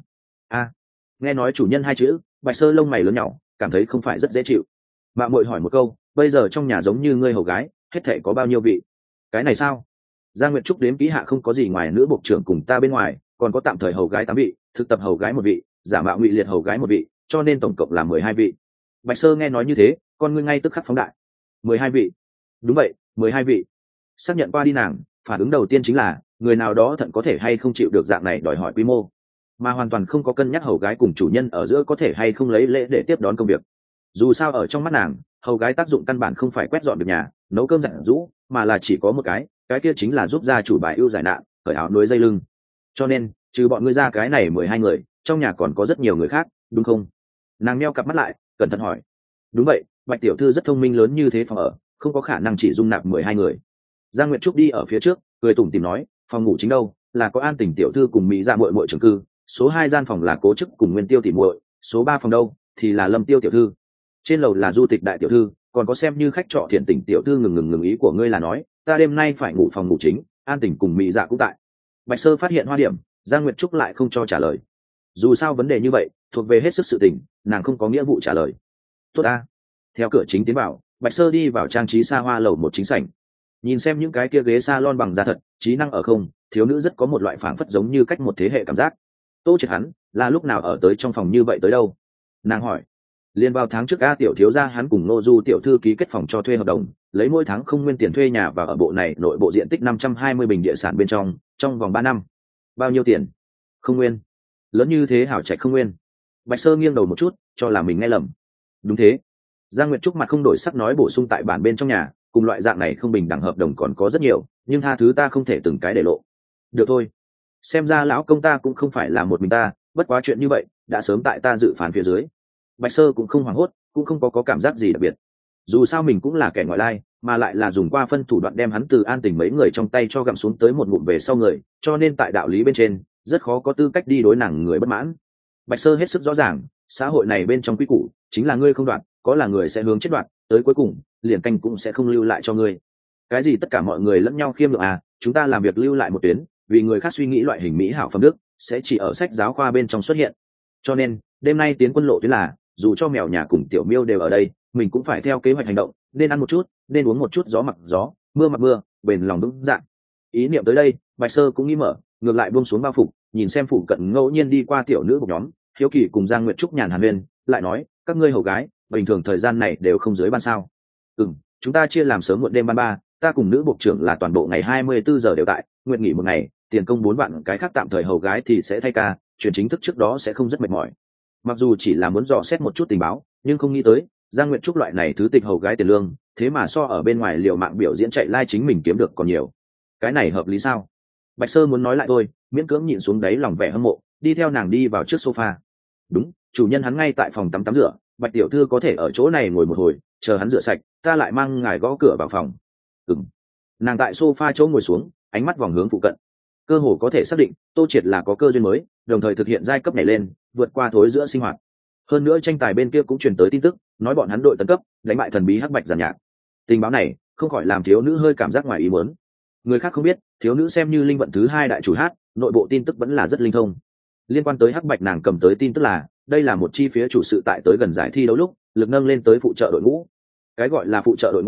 Nghe nói chủ nhân hai chữ, Bạch Sơ lông mày lớn nhỏ, cảm thấy không phải rất dễ chịu. Mạ muội hỏi một câu, bây giờ trong nhà giống như ngươi hầu gái, hết thảy có bao nhiêu vị? Cái này sao? Giang Nguyệt Trúc đếm kỹ hạ không có gì ngoài nữ bộ trưởng cùng ta bên ngoài, còn có tạm thời hầu gái 8 vị, thực tập hầu gái 1 vị, giả mạo ngụy liệt hầu gái 1 vị, cho nên tổng cộng là 12 vị. Bạch Sơ nghe nói như thế, con ngươi ngay tức khắc phóng đại. 12 vị? Đúng vậy, 12 vị. Xác nhận qua đi nàng, phản ứng đầu tiên chính là, người nào đó thận có thể hay không chịu được dạng này đòi hỏi quy mô, mà hoàn toàn không có cân nhắc hầu gái cùng chủ nhân ở giữa có thể hay không lấy lễ để tiếp đón công việc. Dù sao ở trong mắt nàng, hầu gái tác dụng căn bản không phải quét dọn được nhà, nấu cơm giặt giũ, mà là chỉ có một cái kia chính là giúp gia chủ bài ưu giải nạn, cởi áo núi dây lưng. Cho nên, trừ bọn ngươi ra cái này 12 người, trong nhà còn có rất nhiều người khác, đúng không? Nàng meo cặp mắt lại, cẩn thận hỏi. Đúng vậy, Bạch tiểu thư rất thông minh, lớn như thế phòng ở, không có khả năng chỉ dung nạp 12 người. Giang Nguyệt Trúc đi ở phía trước, cười tủm tỉm nói, phòng ngủ chính đâu, là có An Tình tiểu thư cùng Mỹ Dạ muội muội trưởng cư, số 2 gian phòng là Cố Chức cùng Nguyên Tiêu tỷ muội, số 3 phòng đâu, thì là Lâm Tiêu tiểu thư. Trên lầu là Du Tịch đại tiểu thư, còn có xem như khách trọ Thiện Tình tiểu thư. Ngừng ý của ngươi là nói, ta đêm nay phải ngủ phòng ngủ chính, An Tình cùng Mỹ Dạ cũng tại. Bạch Sơ phát hiện hoa điểm, Giang Nguyệt Trúc lại không cho trả lời. Dù sao vấn đề như vậy thuộc về hết sức sự tình, nàng không có nghĩa vụ trả lời. Tốt a. Theo cửa chính tiến vào, Bạch Sơ đi vào trang trí xa hoa lầu một chính sảnh. Nhìn xem những cái kia ghế salon bằng da thật, trí năng ở không, thiếu nữ rất có một loại phảng phất giống như cách một thế hệ cảm giác. Tô Triệt hắn là lúc nào ở tới trong phòng như vậy tới đâu? Nàng hỏi. Liên vào tháng trước A tiểu thiếu gia hắn cùng Nô Du tiểu thư ký kết phòng cho thuê hợp đồng, lấy mỗi tháng không nguyên tiền thuê nhà và ở bộ này nội bộ diện tích 520 bình địa sản bên trong vòng 3 năm. Bao nhiêu tiền? Không nguyên. Lớn như thế hảo trạch không nguyên. Bạch Sơ nghiêng đầu một chút, cho là mình nghe lầm. Đúng thế. Giang Nguyệt Trúc mặt không đổi sắc nói bổ sung, tại bản bên trong nhà, cùng loại dạng này không bình đẳng hợp đồng còn có rất nhiều, nhưng tha thứ ta không thể từng cái để lộ. Được thôi. Xem ra lão công ta cũng không phải là một mình ta, bất quá chuyện như vậy đã sớm tại ta dự phán phía dưới. Bạch Sơ cũng không hoảng hốt, cũng không có cảm giác gì đặc biệt. Dù sao mình cũng là kẻ ngoại lai, mà lại là dùng qua phân thủ đoạn đem hắn từ An Tình mấy người trong tay cho gặm xuống tới một ngụm về sau người, cho nên tại đạo lý bên trên rất khó có tư cách đi đối nàng người bất mãn. Bạch Sơ hết sức rõ ràng, xã hội này bên trong quy củ chính là ngươi không đoạn, có là người sẽ hướng chết đoạn, tới cuối cùng liền canh cũng sẽ không lưu lại cho ngươi. Cái gì tất cả mọi người lẫn nhau khiêm lượng à, chúng ta làm việc lưu lại một tuyến, vì người khác suy nghĩ loại hình mỹ hảo phẩm đức sẽ chỉ ở sách giáo khoa bên trong xuất hiện. Cho nên đêm nay tiến quân lộ tuyến là, dù cho mèo nhà cùng tiểu miêu đều ở đây, mình cũng phải theo kế hoạch hành động, nên ăn một chút, nên uống một chút gió mặc gió, mưa mặc mưa, bền lòng vững dạng. Ý niệm tới đây, Bạch Sơ cũng nghĩ mở, ngược lại buông xuống bao phục, nhìn xem phụ cận ngẫu nhiên đi qua tiểu nữ một nhóm, hiếu kỳ cùng Giang Nguyệt Trúc nhàn hàn huyên, lại nói, các ngươi hầu gái bình thường thời gian này đều không dưới ban sao? Chúng ta chia làm sớm muộn đêm ban 3, ta cùng nữ bộ trưởng là toàn bộ ngày 24 giờ đều tại, nguyện nghỉ một ngày, tiền công 4 vạn, cái khác tạm thời hầu gái thì sẽ thay ca, chuyển chính thức trước đó sẽ không rất mệt mỏi. Mặc dù chỉ là muốn dò xét một chút tình báo, nhưng không nghĩ tới Giang Nguyệt Trúc loại này thứ tịch hầu gái tiền lương, thế mà so ở bên ngoài liều mạng biểu diễn chạy lai chính mình kiếm được còn nhiều. Cái này hợp lý sao? Bạch Sơ muốn nói lại thôi, miễn cưỡng nhịn xuống đáy lòng vẻ hâm mộ, đi theo nàng đi vào trước sofa. Đúng, chủ nhân hắn ngay tại phòng tắm rửa, Bạch tiểu thư có thể ở chỗ này ngồi một hồi, chờ hắn rửa sạch, ta lại mang ngài gõ cửa vào phòng. Nàng tại sofa chỗ ngồi xuống, ánh mắt vòng hướng phụ cận. Cơ hồ có thể xác định, Tô Triệt là có cơ duyên mới, đồng thời thực hiện giai cấp này lên, vượt qua thối giữa sinh hoạt. Hơn nữa tranh tài bên kia cũng truyền tới tin tức, nói bọn hắn đội tấn cấp, đánh bại thần bí hắc bạch giàn nhạc. Tình báo này không khỏi làm thiếu nữ hơi cảm giác ngoài ý muốn. Người khác không biết, thiếu nữ xem như linh vận thứ 2 đại chủ hát, nội bộ tin tức vẫn là rất linh thông. Liên quan tới hắc bạch, nàng cầm tới tin tức là, đây là một chi phía chủ sự tại tới gần giải thi đấu lúc, lực nâng lên tới phụ trợ đội ngũ. Cái gọi là phụ trợ đội ngũ,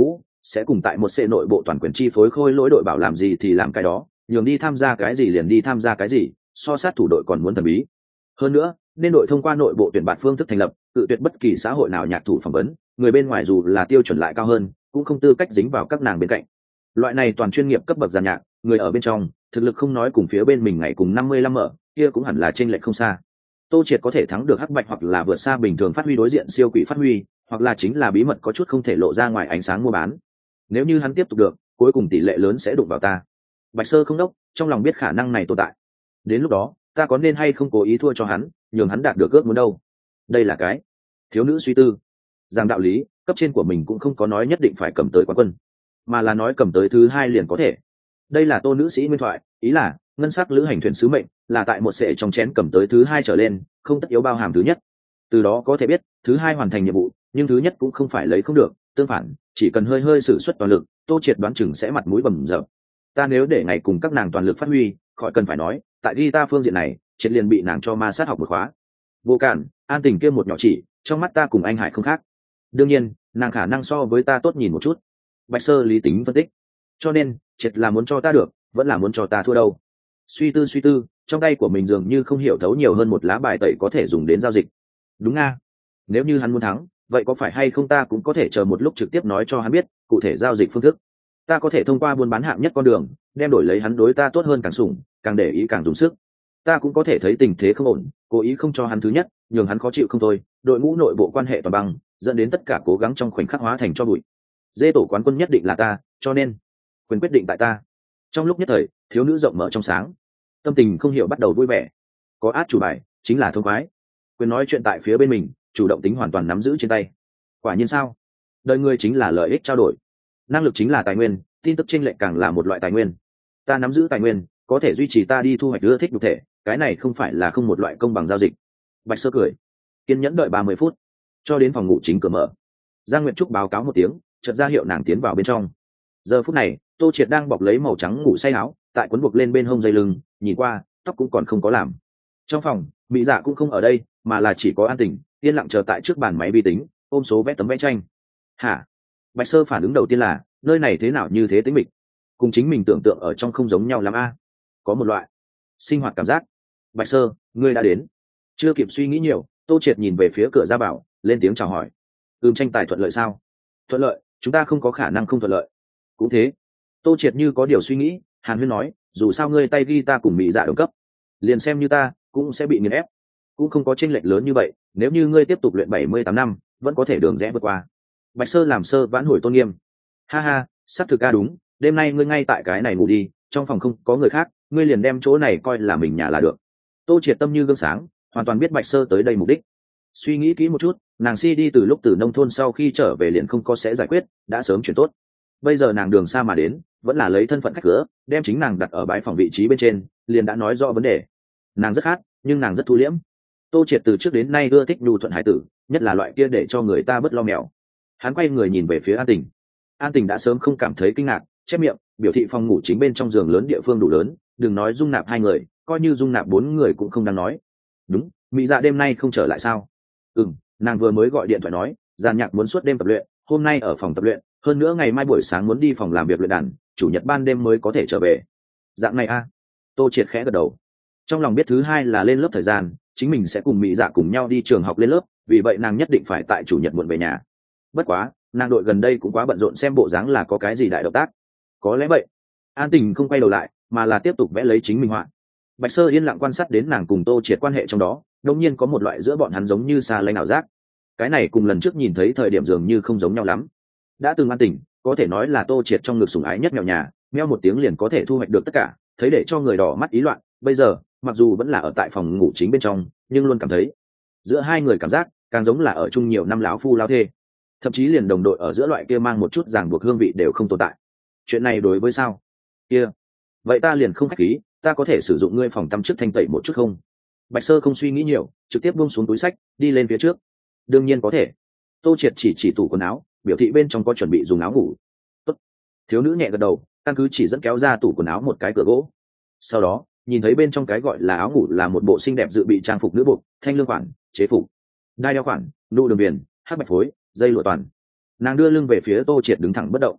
sẽ cùng tại một xe nội bộ toàn quyền chi phối khôi lỗi đội bảo làm gì thì làm cái đó, nhường đi tham gia cái gì liền đi tham gia cái gì, so sát thủ đội còn muốn thần bí. Hơn nữa, nên đội thông qua nội bộ tuyển bạt phương thức thành lập, tự tuyệt bất kỳ xã hội nào nhạc thủ phỏng vấn, người bên ngoài dù là tiêu chuẩn lại cao hơn, cũng không tư cách dính vào các nàng bên cạnh. Loại này toàn chuyên nghiệp cấp bậc giàn nhạc, người ở bên trong, thực lực không nói cùng phía bên mình ngày cùng 55 mở, kia cũng hẳn là chênh lệch không xa. Tô Triệt có thể thắng được Hắc Bạch hoặc là vượt xa bình thường phát huy đối diện siêu quỷ phát huy, hoặc là chính là bí mật có chút không thể lộ ra ngoài ánh sáng mua bán. Nếu như hắn tiếp tục được, cuối cùng tỷ lệ lớn sẽ đụng vào ta. Bạch Sơ không đốc, trong lòng biết khả năng này tồn tại. Đến lúc đó, ta có nên hay không cố ý thua cho hắn, nhường hắn đạt được ước muốn đâu? Đây là cái. Thiếu nữ suy tư. Rằng đạo lý, cấp trên của mình cũng không có nói nhất định phải cầm tới quán quân, mà là nói cầm tới thứ 2 liền có thể. Đây là Tô nữ sĩ nguyên thoại, ý là ngân sắc lữ hành thuyền sứ mệnh là tại một sệ trong chén cầm tới thứ 2 trở lên, không tất yếu bao hàm thứ nhất. Từ đó có thể biết, thứ 2 hoàn thành nhiệm vụ, nhưng thứ nhất cũng không phải lấy không được, tương phản, chỉ cần hơi hơi sử xuất toàn lực, Tô Triệt đoán chừng sẽ mặt mũi bầm dập. Ta nếu để ngày cùng các nàng toàn lực phát huy, khỏi cần phải nói, tại guitar phương diện này, Triệt liền bị nàng cho ma sát học một khóa. Vô Cản, An Tình kia một nhỏ chỉ, trong mắt ta cùng anh Hải không khác. Đương nhiên, nàng khả năng so với ta tốt nhìn một chút. Bạch Sơ lý tính phân tích. Cho nên, Triệt là muốn cho ta được, vẫn là muốn cho ta thua đâu. Suy tư, trong tay của mình dường như không hiểu thấu nhiều hơn một lá bài tẩy có thể dùng đến giao dịch. Đúng nga. Nếu như hắn muốn thắng, vậy có phải hay không ta cũng có thể chờ một lúc trực tiếp nói cho hắn biết cụ thể giao dịch phương thức. Ta có thể thông qua buôn bán hạng nhất con đường, đem đổi lấy hắn đối ta tốt hơn càng sủng, càng để ý càng dùng sức. Ta cũng có thể thấy tình thế không ổn, cố ý không cho hắn thứ nhất, nhường hắn khó chịu không thôi, đội ngũ nội bộ quan hệ toàn băng, dẫn đến tất cả cố gắng trong khoảnh khắc hóa thành cho bụi. Dê tổ quán quân nhất định là ta, cho nên quyền quyết định tại ta. Trong lúc nhất thời, thiếu nữ rộng mở trong sáng, tâm tình không hiểu bắt đầu vui vẻ. Có át chủ bài, chính là thông khoái. Quyền nói chuyện tại phía bên mình, chủ động tính hoàn toàn nắm giữ trên tay. Quả nhiên sao? Đời người chính là lợi ích trao đổi, năng lực chính là tài nguyên, tin tức chênh lệch càng là một loại tài nguyên. Ta nắm giữ tài nguyên, có thể duy trì ta đi thu hoạch ưa thích nhục thể, cái này không phải là không một loại công bằng giao dịch. Bạch Sơ cười, kiên nhẫn đợi 30 phút, cho đến phòng ngủ chính cửa mở. Giang Nguyệt Trúc báo cáo một tiếng, chợt ra hiệu nàng tiến vào bên trong. Giờ phút này, Tô Triệt đang bọc lấy màu trắng ngủ say áo, tại quấn buộc lên bên hông dây lưng, nhìn qua, tóc cũng còn không có làm. Trong phòng, Mỹ Dạ cũng không ở đây, mà là chỉ có An Tình, yên lặng chờ tại trước bàn máy vi tính, ôm số vẽ tấm vẽ tranh. Hả? Bạch Sơ phản ứng đầu tiên là, nơi này thế nào như thế tĩnh mịch, cùng chính mình tưởng tượng ở trong không giống nhau lắm a. Có một loại sinh hoạt cảm giác. Bạch Sơ, ngươi đã đến. Chưa kịp suy nghĩ nhiều, Tô Triệt nhìn về phía cửa ra bảo, lên tiếng chào hỏi. Tranh tài thuận lợi sao? Thuận lợi, chúng ta không có khả năng không thuận lợi. Cũng thế. Tô Triệt như có điều suy nghĩ, Hàn Huyên nói, dù sao ngươi tay ghi ta cùng Mỹ Dạ đồng cấp, liền xem như ta cũng sẽ bị nghiền ép, cũng không có chênh lệch lớn như vậy, nếu như ngươi tiếp tục luyện 78 năm, vẫn có thể đường rẽ vượt qua. Bạch Sơ làm sơ vãn hồi tôn nghiêm. Ha ha, sắp thực ca đúng, đêm nay ngươi ngay tại cái này ngủ đi, trong phòng không có người khác, ngươi liền đem chỗ này coi là mình nhà là được. Tô Triệt tâm như gương sáng, hoàn toàn biết Bạch Sơ tới đây mục đích. Suy nghĩ kỹ một chút, nàng si đi từ lúc từ nông thôn sau khi trở về liền không có sẽ giải quyết, đã sớm chuyển tốt. Bây giờ nàng đường xa mà đến, vẫn là lấy thân phận khách cửa, đem chính nàng đặt ở bãi phòng vị trí bên trên, liền đã nói rõ vấn đề. Nàng rất khát, nhưng nàng rất thu liễm. Tô Triệt từ trước đến nay ưa thích nhu thuận hải tử, nhất là loại kia để cho người ta bớt lo mèo. Hắn quay người nhìn về phía An Tình. An Tình đã sớm không cảm thấy kinh ngạc, chép miệng, biểu thị phòng ngủ chính bên trong giường lớn địa phương đủ lớn, đừng nói dung nạp 2 người, coi như dung nạp 4 người cũng không đáng nói. Đúng, Mỹ Dạ đêm nay không trở lại sao? Nàng vừa mới gọi điện thoại nói, giàn nhạc muốn suốt đêm tập luyện, hôm nay ở phòng tập luyện, hơn nữa ngày mai buổi sáng muốn đi phòng làm việc luyện đàn, chủ nhật ban đêm mới có thể trở về. Dạng này a. Tô Triệt khẽ gật đầu. Trong lòng biết thứ 2 là lên lớp thời gian, chính mình sẽ cùng Mỹ Dạ cùng nhau đi trường học lên lớp, vì vậy nàng nhất định phải tại chủ nhật muộn về nhà. Bất quá, nàng đội gần đây cũng quá bận rộn xem bộ dáng là có cái gì đại động tác. Có lẽ vậy. An Tình không quay đầu lại, mà là tiếp tục vẽ lấy chính mình họa. Bạch Sơ yên lặng quan sát đến nàng cùng Tô Triệt quan hệ trong đó, đột nhiên có một loại giữa bọn hắn giống như xa lánh ảo giác. Cái này cùng lần trước nhìn thấy thời điểm dường như không giống nhau lắm. Đã từng An Tình, có thể nói là Tô Triệt trong ngực sủng ái nhất mèo nhà, meo một tiếng liền có thể thu hoạch được tất cả, thấy để cho người đỏ mắt ý loạn. Bây giờ, mặc dù vẫn là ở tại phòng ngủ chính bên trong, nhưng luôn cảm thấy giữa 2 người cảm giác càng giống là ở chung nhiều năm lão phu lão thê, thậm chí liền đồng đội ở giữa loại kia mang một chút ràng buộc hương vị đều không tồn tại. Chuyện này đối với sao? Kia, vậy ta liền không khách khí, ta có thể sử dụng ngươi phòng tắm trước thanh tẩy một chút không? Bạch Sơ không suy nghĩ nhiều, trực tiếp buông xuống túi sách, đi lên phía trước. Đương nhiên có thể. Tô Triệt chỉ tủ quần áo, biểu thị bên trong có chuẩn bị dùng áo ngủ. Tốt. Thiếu nữ nhẹ gật đầu, căn cứ chỉ dẫn kéo ra tủ quần áo một cái cửa gỗ. Sau đó, nhìn thấy bên trong cái gọi là áo ngủ là một bộ xinh đẹp dự bị trang phục nữ buộc, thanh lương khoản, chế phục, đai đeo khoản, nụ đường viền, hắc bạch phối, dây lụa toàn. Nàng đưa lưng về phía Tô Triệt đứng thẳng bất động.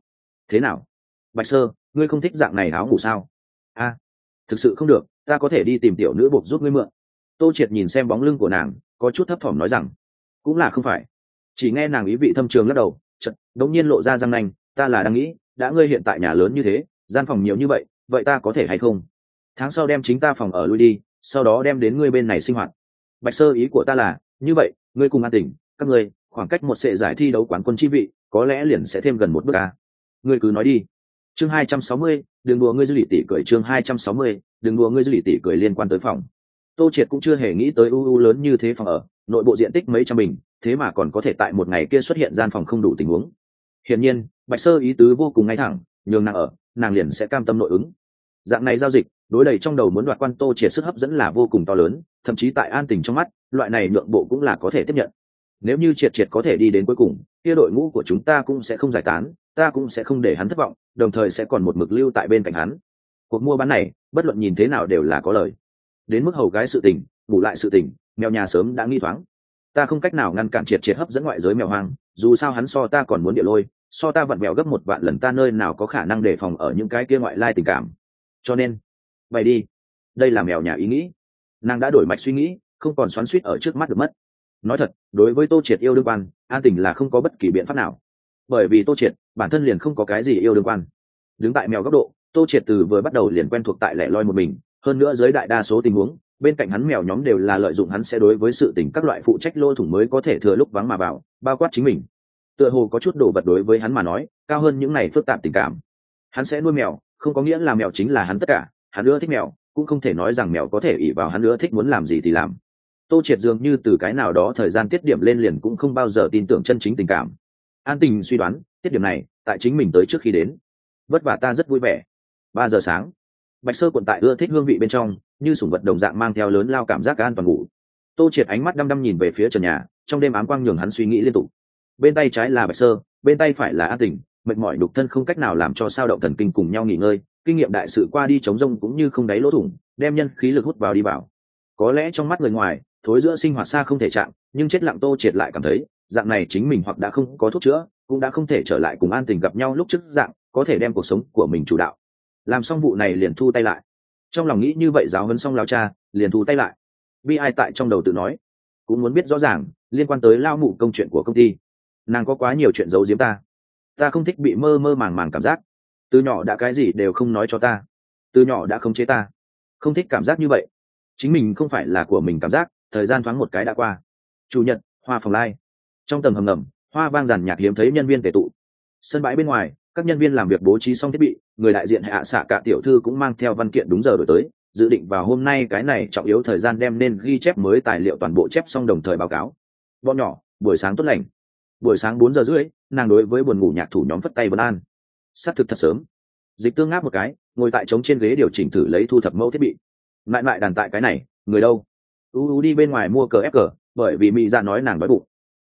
thế nào? Bạch Sơ, ngươi không thích dạng này áo ngủ sao? A, thực sự không được, ta có thể đi tìm tiểu nữ buộc giúp ngươi mượn. Tô Triệt nhìn xem bóng lưng của nàng, có chút thấp thỏm nói rằng, cũng là không phải. Chỉ nghe nàng ý vị thâm trường lắc đầu, chợt đống nhiên lộ ra răng nanh, ta là đang nghĩ, đã ngươi hiện tại nhà lớn như thế, gian phòng nhiều như vậy, vậy ta có thể hay không? Tháng sau đem chính ta phòng ở lui đi, sau đó đem đến ngươi bên này sinh hoạt. Bạch Sơ, ý của ta là, như vậy, ngươi cùng An Tỉnh, các ngươi, khoảng cách một sệ giải thi đấu quán quân chi vị, có lẽ liền sẽ thêm gần một bước a. Ngươi cứ nói đi. Chương 260, đừng đùa ngươi dư lì tỷ cười. Chương 260, đừng đùa ngươi dư lì tỷ cười. Liên quan tới phòng, Tô Triệt cũng chưa hề nghĩ tới u lớn như thế phòng ở, nội bộ diện tích mấy trăm bình, thế mà còn có thể tại một ngày kia xuất hiện gian phòng không đủ tình huống. Hiển nhiên, Bạch Sơ ý tứ vô cùng ngay thẳng, nhường nàng ở, nàng liền sẽ cam tâm nội ứng. Dạng này giao dịch, đối đầy trong đầu muốn đoạt quan Tô Triệt sức hấp dẫn là vô cùng to lớn, thậm chí tại An Tình trong mắt, loại này nhượng bộ cũng là có thể tiếp nhận. Nếu như Triệt có thể đi đến cuối cùng, kia đội ngũ của chúng ta cũng sẽ không giải tán, ta cũng sẽ không để hắn thất vọng, đồng thời sẽ còn một mực lưu tại bên cạnh hắn. Cuộc mua bán này, bất luận nhìn thế nào đều là có lời. Đến mức hầu gái sự tình, bù lại sự tình, mèo nhà sớm đã nghi thoáng. Ta không cách nào ngăn cản Triệt hấp dẫn ngoại giới mèo hoang, dù sao hắn so ta còn muốn địa lôi, so ta vặn mèo gấp 1 vạn lần, ta nơi nào có khả năng đề phòng ở những cái kia ngoại lai tình cảm. Cho nên, bày đi. Đây là mèo nhà ý nghĩ. Nàng đã đổi mạch suy nghĩ, không còn xoắn xuýt ở trước mắt được mất. Nói thật, đối với Tô Triệt yêu đương quan, An Tình là không có bất kỳ biện pháp nào, bởi vì Tô Triệt bản thân liền không có cái gì yêu đương quan. Đứng tại mèo góc độ, Tô Triệt từ vừa bắt đầu liền quen thuộc tại lẻ loi một mình, hơn nữa dưới đại đa số tình huống, bên cạnh hắn mèo nhóm đều là lợi dụng hắn sẽ đối với sự tình các loại phụ trách lô thủng mới có thể thừa lúc vắng mà vào, bao quát chính mình. Tựa hồ có chút đồ vật đối với hắn mà nói, cao hơn những này phức tạp tình cảm. Hắn sẽ nuôi mèo, không có nghĩa là mèo chính là hắn tất cả, hắn ưa thích mèo, cũng không thể nói rằng mèo có thể ỷ vào hắn ưa thích muốn làm gì thì làm. Tô Triệt dường như từ cái nào đó thời gian tiết điểm lên liền cũng không bao giờ tin tưởng chân chính tình cảm. An Tình suy đoán, tiết điểm này, tại chính mình tới trước khi đến. Vất vả ta rất vui vẻ. 3 giờ sáng, Bạch Sơ quận tại ưa thích hương vị bên trong, như sủng vật đồng dạng mang theo lớn lao cảm giác an toàn ngủ. Tô Triệt ánh mắt đăm đăm nhìn về phía trần nhà, trong đêm ám quang nhường hắn suy nghĩ liên tục. Bên tay trái là Bạch Sơ, bên tay phải là An Tình, mệt mỏi đục thân không cách nào làm cho sao động thần kinh cùng nhau nghỉ ngơi, kinh nghiệm đại sự qua đi chống rông cũng như không đáy lỗ thủng, đem nhân khí lực hút vào đi vào. Có lẽ trong mắt người ngoài, thối giữa sinh hoạt xa không thể chạm, nhưng chết lặng Tô Triệt lại cảm thấy, dạng này chính mình hoặc đã không có thuốc chữa, cũng đã không thể trở lại cùng An Tình gặp nhau lúc trước dạng, có thể đem cuộc sống của mình chủ đạo. Làm xong vụ này liền thu tay lại. Trong lòng nghĩ như vậy, giáo huấn xong lão cha, liền thu tay lại. Bi ai tại trong đầu tự nói, cũng muốn biết rõ ràng, liên quan tới lao mụ công chuyện của công ty. Nàng có quá nhiều chuyện giấu giếm ta. Ta không thích bị mơ mơ màng màng cảm giác. Từ nhỏ đã cái gì đều không nói cho ta. Từ nhỏ đã khống chế ta. Không thích cảm giác như vậy. Chính mình không phải là của mình cảm giác, thời gian thoáng một cái đã qua. Chủ nhật, Hoa Phòng Lai. Trong tầng hầm ngầm, hoa vang dàn nhạc hiếm thấy nhân viên tề tụ. Sân bãi bên ngoài, các nhân viên làm việc bố trí xong thiết bị, người đại diện Hạ Xạ Cả tiểu thư cũng mang theo văn kiện đúng giờ đổi tới, dự định vào hôm nay cái này trọng yếu thời gian đem nên ghi chép mới tài liệu toàn bộ chép xong đồng thời báo cáo. Bọn nhỏ, buổi sáng tốt lành. Buổi sáng 4 giờ rưỡi, nàng đối với buồn ngủ nhạc thủ nhóm phất tay vân an. Sắp thực thật sớm. Dịch Tương ngáp một cái, ngồi tại trống trên ghế điều chỉnh thử lấy thu thập mẫu thiết bị. Lại đàn tại cái này, người đâu? Đi bên ngoài mua cờ ép cờ, bởi vì mỹ dạ nói nàng đói bụng.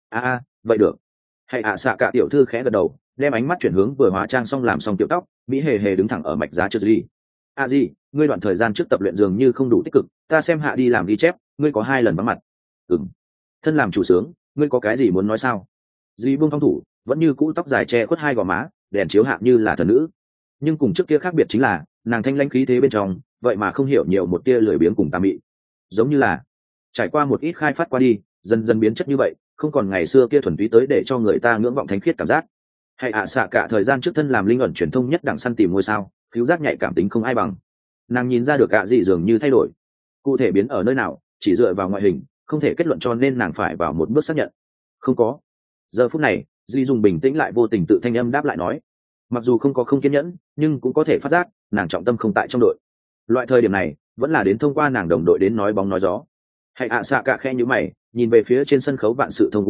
Vậy được. Hạ Xạ Cả tiểu thư khẽ gật đầu, đem ánh mắt chuyển hướng vừa hóa trang xong làm xong tiểu tóc, mỹ hề hề đứng thẳng ở mạch giá trước đi. Gì, ngươi đoạn thời gian trước tập luyện dường như không đủ tích cực, ta xem hạ đi làm ghi chép, ngươi có 2 lần vắng mặt. Thân làm chủ sướng, ngươi có cái gì muốn nói sao? Dì buông phong thủ, vẫn như cũ tóc dài che khuất 2 gò má, đèn chiếu hạ như là thần nữ. Nhưng cùng trước kia khác biệt chính là, nàng thanh lãnh khí thế bên trong, vậy mà không hiểu nhiều một tia lười biếng cùng tà mị. Giống như là trải qua một ít khai phát qua đi, dần dần biến chất như vậy, không còn ngày xưa kia thuần túy tới để cho người ta ngưỡng vọng thánh khiết cảm giác. Hạ Xạ Cả thời gian trước thân làm linh ẩn truyền thông nhất đẳng săn tìm ngôi sao, cứu giác nhạy cảm tính không ai bằng. Nàng nhìn ra được gì dường như thay đổi. Cụ thể biến ở nơi nào, chỉ dựa vào ngoại hình, không thể kết luận, cho nên nàng phải vào một bước xác nhận. Không có. Giờ phút này, Duy dùng bình tĩnh lại vô tình tự thanh âm đáp lại nói. Mặc dù không có không kiên nhẫn, nhưng cũng có thể phát giác, nàng trọng tâm không tại trong đội. Loại thời điểm này, vẫn là đến thông qua nàng đồng đội đến nói bóng nói gió. Hạ Xạ Cả khe nhíu mày, nhìn về phía trên sân khấu vạn sự thông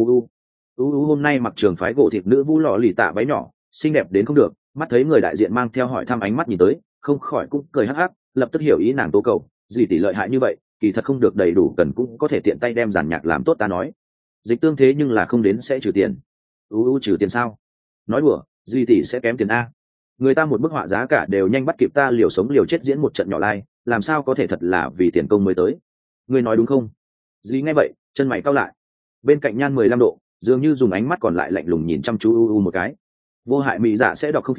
hôm nay mặc trường phái gỗ thịt nữ vũ lọ lì tạ váy nhỏ, xinh đẹp đến không được, mắt thấy người đại diện mang theo hỏi thăm ánh mắt nhìn tới, không khỏi cũng cười hắc hắc, lập tức hiểu ý nàng tố cầu, gì tỷ lợi hại như vậy, kỳ thật không được đầy đủ cần cũng có thể tiện tay đem giàn nhạc làm tốt, ta nói. Dịch Tương thế nhưng là không đến sẽ trừ tiền. Trừ tiền sao? Nói đùa, duy tỷ sẽ kém tiền a. Người ta một bức họa giá cả đều nhanh bắt kịp ta liều sống liều chết diễn một trận nhỏ lai, làm sao có thể thật là vì tiền công mới tới. Ngươi nói đúng không? Duy nghe vậy, chân mày cau lại. Bên cạnh Nhan 15 độ, dường như dùng ánh mắt còn lại lạnh lùng nhìn chăm chú một cái. Vô hại mỹ dạ sẽ đọc không khí,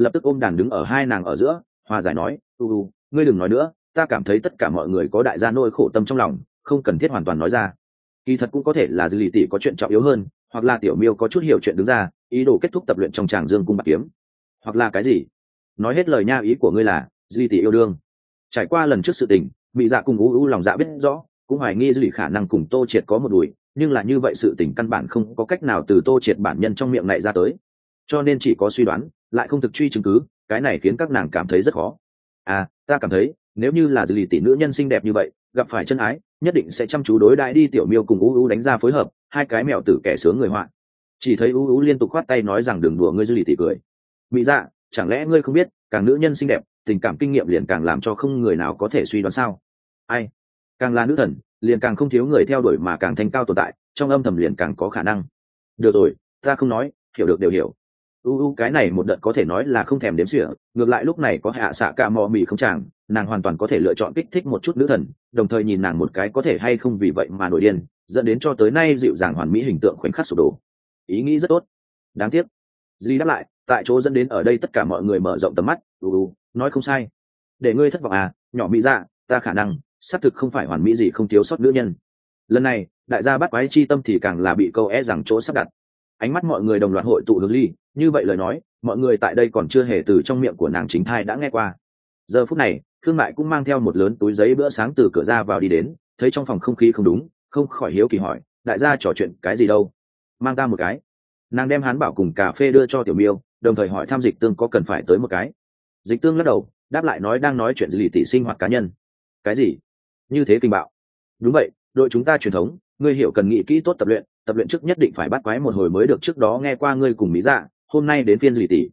lập tức ôm đàn đứng ở hai nàng ở giữa, hòa giải nói, ngươi đừng nói nữa, ta cảm thấy tất cả mọi người có đại gia nỗi khổ tâm trong lòng, không cần thiết hoàn toàn nói ra. Kỳ thật cũng có thể là dư lì tỷ có chuyện trọng yếu hơn, hoặc là tiểu miêu có chút hiểu chuyện đứng ra, ý đồ kết thúc tập luyện trong tràng dương cung bạc kiếm, hoặc là cái gì. Nói hết lời nha, ý của ngươi là dư lì tỷ yêu đương. Trải qua lần trước sự tình, Mị Dạ cùng lòng dạ biết rõ, cũng hoài nghi dư lì khả năng cùng Tô Triệt có một đùi, nhưng là như vậy sự tình căn bản không có cách nào từ Tô Triệt bản nhân trong miệng này ra tới, cho nên chỉ có suy đoán, lại không thực truy chứng cứ, cái này khiến các nàng cảm thấy rất khó. Ta cảm thấy nếu như là dư lì tỷ nữ nhân xinh đẹp như vậy, gặp phải chân ái, nhất định sẽ chăm chú đối đãi đi. Tiểu miêu cùng đánh ra phối hợp, hai cái mèo tử kẻ sướng người họa. Chỉ thấy liên tục khoát tay nói rằng đừng đùa ngươi. Dư lì tỷ cười, Mị Dạ, chẳng lẽ ngươi không biết, càng nữ nhân xinh đẹp, tình cảm kinh nghiệm liền càng làm cho không người nào có thể suy đoán sao? Ai, càng là nữ thần, liền càng không thiếu người theo đuổi, mà càng thanh cao tồn tại, trong âm thầm liền càng có khả năng. Được rồi, ta không nói, hiểu được đều hiểu. Cái này một đợt có thể nói là không thèm đếm xỉa, ngược lại lúc này có hạ xạ cả mò mì không chàng, nàng hoàn toàn có thể lựa chọn kích thích một chút nữ thần, đồng thời nhìn nàng một cái có thể hay không vì vậy mà nổi điên, dẫn đến cho tới nay dịu dàng hoàn mỹ hình tượng khoảnh khắc sụp đổ. Ý nghĩ rất tốt, đáng tiếc. Duy đáp lại, tại chỗ dẫn đến ở đây tất cả mọi người mở rộng tầm mắt. Nói không sai, để ngươi thất vọng à, nhỏ Mỹ Dạ, ta khả năng xác thực không phải hoàn mỹ gì không thiếu sót nữ nhân. Lần này đại gia bắt quái chi tâm thì càng là bị câu rằng chỗ sắp đặt. Ánh mắt mọi người đồng loạt hội tụ hướng ly, như vậy lời nói mọi người tại đây còn chưa hề từ trong miệng của nàng chính thai đã nghe qua. Giờ phút này Khương Mại cũng mang theo một lớn túi giấy bữa sáng từ cửa ra vào đi đến, thấy trong phòng không khí không đúng, không khỏi hiếu kỳ hỏi, đại gia trò chuyện cái gì đâu, mang ta một cái. Nàng đem hán bảo cùng cà phê đưa cho tiểu miêu, đồng thời hỏi thăm Dịch Tương có cần phải tới một cái. Dịch Tương lắc đầu đáp lại nói đang nói chuyện dư lì tỷ sinh hoạt cá nhân. Cái gì như thế kinh bạo? Đúng vậy, đội chúng ta truyền thống, ngươi hiểu, cần nghĩ kỹ tốt tập luyện trước nhất định phải bắt quái một hồi mới được. Trước đó nghe qua ngươi cùng Mỹ Dạ, hôm nay đến phiên dư lì tỷ.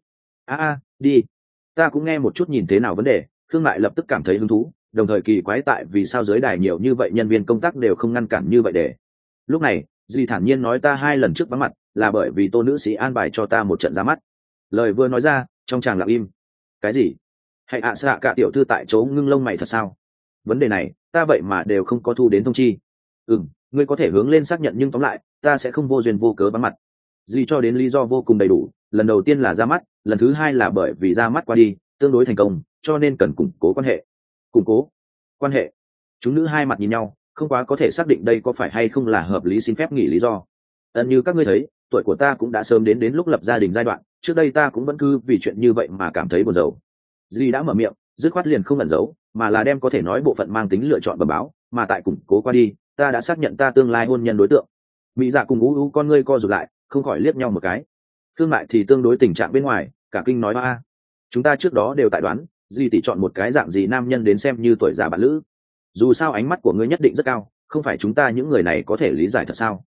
Đi, ta cũng nghe một chút nhìn thế nào vấn đề. Khương Mại lập tức cảm thấy hứng thú, đồng thời kỳ quái tại vì sao dưới đài nhiều như vậy nhân viên công tác đều không ngăn cản như vậy để. Lúc này dì thản nhiên nói, ta 2 lần trước vắng mặt là bởi vì Tô nữ sĩ an bài cho ta một trận ra mắt. Lời vừa nói ra trong tràng lặng im. Cái gì? Hãy xạ cả tiểu thư tại chỗ ngưng lông mày, thật sao? Vấn đề này ta vậy mà đều không có thu đến thông chi. Ngươi có thể hướng lên xác nhận, nhưng tóm lại ta sẽ không vô duyên vô cớ vắng mặt. Dì cho đến lý do vô cùng đầy đủ, lần đầu tiên là ra mắt, lần thứ 2 là bởi vì ra mắt qua đi tương đối thành công, cho nên cần củng cố quan hệ. Củng cố quan hệ? Chúng nữ hai mặt nhìn nhau, không quá có thể xác định đây có phải hay không là hợp lý xin phép nghỉ lý do. Như các ngươi thấy, tuổi của ta cũng đã sớm đến lúc lập gia đình giai đoạn, trước đây ta cũng vẫn cứ vì chuyện như vậy mà cảm thấy buồn rầu. Duy đã mở miệng, dứt khoát liền không ẩn giấu, mà là đem có thể nói bộ phận mang tính lựa chọn bẩm báo, mà tại củng cố qua đi, ta đã xác nhận ta tương lai hôn nhân đối tượng. Mỹ Dạ cùng con ngươi co rụt lại, không khỏi liếc nhau một cái. Thương Mại thì tương đối tình trạng bên ngoài, cả kinh nói chúng ta trước đó đều tại đoán, Duy tỷ chọn một cái dạng gì nam nhân đến xem như tuổi già bạn lữ. Dù sao ánh mắt của ngươi nhất định rất cao, không phải chúng ta những người này có thể lý giải thật sao?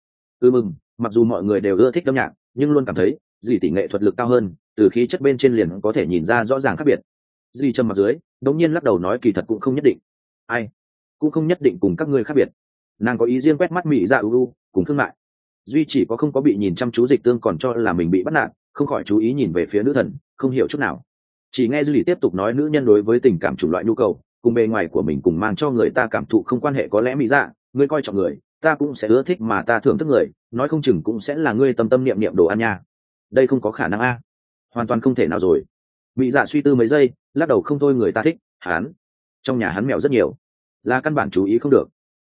Mặc dù mọi người đều ưa thích âm nhạc, nhưng luôn cảm thấy Duy tỷ nghệ thuật lực cao hơn, từ khí chất bên trên liền có thể nhìn ra rõ ràng khác biệt. Duy trầm mặt dưới, đống nhiên lắc đầu nói, kỳ thật cũng không nhất định. Cũng không nhất định cùng các ngươi khác biệt. Nàng có ý riêng quét mắt Mỹ Dạ cùng Thương Mại. Duy chỉ có không có bị nhìn chăm chú Dịch Tương còn cho là mình bị bắt nạt, không khỏi chú ý nhìn về phía nữ thần, không hiểu chút nào. Chỉ nghe Duy tiếp tục nói, nữ nhân đối với tình cảm chủng loại nhu cầu cùng bề ngoài của mình cùng mang cho người ta cảm thụ không quan hệ, có lẽ Mỹ Dạ, ngươi coi trọng người, ta cũng sẽ ưa thích, mà ta thưởng thức người, nói không chừng cũng sẽ là ngươi tâm tâm niệm niệm đồ ăn nha. Đây không có khả năng hoàn toàn không thể nào rồi. Mỹ Dạ suy tư mấy giây, lắc đầu, không thôi, người ta thích hắn, trong nhà hắn mèo rất nhiều, là căn bản chú ý không được.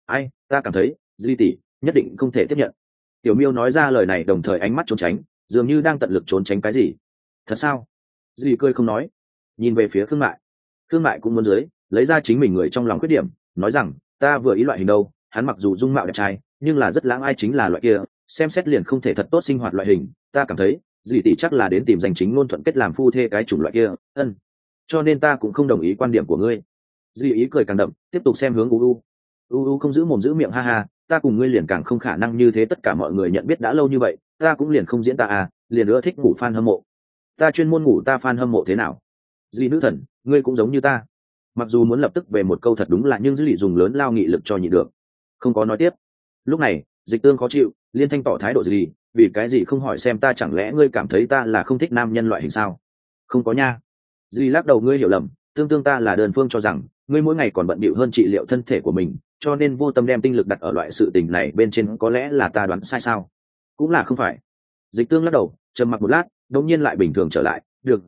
Ta cảm thấy Duy tỷ nhất định không thể tiếp nhận. Tiểu miêu nói ra lời này, đồng thời ánh mắt trốn tránh, dường như đang tận lực trốn tránh cái gì. Thật sao? Duy cười không nói, nhìn về phía Khương Mại cũng muốn lấy ra chính mình người trong lòng khuyết điểm, nói rằng, ta vừa ý loại hình đâu, hắn mặc dù dung mạo đẹp trai, nhưng là rất lãng, ai chính là loại kia xem xét liền không thể thật tốt sinh hoạt loại hình. Ta cảm thấy Duy tỷ chắc là đến tìm danh chính ngôn thuận kết làm phu thê cái chủng loại kia. Cho nên ta cũng không đồng ý quan điểm của ngươi. Duy ý cười càng đậm, tiếp tục xem hướng không giữ mồm giữ miệng, ta cùng ngươi liền càng không khả năng như thế. Tất cả mọi người nhận biết đã lâu như vậy, ta cũng liền không diễn liền ưa thích ngủ fan hâm mộ. Ta chuyên môn ngủ ta fan hâm mộ thế nào? Duy nữ thần, ngươi cũng giống như ta. Mặc dù muốn lập tức về một câu thật đúng là, nhưng Duy dùng lớn lao nghị lực cho nhịn được, không có nói tiếp. Lúc này Dịch Tương khó chịu, liên thanh tỏ thái độ gì, vì cái gì không hỏi xem ta, chẳng lẽ ngươi cảm thấy ta là không thích nam nhân loại hình sao? Không có nha. Duy lắc đầu, ngươi hiểu lầm, tương ta là đơn phương cho rằng ngươi mỗi ngày còn bận bịu hơn trị liệu thân thể của mình, cho nên vô tâm đem tinh lực đặt ở loại sự tình này bên trên. Có lẽ là ta đoán sai sao? Cũng là không phải. Dịch Tương lắc đầu, trầm mặc một lát, đột nhiên lại bình thường trở lại. Được rồi,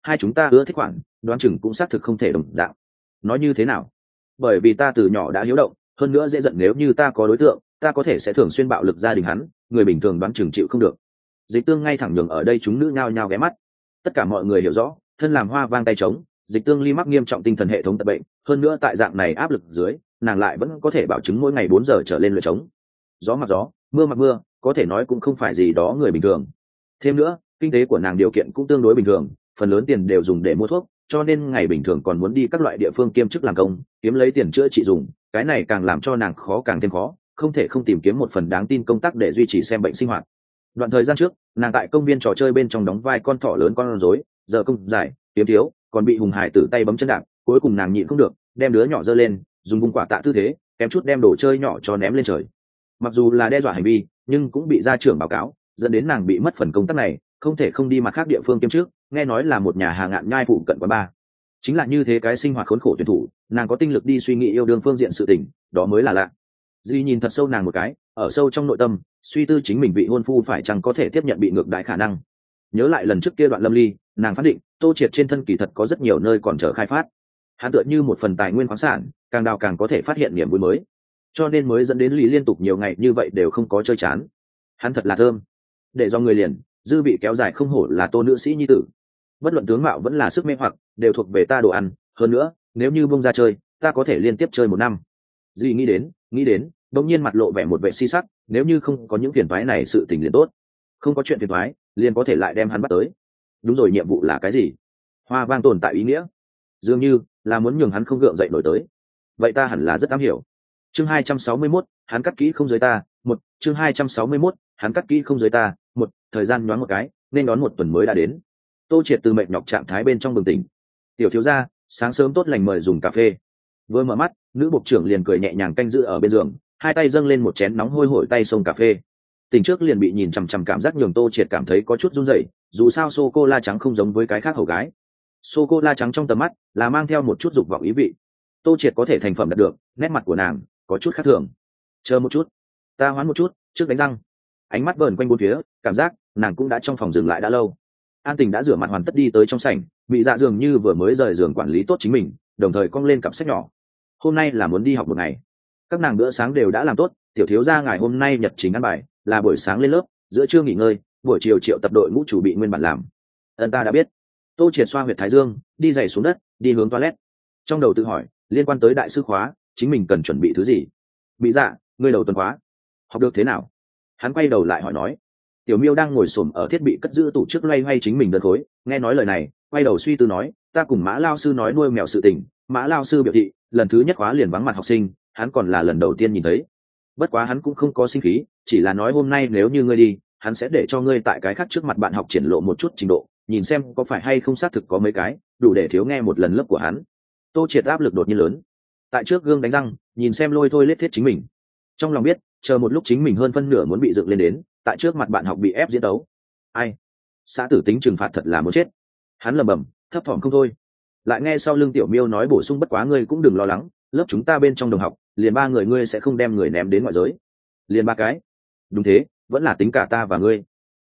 hai chúng ta ưa thích khoản đoán chừng cũng xác thực không thể đồng dạng. Nói như thế nào? Bởi vì ta từ nhỏ đã hiếu động, hơn nữa dễ giận, nếu như ta có đối tượng ta có thể sẽ thường xuyên bạo lực gia đình hắn, người bình thường đoán chừng chịu không được. Dịch tương ngay thẳng nhường ở đây chúng nữ nhao nhao ghé mắt. Tất cả mọi người hiểu rõ, thân làm hoa vang tay trống, Dịch tương ly mắc nghiêm trọng tinh thần hệ thống tật bệnh, hơn nữa tại dạng này áp lực dưới nàng lại vẫn có thể bảo chứng mỗi ngày 4 giờ trở lên luyện trống. Gió mặc gió, mưa mặc mưa, có thể nói cũng không phải gì đó người bình thường. Thêm nữa kinh tế của nàng điều kiện cũng tương đối bình thường, phần lớn tiền đều dùng để mua thuốc, cho nên ngày bình thường còn muốn đi các loại địa phương kiêm chức làm công kiếm lấy tiền chữa trị dùng, cái này càng làm cho nàng khó càng thêm khó, không thể không tìm kiếm một phần đáng tin công tác để duy trì xem bệnh sinh hoạt. Đoạn thời gian trước nàng tại công viên trò chơi bên trong đóng vai con thỏ lớn con rối, giờ công dài kiếm thiếu, còn bị hùng hải tử tay bấm chân đạp, cuối cùng nàng nhịn không được đem đứa nhỏ giơ lên, dùng vùng quả tạ tư thế kém chút đem đồ chơi nhỏ cho ném lên trời. Mặc dù là đe dọa hành vi nhưng cũng bị gia trưởng báo cáo, dẫn đến nàng bị mất phần công tác này, không thể không đi mặt khác địa phương kiêm chức, nghe nói là một nhà hàng ngạn nhai phụ cận quán bar. Chính là như thế cái sinh hoạt khốn khổ tuyển thủ, nàng có tinh lực đi suy nghĩ yêu đương phương diện sự tình, đó mới là lạ. Duy nhìn thật sâu nàng một cái, ở sâu trong nội tâm suy tư chính mình vị hôn phu phải chăng có thể tiếp nhận bị ngược đãi khả năng. Nhớ lại lần trước kia đoạn lâm ly, nàng phán định Tô Triệt trên thân kỳ thật có rất nhiều nơi còn chờ khai phát. Hắn tựa như một phần tài nguyên khoáng sản, càng đào càng có thể phát hiện niềm vui mới, cho nên mới dẫn đến Lý liên tục nhiều ngày như vậy đều không có chơi chán. Hắn thật là thơm, để do người liền dư bị kéo dài, không hổ là Tô nữ sĩ nhi tử, bất luận tướng mạo vẫn là sức mê hoặc đều thuộc về ta đồ ăn. Hơn nữa nếu như bông ra chơi ta có thể liên tiếp chơi 1 năm. Duy nghĩ đến đột nhiên mặt lộ vẻ một vẻ si sắc, nếu như không có những phiền toái này sự tình liền tốt, không có chuyện phiền toái liền có thể lại đem hắn bắt tới. Đúng rồi, nhiệm vụ là cái gì? Hoa vang tồn tại ý nghĩa dường như là muốn nhường hắn không gượng dậy nổi tới, vậy ta hẳn là rất am hiểu. Chương 261, hắn cắt kỹ không giới ta. Chương 261, hắn cắt kỹ không giới ta. Thời gian nhoáng một cái nên đón 1 tuần mới đã đến. Tô Triệt từ mệt nhọc trạng thái bên trong bừng tỉnh. Tiểu thiếu gia, sáng sớm tốt lành, mời dùng cà phê. Vừa mở mắt nữ bộc trưởng liền cười nhẹ nhàng canh giữ ở bên giường, hai tay dâng lên một chén nóng hôi hổi tay xông cà phê. Tỉnh trước liền bị nhìn chằm chằm cảm giác nhường Tô Triệt cảm thấy có chút run rẩy, dù sao sô cô la trắng không giống với cái khác hầu gái. Sô cô la trắng trong tầm mắt là mang theo một chút dục vọng ý vị. Tô Triệt có thể thành phẩm đạt được, nét mặt của nàng có chút khác thường. Chờ một chút, ta hoán một chút, trước đánh răng. Ánh mắt vờn quanh bốn phía, cảm giác nàng cũng đã trong phòng dừng lại đã lâu. An Tình đã rửa mặt hoàn tất đi tới trong sảnh, bị dạ dường như vừa mới rời giường quản lý tốt chính mình, đồng thời cong lên cặp sách nhỏ. Hôm nay là muốn đi học một ngày, các nàng bữa sáng đều đã làm tốt. Tiểu thiếu gia ngài hôm nay nhật trình ăn bài là buổi sáng lên lớp, giữa trưa nghỉ ngơi, buổi chiều triệu tập đội ngũ chủ bị nguyên bản làm. Ta đã biết. Tô Triệt xoa huyệt thái dương, đi giày xuống đất, đi hướng toilet. Trong đầu tự hỏi liên quan tới đại sư khóa chính mình cần chuẩn bị thứ gì. Bị dạ, ngươi đầu tuần khóa học được thế nào? Hắn quay đầu lại hỏi nói. Tiểu Miêu đang ngồi xổm ở thiết bị cất giữ tủ trước loay hoay chính mình đơn khối, nghe nói lời này quay đầu suy tư nói, ta cùng Mã lao sư nói nuôi mèo sự tình, Mã lao sư biểu thị lần thứ nhất khóa liền vắng mặt học sinh, hắn còn là lần đầu tiên nhìn thấy. Bất quá hắn cũng không có sinh khí, chỉ là nói hôm nay nếu như ngươi đi, hắn sẽ để cho ngươi tại cái khác trước mặt bạn học triển lộ một chút trình độ, nhìn xem có phải hay không xác thực có mấy cái đủ để thiếu nghe một lần lớp của hắn. Tô Triệt áp lực đột nhiên lớn, tại trước gương đánh răng nhìn xem lôi thôi lết thiết chính mình, trong lòng biết chờ một lúc chính mình hơn phân nửa muốn bị dựng lên đến tại trước mặt bạn học bị ép diễn đấu. Ai, xã tử tính trừng phạt thật là muốn chết. Hắn lầm bầm thấp thỏm không thôi, lại nghe sau lưng Tiểu Miêu nói bổ sung, bất quá ngươi cũng đừng lo lắng, lớp chúng ta bên trong đồng học liền 3 người, ngươi sẽ không đem người ném đến ngoại giới. Liền 3 cái? Đúng thế, vẫn là tính cả ta và ngươi.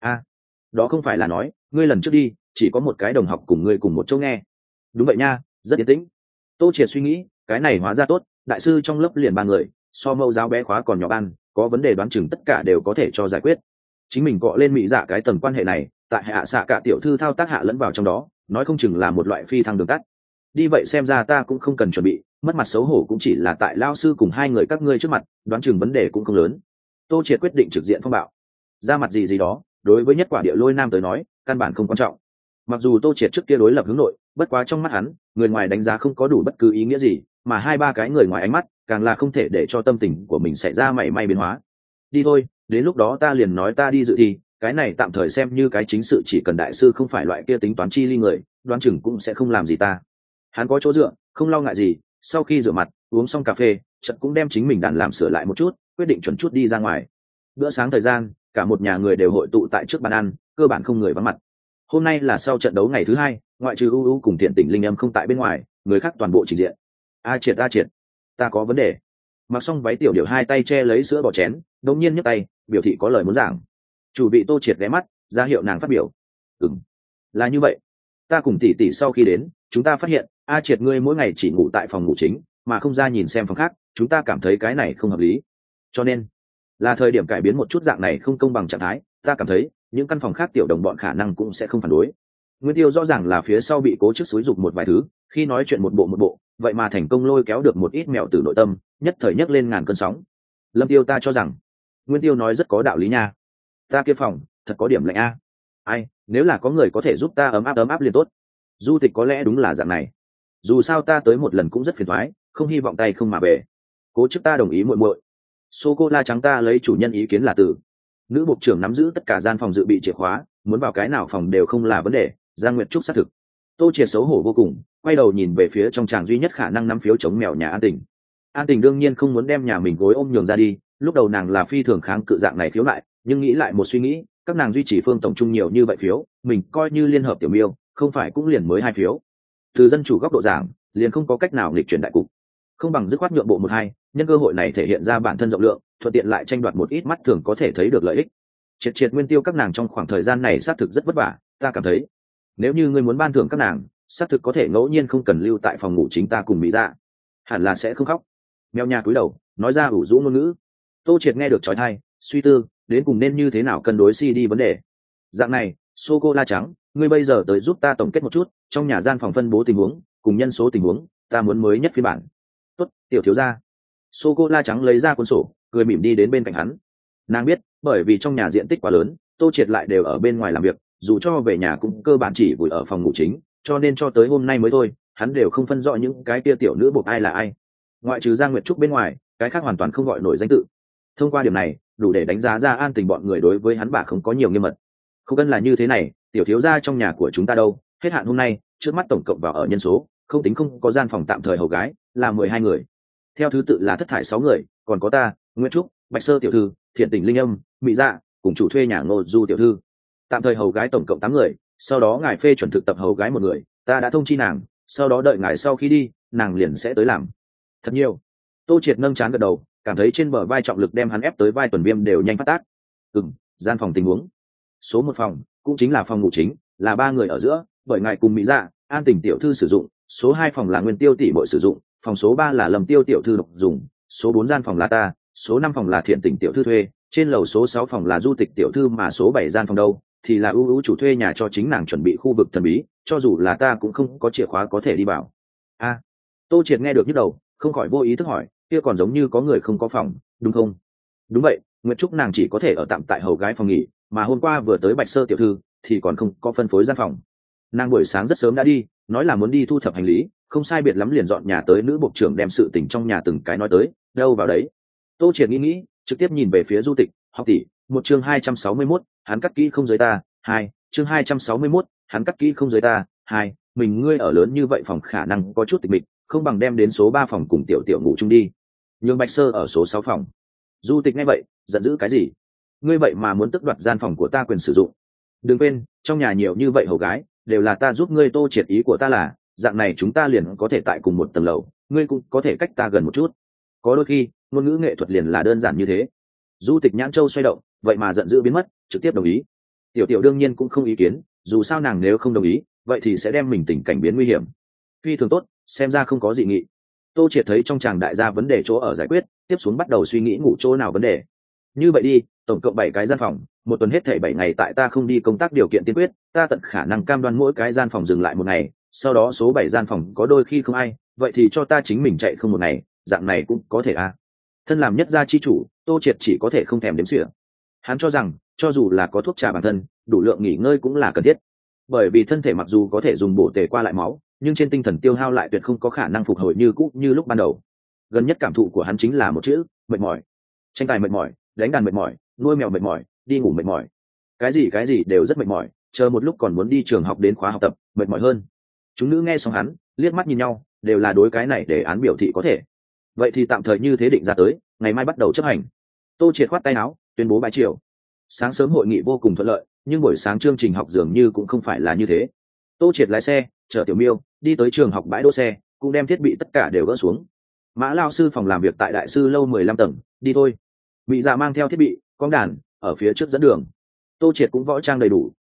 Đó không phải là nói ngươi lần trước đi chỉ có 1 cái đồng học cùng ngươi cùng một chỗ nghe? Đúng vậy nha, rất yên tĩnh. Tô Triệt suy nghĩ, cái này hóa ra tốt, đại sư trong lớp liền 3 người, so mẫu giáo bé khóa còn nhỏ ban, có vấn đề đoán chừng tất cả đều có thể cho giải quyết. Chính mình cọ lên mỹ dạ cái tầng quan hệ này, tại hạ xạ cả tiểu thư thao tác hạ lẫn vào trong đó, nói không chừng là một loại phi thăng đường tắt. Đi vậy xem ra ta cũng không cần chuẩn bị, mất mặt xấu hổ cũng chỉ là tại lao sư cùng 2 người các ngươi trước mặt, đoán chừng vấn đề cũng không lớn. Tô Triệt quyết định trực diện phong bạo, ra mặt gì đó đối với nhất quả địa lôi nam tới nói căn bản không quan trọng. Mặc dù Tô Triệt trước kia đối lập hướng nội, bất quá trong mắt hắn người ngoài đánh giá không có đủ bất cứ ý nghĩa gì, mà 2-3 cái người ngoài ánh mắt càng là không thể để cho tâm tình của mình xảy ra mảy may biến hóa. Đi thôi, đến lúc đó ta liền nói ta đi dự thi, cái này tạm thời xem như cái chính sự, chỉ cần đại sư không phải loại kia tính toán chi ly người, đoán chừng cũng sẽ không làm gì ta. Hắn có chỗ dựa, không lo ngại gì. Sau khi rửa mặt uống xong cà phê, chợt cũng đem chính mình đàn làm sửa lại một chút, quyết định chuẩn chút đi ra ngoài. Bữa sáng thời gian cả một nhà người đều hội tụ tại trước bàn ăn, cơ bản không người vắng mặt. Hôm nay là sau trận đấu ngày thứ 2, ngoại trừ uu cùng Thiện Tỉnh Linh Âm không tại bên ngoài, người khác toàn bộ trình diện. A Triệt, ta có vấn đề. Mặc xong váy tiểu điệu 2 tay che lấy sữa bò chén, đột nhiên nhấc tay biểu thị có lời muốn giảng. Chủ vị Tô Triệt ghé mắt ra hiệu nàng phát biểu. Là như vậy. Ta cùng tỷ tỷ sau khi đến chúng ta phát hiện A Triệt ngươi mỗi ngày chỉ ngủ tại phòng ngủ chính mà không ra nhìn xem phòng khác, chúng ta cảm thấy cái này không hợp lý, cho nên là thời điểm cải biến một chút dạng này không công bằng trạng thái. Ta cảm thấy những căn phòng khác tiểu đồng bọn khả năng cũng sẽ không phản đối. Nguyên Tiêu rõ ràng là phía sau bị cố chức xúi dục một vài thứ, khi nói chuyện một bộ vậy mà thành công lôi kéo được một ít mẹo từ nội tâm, nhất thời nhấc lên ngàn cơn sóng. Lâm Tiêu ta cho rằng Nguyên Tiêu nói rất có đạo lý nha, ta kia phòng thật có điểm lạnh a. Ai, nếu là có người có thể giúp ta ấm áp liền tốt. Du Tịch có lẽ đúng là dạng này, dù sao ta tới một lần cũng rất phiền toái, không hy vọng tay không mà về. Cố chức ta đồng ý muội muội. Sô cô la trắng ta lấy chủ nhân ý kiến là từ. Nữ bộ trưởng nắm giữ tất cả gian phòng dự bị chìa khóa, muốn vào cái nào phòng đều không là vấn đề. Giang Nguyệt Trúc xác thực. Tô Triệt xấu hổ vô cùng, quay đầu nhìn về phía trong tràng duy nhất khả năng nắm phiếu chống mèo nhà An Tình. An Tình đương nhiên không muốn đem nhà mình gối ôm nhường ra đi, lúc đầu nàng là phi thường kháng cự dạng này khiếu lại, nhưng nghĩ lại một suy nghĩ, các nàng duy trì Phương tổng trung nhiều như vậy phiếu, mình coi như liên hợp tiểu miêu, không phải cũng liền mới 2 phiếu. Từ dân chủ góc độ giảng, liền không có cách nào nghịch chuyển đại cục, không bằng dứt khoát nhượng bộ 1-2, nhân cơ hội này thể hiện ra bản thân rộng lượng, thuận tiện lại tranh đoạt một ít mắt thường có thể thấy được lợi ích. Triệt Nguyên Tiêu các nàng trong khoảng thời gian này xác thực rất vất vả, ta cảm thấy nếu như ngươi muốn ban thưởng các nàng, xác thực có thể ngẫu nhiên không cần lưu tại phòng ngủ chính ta cùng Mỹ Dạ, hẳn là sẽ không khóc. Mèo nhà cúi đầu nói ra ủ rũ ngôn ngữ. Tô Triệt nghe được trói thai, suy tư đến cùng nên như thế nào cân đối CD vấn đề. Dạng này, sô cô la trắng, ngươi bây giờ tới giúp ta tổng kết một chút trong nhà gian phòng phân bố tình huống cùng nhân số tình huống, ta muốn mới nhất phiên bản. Tốt, tiểu thiếu gia. Sô cô la trắng lấy ra cuốn sổ, cười mỉm đi đến bên cạnh hắn. Nàng biết, bởi vì trong nhà diện tích quá lớn, Tô Triệt lại đều ở bên ngoài làm việc, dù cho về nhà cũng cơ bản chỉ vùi ở phòng ngủ chính, cho nên cho tới hôm nay mới thôi, hắn đều không phân rõ những cái kia tiểu nữ buộc ai là ai. Ngoại trừ Giang Nguyệt Trúc bên ngoài, cái khác hoàn toàn không gọi nổi danh tự. Thông qua điểm này, đủ để đánh giá ra An Tình bọn người đối với hắn bà không có nhiều nghiêm mật. Không cần là như thế này, tiểu thiếu gia trong nhà của chúng ta đâu, hết hạn hôm nay, trước mắt tổng cộng vào ở nhân số, không tính không có gian phòng tạm thời hầu gái, là 12 người. Theo thứ tự là thất thải 6 người, còn có ta, Nguyễn Trúc, Bạch Sơ tiểu thư, Thiện Tình Linh Âm, Mỹ Dạ, cùng chủ thuê nhà Ngô Du tiểu thư. Tạm thời hầu gái tổng cộng 8 người, sau đó ngài phê chuẩn thực tập hầu gái 1 người, ta đã thông chi nàng, sau đó đợi ngài sau khi đi, nàng liền sẽ tới làm. Thật nhiều. Tô Triệt nâng trán gật đầu, cảm thấy trên bờ vai trọng lực đem hắn ép tới vai Tuần Viêm đều nhanh phát tác. Gian phòng tình huống. Số 1 phòng, cũng chính là phòng ngủ chính, là 3 người ở giữa, bởi ngài cùng Mỹ Dạ, An Tình tiểu thư sử dụng, số 2 phòng là Nguyên Tiêu tỷ muội sử dụng, phòng số 3 là Lâm Tiêu tiểu thư độc dùng, số 4 gian phòng là ta, số 5 phòng là Thiện Tình tiểu thư thuê, trên lầu số 6 phòng là Du Tịch tiểu thư, mà số 7 gian phòng đâu thì là ưu chủ thuê nhà cho chính nàng chuẩn bị khu vực thần bí, cho dù là ta cũng không có chìa khóa có thể đi vào. Tô Triệt nghe được nhức đầu, không khỏi vô ý thức hỏi, kia còn giống như có người không có phòng, đúng không? Đúng vậy, Nguyệt Trúc nàng chỉ có thể ở tạm tại hầu gái phòng nghỉ, mà hôm qua vừa tới Bạch Sơ tiểu thư thì còn không có phân phối gian phòng. Nàng buổi sáng rất sớm đã đi, nói là muốn đi thu thập hành lý, không sai biệt lắm liền dọn nhà tới. Nữ bộ trưởng đem sự tình trong nhà từng cái nói tới, đâu vào đấy. Tô Triệt nghĩ, trực tiếp nhìn về phía Du Tịch, học tỷ, 1 chương 261, hắn cắt kỹ không giới ta, 2 chương 261, hắn cắt kỹ không giới ta, 2 mình ngươi ở lớn như vậy phòng khả năng có chút tịch mịch, không bằng đem đến số 3 phòng cùng tiểu tiểu ngủ chung đi, nhường Bạch Sơ ở số 6 phòng. Du Tịch nghe vậy, giận dữ cái gì? Ngươi vậy mà muốn tước đoạt gian phòng của ta quyền sử dụng? Đừng quên, trong nhà nhiều như vậy hầu gái, đều là ta giúp ngươi. Tô Triệt ý của ta là, dạng này chúng ta liền có thể tại cùng một tầng lầu, ngươi cũng có thể cách ta gần một chút. Có đôi khi, ngôn ngữ nghệ thuật liền là đơn giản như thế. Du Tịch nhãn châu xoay động, vậy mà giận dữ biến mất, trực tiếp đồng ý. Tiểu tiểu đương nhiên cũng không ý kiến, dù sao nàng nếu không đồng ý, vậy thì sẽ đem mình tình cảnh biến nguy hiểm. Phi thường tốt, xem ra không có dị nghị. Tô Triệt thấy trong chàng đại gia vấn đề chỗ ở giải quyết, tiếp xuống bắt đầu suy nghĩ ngủ chỗ nào vấn đề. Như vậy đi, tổng cộng 7 cái gian phòng, 1 tuần hết thảy 7 ngày tại ta không đi công tác điều kiện tiên quyết, ta tận khả năng cam đoan mỗi cái gian phòng dừng lại 1 ngày, sau đó số 7 gian phòng có đôi khi không ai, vậy thì cho ta chính mình chạy không 1 ngày, dạng này cũng có thể à? Thân làm nhất gia chi chủ, Tô Triệt chỉ có thể không thèm đếm xỉa. Hắn cho rằng, cho dù là có thuốc trà bản thân, đủ lượng nghỉ ngơi cũng là cần thiết. Bởi vì thân thể mặc dù có thể dùng bổ tề qua lại máu, nhưng trên tinh thần tiêu hao lại tuyệt không có khả năng phục hồi như cũ như lúc ban đầu. Gần nhất cảm thụ của hắn chính là một chữ: mệt mỏi. Tranh tài mệt mỏi, đánh đàn mệt mỏi, nuôi mèo mệt mỏi, đi ngủ mệt mỏi. Cái gì đều rất mệt mỏi, chờ một lúc còn muốn đi trường học đến khóa học tập, mệt mỏi hơn. Chúng nữ nghe xong hắn, liếc mắt nhìn nhau, đều là đối cái này để án biểu thị có thể. Vậy thì tạm thời như thế định ra tới, ngày mai bắt đầu chấp hành. Tô Triệt khoát tay áo, tuyên bố bãi triều. Sáng sớm hội nghị vô cùng thuận lợi, nhưng buổi sáng chương trình học dường như cũng không phải là như thế. Tô Triệt lái xe chở Tiểu Miêu đi tới trường học bãi đỗ xe, cũng đem thiết bị tất cả đều gỡ xuống. Mã lao sư phòng làm việc tại đại sư lâu 15 tầng, đi thôi. Mỹ Dạ mang theo thiết bị, con đàn ở phía trước dẫn đường. Tô Triệt cũng võ trang đầy đủ,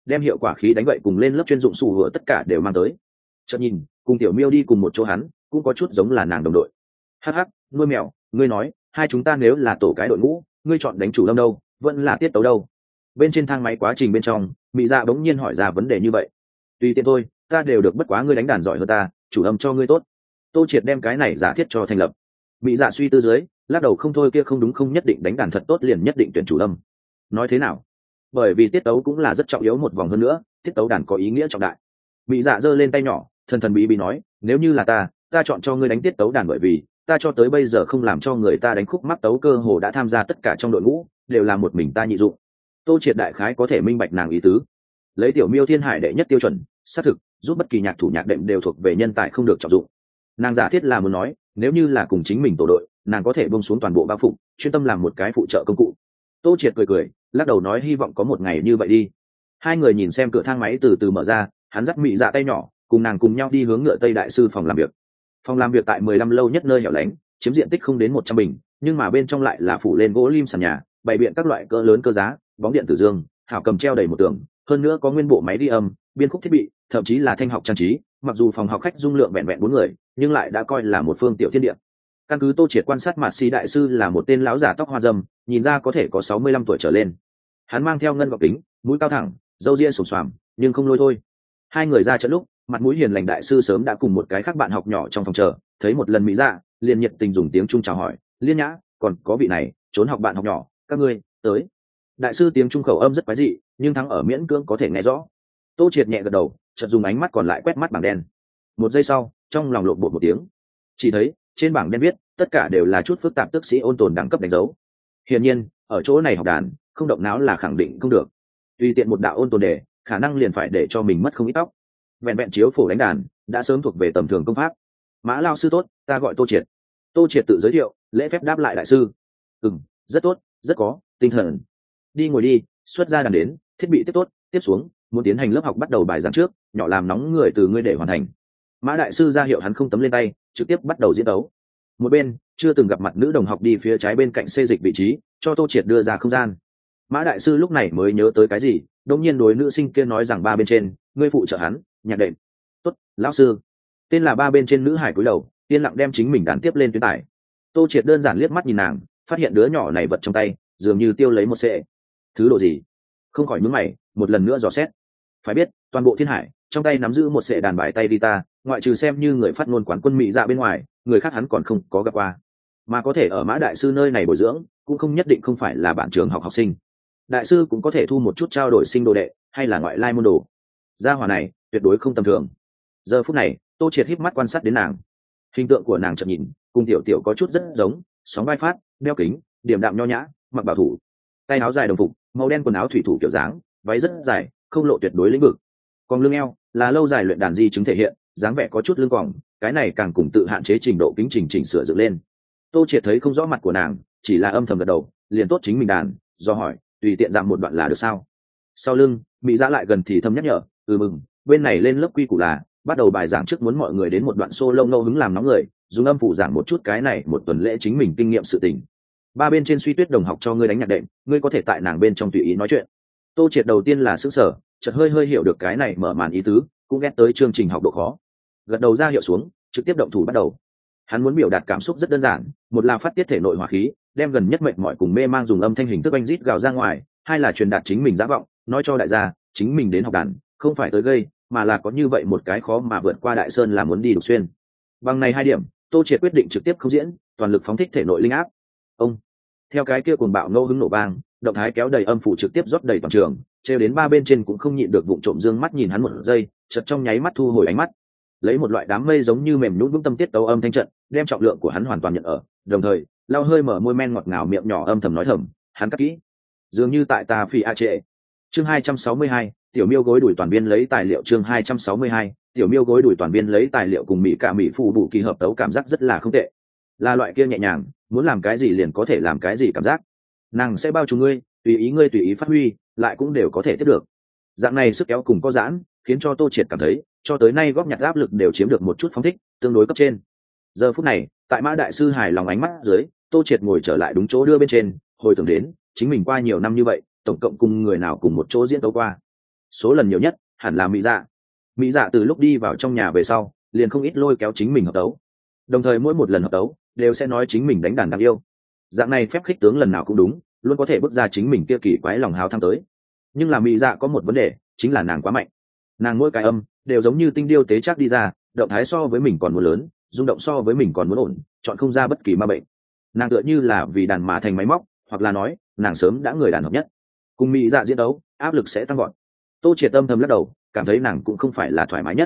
đem hiệu quả khí đánh vậy cùng lên lớp chuyên dụng sủ hựa tất cả đều mang tới. Chợt nhìn cùng tiểu miêu đi cùng một chỗ hắn cũng có chút giống là nàng đồng đội. Hắc hắc, nuôi mèo, ngươi nói hai chúng ta nếu là tổ cái đội ngũ, ngươi chọn đánh chủ lâm đâu vẫn là tiết tấu đâu? Bên trên thang máy quá trình bên trong, Mị Dạ bỗng nhiên hỏi ra vấn đề như vậy. Tùy tiện thôi, ta đều được, bất quá ngươi đánh đàn giỏi hơn ta, chủ âm cho ngươi tốt. Tô Triệt đem cái này giả thiết cho thành lập. Mị Dạ suy tư dưới, lắc đầu không thôi, kia không đúng, không nhất định đánh đàn thật tốt liền nhất định tuyển chủ âm. Nói thế nào? Bởi vì tiết tấu cũng là rất trọng yếu một vòng, hơn nữa tiết tấu đàn có ý nghĩa trọng đại. Mị Dạ giơ lên tay nhỏ, thần thần bí bí nói, nếu như là ta chọn cho ngươi đánh tiết tấu đàn, bởi vì ta cho tới bây giờ không làm cho người ta đánh khúc mắc tấu, cơ hồ đã tham gia tất cả trong đội ngũ đều là một mình ta nhị dụng. Tô Triệt đại khái có thể minh bạch nàng ý tứ. Lấy tiểu miêu thiên hải đệ nhất tiêu chuẩn, xác thực giúp bất kỳ nhạc thủ nhạc đệm đều thuộc về nhân tài không được trọng dụng. Nàng giả thiết là muốn nói, nếu như là cùng chính mình tổ đội, nàng có thể buông xuống toàn bộ bao phục, chuyên tâm làm một cái phụ trợ công cụ. Tô Triệt cười cười, lắc đầu nói hy vọng có một ngày như vậy đi. Hai người nhìn xem cửa thang máy từ từ mở ra, hắn dắt Mị Dạ tay nhỏ, cùng nàng cùng nhau đi hướng ngựa Tây đại sư phòng làm việc. Phòng làm việc tại 15 lâu nhất nơi hẻo lánh, chiếm diện tích không đến 100 bình, nhưng mà bên trong lại là phủ lên gỗ lim sàn nhà, bày biện các loại cỡ lớn cơ giá, bóng điện tử dương, hảo cầm treo đầy một tường, hơn nữa có nguyên bộ máy ghi âm, biên khúc thiết bị, thậm chí là thanh học trang trí. Mặc dù phòng học khách dung lượng vẹn vẹn 4 người, nhưng lại đã coi là một phương tiểu thiên địa. Căn cứ Tô Triệt quan sát, Mạt Sĩ đại sư là một tên lão giả tóc hoa râm, nhìn ra có thể có 65 tuổi trở lên. Hắn mang theo ngân gọng kính, mũi cao thẳng, râu ria xồm xoàm, nhưng không lôi thôi. Hai người ra trận lúc, mặt mũi hiền lành đại sư sớm đã cùng một cái khác bạn học nhỏ trong phòng chờ, thấy một lần Mỹ Dạ, liền nhiệt tình dùng tiếng Trung chào hỏi, Liên Nhã, còn có vị này, trốn học bạn học nhỏ, các ngươi tới. Đại sư tiếng Trung khẩu âm rất quái dị, nhưng thắng ở miễn cưỡng có thể nghe rõ. Tô Triệt nhẹ gật đầu, chợt dùng ánh mắt còn lại quét mắt bảng đen. Một giây sau, trong lòng lộn bột một tiếng, chỉ thấy trên bảng đen viết tất cả đều là chút phức tạp tước sĩ ôn tồn đẳng cấp đánh dấu. Hiển nhiên, ở chỗ này học đàn, không động não là khẳng định không được. Tùy tiện một đạo ôn tồn đề, khả năng liền phải để cho mình mất không ít tóc. Vẹn vẹn chiếu phổ đánh đàn, đã sớm thuộc về tầm thường công pháp. Mã lao sư tốt, ta gọi Tô Triệt. Tô Triệt tự giới thiệu, lễ phép đáp lại đại sư. Rất tốt, rất có tinh thần. Đi ngồi đi, xuất ra đàn đến, thiết bị tiếp tốt, tiếp xuống, muốn tiến hành lớp học bắt đầu bài giảng trước, nhỏ làm nóng người từ ngươi để hoàn thành. Mã đại sư ra hiệu hắn không tấm lên tay, trực tiếp bắt đầu diễn tấu. Một bên chưa từng gặp mặt nữ đồng học đi phía trái bên cạnh xê dịch vị trí, cho Tô Triệt đưa ra không gian. Mã đại sư lúc này mới nhớ tới cái gì, đột nhiên đối nữ sinh kia nói rằng ba bên trên, ngươi phụ trợ hắn, nhạc đệm. Tốt, lão sư. Tên là ba bên trên nữ hải cúi đầu, yên lặng đem chính mình đàn tiếp lên tuyến tải. Tô Triệt đơn giản liếc mắt nhìn nàng, phát hiện đứa nhỏ này vật trong tay dường như tiêu lấy một sệ. Thứ độ gì? Không khỏi nhướng mày, một lần nữa dò xét. Phải biết, toàn bộ thiên hải trong tay nắm giữ một sệ đàn bài tay guitar, ngoại trừ xem như người phát ngôn quán quân Mỹ Dạ bên ngoài, người khác hắn còn không có gặp qua. Mà có thể ở Mã đại sư nơi này bồi dưỡng, cũng không nhất định không phải là bạn trường học học sinh. Đại sư cũng có thể thu một chút trao đổi sinh đồ đệ, hay là ngoại lai môn đồ. Gia hỏa này tuyệt đối không tầm thường. Giờ phút này, Tô Triệt híp mắt quan sát đến nàng. Hình tượng của nàng chợt nhìn, cùng tiểu tiểu có chút rất giống, sóng vai phát, đeo kính, điểm đạm nho nhã, mặc bảo thủ, tay áo dài đồng phục, màu đen quần áo thủy thủ kiểu dáng, váy rất dài, không lộ tuyệt đối lĩnh vực. Còn lưng eo là lâu dài luyện đàn di chứng thể hiện, dáng vẻ có chút lưng còng, cái này càng cùng tự hạn chế trình độ kính chỉnh sửa dựng lên. Tô Triệt thấy không rõ mặt của nàng, chỉ là âm thầm gật đầu, liền tốt chính mình đàn, do hỏi, tùy tiện giảm một đoạn là được sao? Sau lưng, Mỹ Dạ lại gần thì thầm nhắc nhở, mừng, bên này lên lớp quy củ là bắt đầu bài giảng trước muốn mọi người đến một đoạn solo ngẫu hứng làm nóng người, dùng âm phủ giảng một chút cái này một tuần lễ chính mình kinh nghiệm sự tình. Ba bên trên Suy Tuyết đồng học cho ngươi đánh nhạc đệm, ngươi có thể tại nàng bên trong tùy ý nói chuyện. Tô Triệt đầu tiên là sững sờ, chợt hơi hiểu được cái này mở màn ý tứ, cũng ghét tới chương trình học độ khó. Gật đầu ra hiệu xuống, trực tiếp động thủ bắt đầu. Hắn muốn biểu đạt cảm xúc rất đơn giản, một là phát tiết thể nội hỏa khí, đem gần nhất mệt mỏi cùng mê mang dùng âm thanh hình thức anh rít gào ra ngoài, hai là truyền đạt chính mình dã vọng, nói cho đại gia, chính mình đến học đàn, không phải tới gây, mà là có như vậy một cái khó mà vượt qua đại sơn là muốn đi đục xuyên. Bằng này hai điểm, Tô Triệt quyết định trực tiếp không diễn, toàn lực phóng thích thể nội linh áp. Ông, theo cái kia cuồng bạo ngẫu hứng nổ vang, động thái kéo đầy âm phủ trực tiếp rót đầy toàn trường, trêu đến ba bên trên cũng không nhịn được vụng trộm dương mắt nhìn hắn một giây, chợt trong nháy mắt thu hồi ánh mắt, lấy một loại đám mây giống như mềm nhũn vững tâm tiết tấu âm thanh trận, đem trọng lượng của hắn hoàn toàn nhận ở, đồng thời lau hơi mở môi men ngọt ngào miệng nhỏ âm thầm nói thầm, hắn cắt kỹ, dường như tại ta phi a trệ. Chương 262, tiểu miêu gối đuổi toàn biên lấy tài liệu. Chương 262, tiểu miêu gối đuổi toàn biên lấy tài liệu cùng mỹ cả mỹ phụ đủ kỳ hợp tấu cảm giác rất là không tệ, là loại kia nhẹ nhàng, muốn làm cái gì liền có thể làm cái gì cảm giác. Nàng sẽ bao trùm ngươi, tùy ý ngươi tùy ý phát huy, lại cũng đều có thể tiếp được. Dạng này sức kéo cùng có giãn, khiến cho Tô Triệt cảm thấy cho tới nay góp nhặt áp lực đều chiếm được một chút phóng thích, tương đối cấp trên. Giờ phút này, tại Mã đại sư hài lòng ánh mắt dưới, Tô Triệt ngồi trở lại đúng chỗ đưa bên trên, hồi tưởng đến chính mình qua nhiều năm như vậy, tổng cộng cùng người nào cùng một chỗ diễn tấu qua. số lần nhiều nhất hẳn là mỹ dạ từ lúc đi vào trong nhà về sau liền không ít lôi kéo chính mình hợp tấu, đồng thời mỗi một lần hợp tấu đều sẽ nói chính mình đánh đàn đáng yêu. Dạng này phép khích tướng lần nào cũng đúng, luôn có thể bước ra chính mình kia kỳ quái lòng hào thăng tới. Nhưng là mỹ dạ có một vấn đề, chính là nàng quá mạnh. Nàng mỗi cái âm đều giống như tinh điêu tế chắc đi ra, động thái so với mình còn muốn lớn, rung động so với mình còn muốn ổn, chọn không ra bất kỳ ma bệnh. Nàng tựa như là vì đàn mà thành máy móc, hoặc là nói nàng sớm đã người đàn hợp nhất. Cùng mỹ dạ diễn đấu áp lực sẽ tăng gọn. Tô Triệt âm thầm lắc đầu, cảm thấy nàng cũng không phải là thoải mái nhất.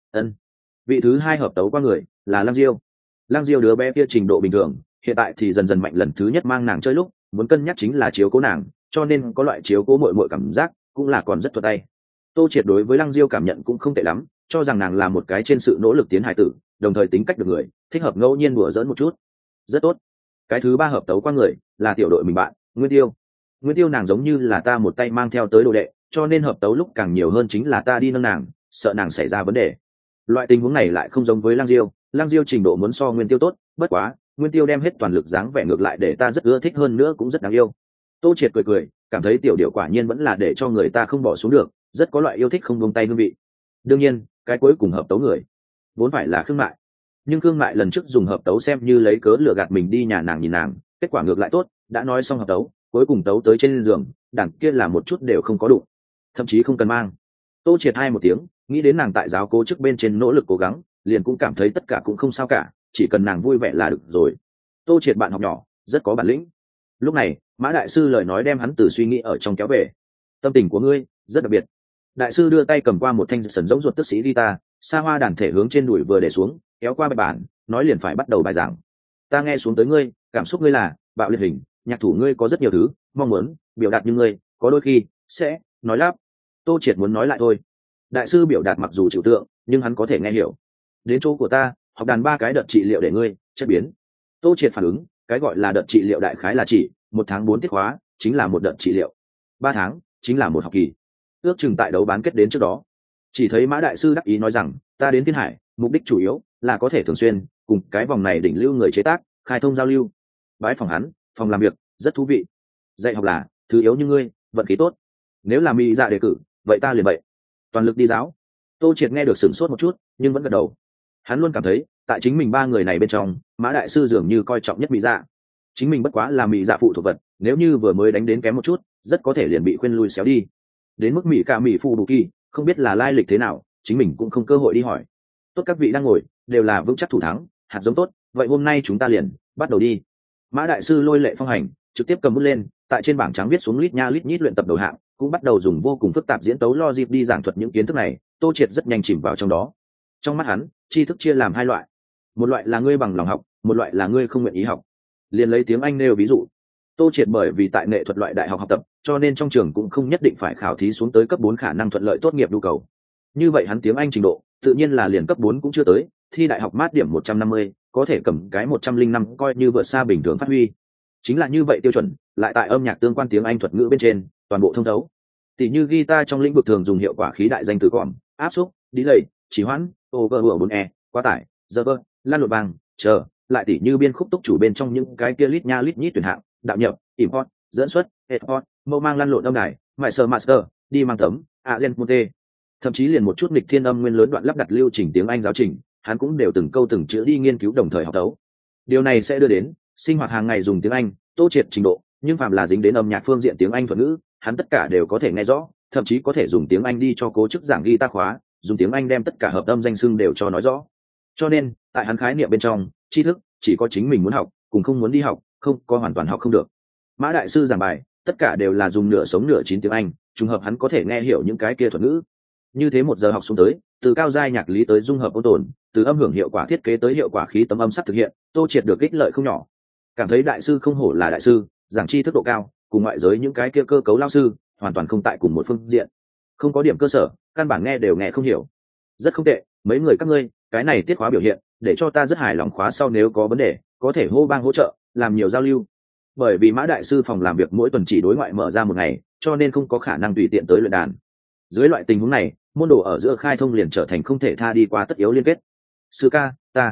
Vị thứ hai hợp tấu qua người là Lang Diêu đứa bé kia trình độ bình thường, hiện tại thì dần dần mạnh, lần thứ nhất mang nàng chơi lúc muốn cân nhắc chính là chiếu cố nàng, cho nên có loại chiếu cố muội muội cảm giác cũng là còn rất thuận tay. Tô Triệt đối với Lang Diêu cảm nhận cũng không tệ lắm, cho rằng nàng là một cái trên sự nỗ lực tiến hài tử, đồng thời tính cách được người, thích hợp ngẫu nhiên đùa giỡn một chút, rất tốt. Cái thứ ba hợp tấu qua người là tiểu đội mình bạn Nguyên Tiêu nàng giống như là ta một tay mang theo tới đồ đệ, cho nên hợp tấu lúc càng nhiều hơn chính là ta đi nâng nàng, sợ nàng xảy ra vấn đề. Loại tình huống này lại không giống với Lang Diêu trình độ muốn so Nguyên Tiêu tốt, bất quá Nguyên Tiêu đem hết toàn lực dáng vẻ ngược lại để ta rất ưa thích, hơn nữa cũng rất đáng yêu. Tô Triệt cười cảm thấy tiểu điệu quả nhiên vẫn là để cho người ta không bỏ xuống được, rất có loại yêu thích không buông tay hương vị. Đương nhiên cái cuối cùng hợp tấu người vốn phải là Khương Mại, nhưng Khương Mại lần trước dùng hợp tấu xem như lấy cớ lừa gạt mình đi nhà nàng nhìn nàng, kết quả ngược lại tốt, đã nói xong hợp tấu cuối cùng tấu tới trên giường đằng kia là một chút đều không có đụng, thậm chí không cần mang. Tô Triệt hai một tiếng, nghĩ đến nàng tại giáo cố chức bên trên nỗ lực cố gắng, liền cũng cảm thấy tất cả cũng không sao cả, chỉ cần nàng vui vẻ là được rồi. Tô Triệt bạn học nhỏ rất có bản lĩnh. Lúc này Mã đại sư lời nói đem hắn từ suy nghĩ ở trong kéo về. Tâm tình của ngươi rất đặc biệt. Đại sư đưa tay cầm qua một thanh sần giống ruột tức sĩ guitar, xa hoa đàn thể hướng trên đùi vừa để xuống, kéo qua bài bản, nói liền phải bắt đầu bài giảng. Ta nghe xuống tới ngươi, cảm xúc ngươi là bạo liệt hình, nhạc thủ ngươi có rất nhiều thứ mong muốn biểu đạt, như ngươi có đôi khi sẽ nói lắp. Tô Triệt muốn nói lại thôi. Đại sư biểu đạt mặc dù chịu tượng, nhưng hắn có thể nghe hiểu. Đến chỗ của ta học đàn 3 cái đợt trị liệu để ngươi chất biến. Tô Triệt phản ứng, cái gọi là đợt trị liệu đại khái là chỉ 1 tháng 4 tiết khóa chính là một đợt trị liệu, 3 tháng chính là một học kỳ, ước chừng tại đấu bán kết đến trước đó. Chỉ thấy Mã đại sư đắc ý nói rằng, ta đến Thiên Hải mục đích chủ yếu là có thể thường xuyên cùng cái vòng này đỉnh lưu người chế tác khai thông giao lưu. Bái phòng hắn phòng làm việc rất thú vị, dạy học là thứ yếu như ngươi vận khí tốt, nếu là mỹ dạ đề cử vậy ta liền vậy toàn lực đi giáo. Tô Triệt nghe được sửng sốt một chút nhưng vẫn gật đầu. Hắn luôn cảm thấy tại chính mình 3 người này bên trong, Mã đại sư dường như coi trọng nhất mỹ dạ, chính mình bất quá là mỹ dạ phụ thuộc vật, nếu như vừa mới đánh đến kém một chút rất có thể liền bị khuyên lui xéo đi. Đến mức mỹ cả mỹ phụ đủ kỳ không biết là lai lịch thế nào, chính mình cũng không cơ hội đi hỏi. Tốt, các vị đang ngồi đều là vững chắc thủ thắng, hạt giống tốt, vậy hôm nay chúng ta liền bắt đầu đi. Mã đại sư lôi lệ phong hành, trực tiếp cầm bút lên, tại trên bảng trắng viết xuống lít nha lít nhít luyện tập đầu hạng, cũng bắt đầu dùng vô cùng phức tạp diễn tấu logic đi giảng thuật những kiến thức này. Tô Triệt rất nhanh chìm vào trong đó. Trong mắt hắn, tri thức chia làm 2 loại, một loại là ngươi bằng lòng học, một loại là ngươi không nguyện ý học. Liền lấy tiếng Anh nêu ví dụ, Tô Triệt bởi vì tại nghệ thuật loại đại học học tập, cho nên trong trường cũng không nhất định phải khảo thí xuống tới cấp 4 khả năng thuận lợi tốt nghiệp nhu cầu. Như vậy hắn tiếng Anh trình độ tự nhiên là liền cấp 4 cũng chưa tới, thi đại học mát điểm 150, có thể cầm cái 105 coi như vượt xa bình thường phát huy. Chính là như vậy tiêu chuẩn, lại tại âm nhạc tương quan tiếng Anh thuật ngữ bên trên toàn bộ thông thấu. Tỷ như guitar trong lĩnh vực thường dùng hiệu quả khí đại danh từ còm, áp xúc, delay, trì hoãn, overbur 4e, quá tải, reverb, lan lộn vàng, chờ. Lại tỷ như biên khúc túc chủ bên trong những cái kia lít nha lít nhít tuyển hạng, đạo nhập, import, dẫn xuất, export, mâu mang lăn lộn âm đài, master, đi mang tấm, agent monte. Thậm chí liền một chút nghịch thiên âm nguyên lớn đoạn lắp đặt lưu trình tiếng Anh giáo trình, hắn cũng đều từng câu từng chữ đi nghiên cứu đồng thời học đấu. Điều này sẽ đưa đến sinh hoạt hàng ngày dùng tiếng Anh Tô Triệt trình độ, nhưng phàm là dính đến âm nhạc phương diện tiếng Anh thuật ngữ, hắn tất cả đều có thể nghe rõ, thậm chí có thể dùng tiếng Anh đi cho cố chức giảng guitar khóa, dùng tiếng Anh đem tất cả hợp âm danh xưng đều cho nói rõ. Cho nên tại hắn khái niệm bên trong, tri thức chỉ có chính mình muốn học cùng không muốn đi học, không có hoàn toàn học không được. Mã đại sư giảng bài tất cả đều là dùng nửa sống nửa chín tiếng Anh, trùng hợp hắn có thể nghe hiểu những cái kia thuật ngữ. Như thế 1 giờ học xuống tới, từ cao giai nhạc lý tới dung hợp ôn tồn, từ âm hưởng hiệu quả thiết kế tới hiệu quả khí tấm âm sắc thực hiện, Tô Triệt được ích lợi không nhỏ. Cảm thấy đại sư không hổ là đại sư, giảng tri thức độ cao, cùng ngoại giới những cái kia cơ cấu lao sư hoàn toàn không tại cùng một phương diện, không có điểm cơ sở, căn bản nghe đều nghe không hiểu. Rất không tệ, mấy người các ngươi, cái này tiết khóa biểu hiện để cho ta rất hài lòng, khóa sau nếu có vấn đề có thể hô bang hỗ trợ, làm nhiều giao lưu. Bởi vì Mã đại sư phòng làm việc mỗi tuần chỉ đối ngoại mở ra 1 ngày, cho nên không có khả năng tùy tiện tới luyện đàn. Dưới loại tình huống này, môn đồ ở giữa khai thông liền trở thành không thể tha đi qua tất yếu liên kết. Sư ca,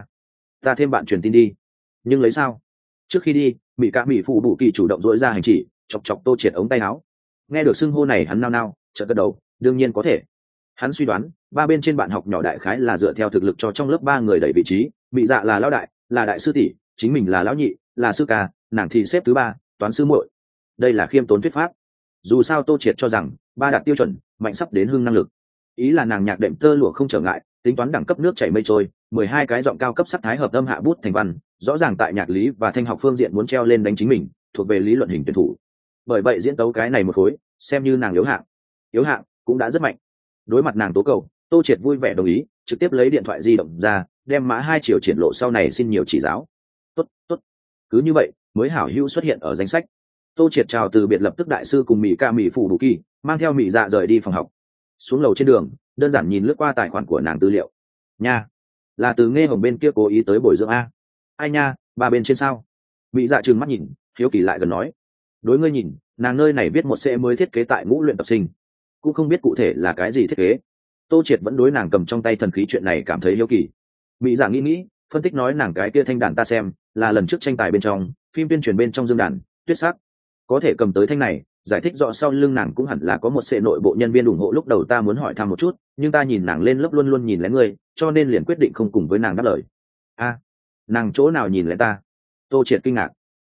ta thêm bạn truyền tin đi. Nhưng lấy sao? Trước khi đi, mỹ ca mỹ phụ đủ kỳ chủ động dỗi ra hành chỉ, chọc chọc Tô Triệt ống tay áo. Nghe được xưng hô này hắn nao nao, chợt gật đầu, đương nhiên có thể. Hắn suy đoán ba bên trên bạn học nhỏ đại khái là dựa theo thực lực cho trong lớp ba người đẩy vị trí, Mị Dạ là lão đại, là đại sư tỷ, chính mình là lão nhị, là sư ca, nàng thì xếp thứ ba, toán sư muội. Đây là khiêm tốn thuyết pháp. Dù sao Tô Triệt cho rằng ba đạt tiêu chuẩn, mạnh sắp đến hưng năng lực. Ý là nàng nhạc đệm tơ lụa không trở ngại, tính toán đẳng cấp nước chảy mây trôi, 12 cái giọng cao cấp sắc thái hợp âm hạ bút thành văn, rõ ràng tại nhạc lý và thanh học phương diện muốn treo lên đánh chính mình, thuộc về lý luận hình tuyển thủ. Bởi vậy diễn tấu cái này một khối, xem như nàng yếu hạng cũng đã rất mạnh. Đối mặt nàng tố cầu, Tô Triệt vui vẻ đồng ý, trực tiếp lấy điện thoại di động ra, đem mã 2 triệu triển lộ sau này xin nhiều chỉ giáo. Tốt. Cứ như vậy, mới hảo hữu xuất hiện ở danh sách. Tô Triệt chào từ biệt, lập tức đại sư cùng Mị Ca Mị Phủ Đủ Kỳ mang theo Mị Dạ rời đi phòng học. Xuống lầu trên đường, đơn giản nhìn lướt qua tài khoản của nàng tư liệu. Nha, là từ Nghe Hồng bên kia cố ý tới bồi dưỡng a. Ai nha, ba bên trên sao? Mị Dạ trừng mắt nhìn, hiếu kỳ lại gần nói. Đối ngươi nhìn, nàng nơi này viết một xe mới thiết kế tại ngũ luyện tập sinh, cũng không biết cụ thể là cái gì thiết kế. Tô Triệt vẫn đối nàng cầm trong tay thần khí chuyện này cảm thấy hiếu kỳ. Mị Dạ nghĩ, phân tích nói nàng cái kia thanh đàn ta xem là lần trước tranh tài bên trong phim tuyên truyền bên trong dương đàn tuyết sắc, có thể cầm tới thanh này, giải thích rõ sau lưng nàng cũng hẳn là có một sệ nội bộ nhân viên ủng hộ. Lúc đầu ta muốn hỏi thăm một chút, nhưng ta nhìn nàng lên lớp luôn luôn nhìn lén ngươi, cho nên liền quyết định không cùng với nàng đáp lời. Nàng chỗ nào nhìn lén ta? Tô Triệt kinh ngạc.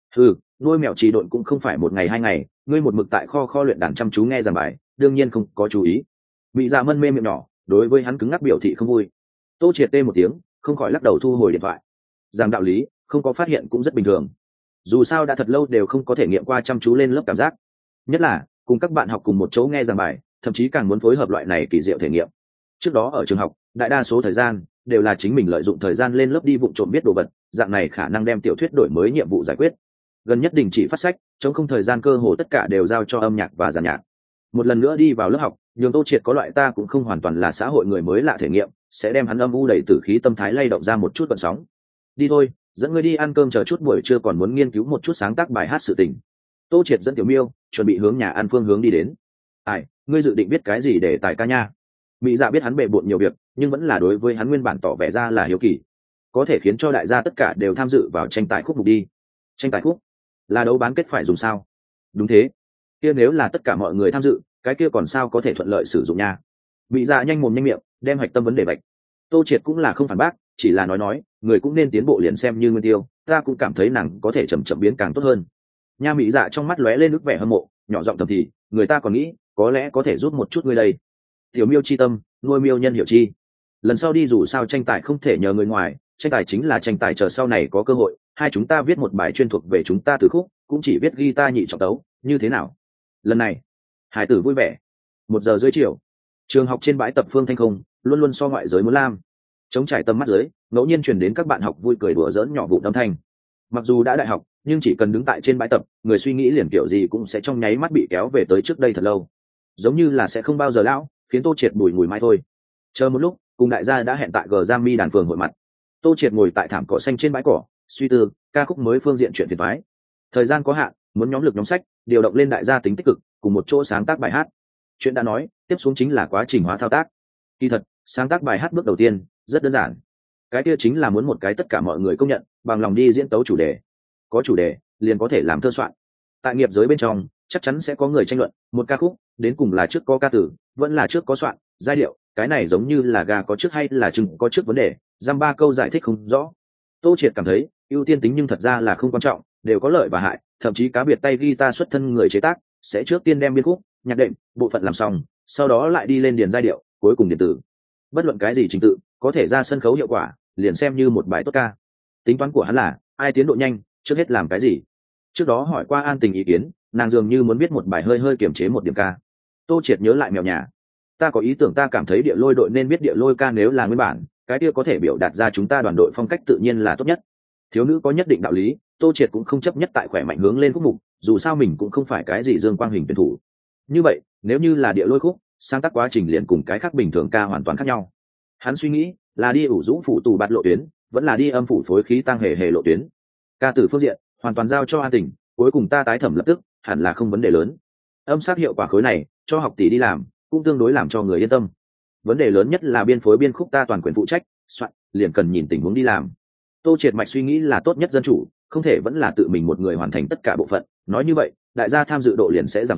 Nuôi mèo trì độn cũng không phải một ngày hai ngày, ngươi một mực tại kho luyện đàn chăm chú nghe giảng bài, đương nhiên không có chú ý. Mị Dạ mân mê miệng nhỏ, đối với hắn cứng ngắc biểu thị không vui. Tô Triệt tê một tiếng, không khỏi lắc đầu thu hồi điện thoại. Giảng đạo lý, không có phát hiện cũng rất bình thường. Dù sao đã thật lâu đều không có thể nghiệm qua chăm chú lên lớp cảm giác, nhất là cùng các bạn học cùng một chỗ nghe giảng bài, thậm chí càng muốn phối hợp loại này kỳ diệu thể nghiệm. Trước đó ở trường học, đại đa số thời gian đều là chính mình lợi dụng thời gian lên lớp đi vụng trộm biết đồ vật, dạng này khả năng đem tiểu thuyết đổi mới nhiệm vụ giải quyết. Gần nhất đình chỉ phát sách, chống không thời gian cơ hồ tất cả đều giao cho âm nhạc và giàn nhạc. Một lần nữa đi vào lớp học, nhường Tô Triệt có loại ta cũng không hoàn toàn là xã hội người mới lạ thể nghiệm, sẽ đem hắn âm u đầy tử khí tâm thái lay động ra một chút gợn sóng. Đi thôi, dẫn ngươi đi ăn cơm, chờ chút buổi trưa còn muốn nghiên cứu một chút sáng tác bài hát sự tình. Tô Triệt dẫn Tiểu Miêu chuẩn bị hướng nhà ăn phương hướng đi đến. Ngươi dự định viết cái gì để tài ca nha? Mỹ Dạ biết hắn bề bộn nhiều việc, nhưng vẫn là đối với hắn nguyên bản tỏ vẻ ra là hiếu kỳ. Có thể khiến cho đại gia tất cả đều tham dự vào tranh tài khúc mục đi. Tranh tài khúc là đấu bán kết phải dùng sao? Đúng thế. Kia nếu là tất cả mọi người tham dự, cái kia còn sao có thể thuận lợi sử dụng nha? Mỹ Dạ nhanh mồm nhanh miệng, đem hoạch tâm vấn đề vạch. Tô Triệt cũng là không phản bác, chỉ là nói, người cũng nên tiến bộ liền xem như nguyên tiêu, ta cũng cảm thấy nàng có thể chậm chậm biến càng tốt hơn. Nha. Mỹ Dạ trong mắt lóe lên nước vẻ hâm mộ, nhỏ giọng thầm thì, người ta còn nghĩ, có lẽ có thể giúp một chút ngươi đây. Tiểu Miêu chi tâm, nuôi miêu nhân hiểu chi. Lần sau đi dù sao tranh tài không thể nhờ người ngoài, tranh tài chính là tranh tài, chờ sau này có cơ hội, hai chúng ta viết một bài chuyên thuộc về chúng ta từ khúc, cũng chỉ viết guitar nhị trọng tấu, như thế nào? Lần này, hải tử vui vẻ. 1:30 chiều, trường học trên bãi tập Phương Thanh không, luôn luôn so ngoại giới muốn lam. Chống trải tầm mắt dưới, ngẫu nhiên truyền đến các bạn học vui cười đùa giỡn nhỏ vụn âm thanh. Mặc dù đã đại học, nhưng chỉ cần đứng tại trên bãi tập, người suy nghĩ liền kiểu gì cũng sẽ trong nháy mắt bị kéo về tới trước đây thật lâu, giống như là sẽ không bao giờ lão, khiến Tô Triệt bùi ngùi mai thôi. Chờ một lúc, cùng đại gia đã hẹn tại Grammy đàn phường hội mặt. Tô Triệt ngồi tại thảm cỏ xanh trên bãi cỏ, suy tư ca khúc mới phương diện chuyện phiền toái. Thời gian có hạn, muốn nhóm lực nhóm sách, điều động lên đại gia tính tích cực, cùng một chỗ sáng tác bài hát. Chuyện đã nói, tiếp xuống chính là quá trình hóa thao tác. Kỳ thật, sáng tác bài hát bước đầu tiên rất đơn giản, cái kia chính là muốn một cái tất cả mọi người công nhận, bằng lòng đi diễn tấu chủ đề. Có chủ đề, liền có thể làm thơ soạn. Tại nghiệp giới bên trong, chắc chắn sẽ có người tranh luận, một ca khúc đến cùng là trước có ca từ, vẫn là trước có soạn giai điệu, cái này giống như là gà có trước hay là trứng có trước vấn đề, giam ba câu giải thích không rõ. Tô Triệt cảm thấy ưu tiên tính nhưng thật ra là không quan trọng, đều có lợi và hại, thậm chí cá biệt tay guitar xuất thân người chế tác sẽ trước tiên đem biên khúc, nhạc đệm, bộ phận làm xong, sau đó lại đi lên điền giai điệu, cuối cùng điện tử. Bất luận cái gì trình tự, có thể ra sân khấu hiệu quả, liền xem như một bài tốt ca. Tính toán của hắn là ai tiến độ nhanh, trước hết làm cái gì. Trước đó hỏi qua An Tình ý kiến, nàng dường như muốn viết một bài hơi kiềm chế một điểm ca. Tô Triệt nhớ lại mèo nhà, ta có ý tưởng, ta cảm thấy địa lôi đội nên viết địa lôi ca, nếu là nguyên bản, cái kia có thể biểu đạt ra chúng ta đoàn đội phong cách tự nhiên là tốt nhất. Thiếu nữ có nhất định đạo lý, Tô Triệt cũng không chấp nhất tại khỏe mạnh hướng lên khúc mục, dù sao mình cũng không phải cái gì dương quang hình tuyển thủ. Như vậy, nếu như là địa lôi khúc, sáng tác quá trình liền cùng cái khác bình thường ca hoàn toàn khác nhau. Hắn suy nghĩ, là đi ủ rũ phụ tù bạt lộ tuyến, vẫn là đi âm phủ phối khí tăng hề lộ tuyến. Ca từ phương diện, hoàn toàn giao cho An Tình, cuối cùng ta tái thẩm lập tức, hẳn là không vấn đề lớn. Âm sắc hiệu quả khối này, cho học tỷ đi làm, cũng tương đối làm cho người yên tâm. Vấn đề lớn nhất là biên phối biên khúc ta toàn quyền phụ trách, soạn, liền cần nhìn tình huống đi làm. Tô Triệt mạch suy nghĩ là tốt nhất dân chủ, không thể vẫn là tự mình một người hoàn thành tất cả bộ phận, nói như vậy, đại gia tham dự độ liền sẽ giảm xuống,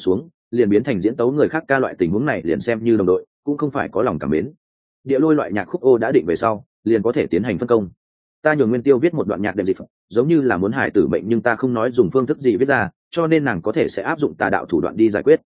liền biến thành diễn tấu người khác ca loại tình huống này liền xem như đồng đội cũng không phải có lòng cảm mến. Địa lôi loại nhạc khúc ô đã định về sau liền có thể tiến hành phân công. Ta nhường Nguyên Tiêu viết một đoạn nhạc đệm dịp, giống như là muốn hài tử mệnh nhưng ta không nói dùng phương thức gì viết ra, cho nên nàng có thể sẽ áp dụng tà đạo thủ đoạn đi giải quyết.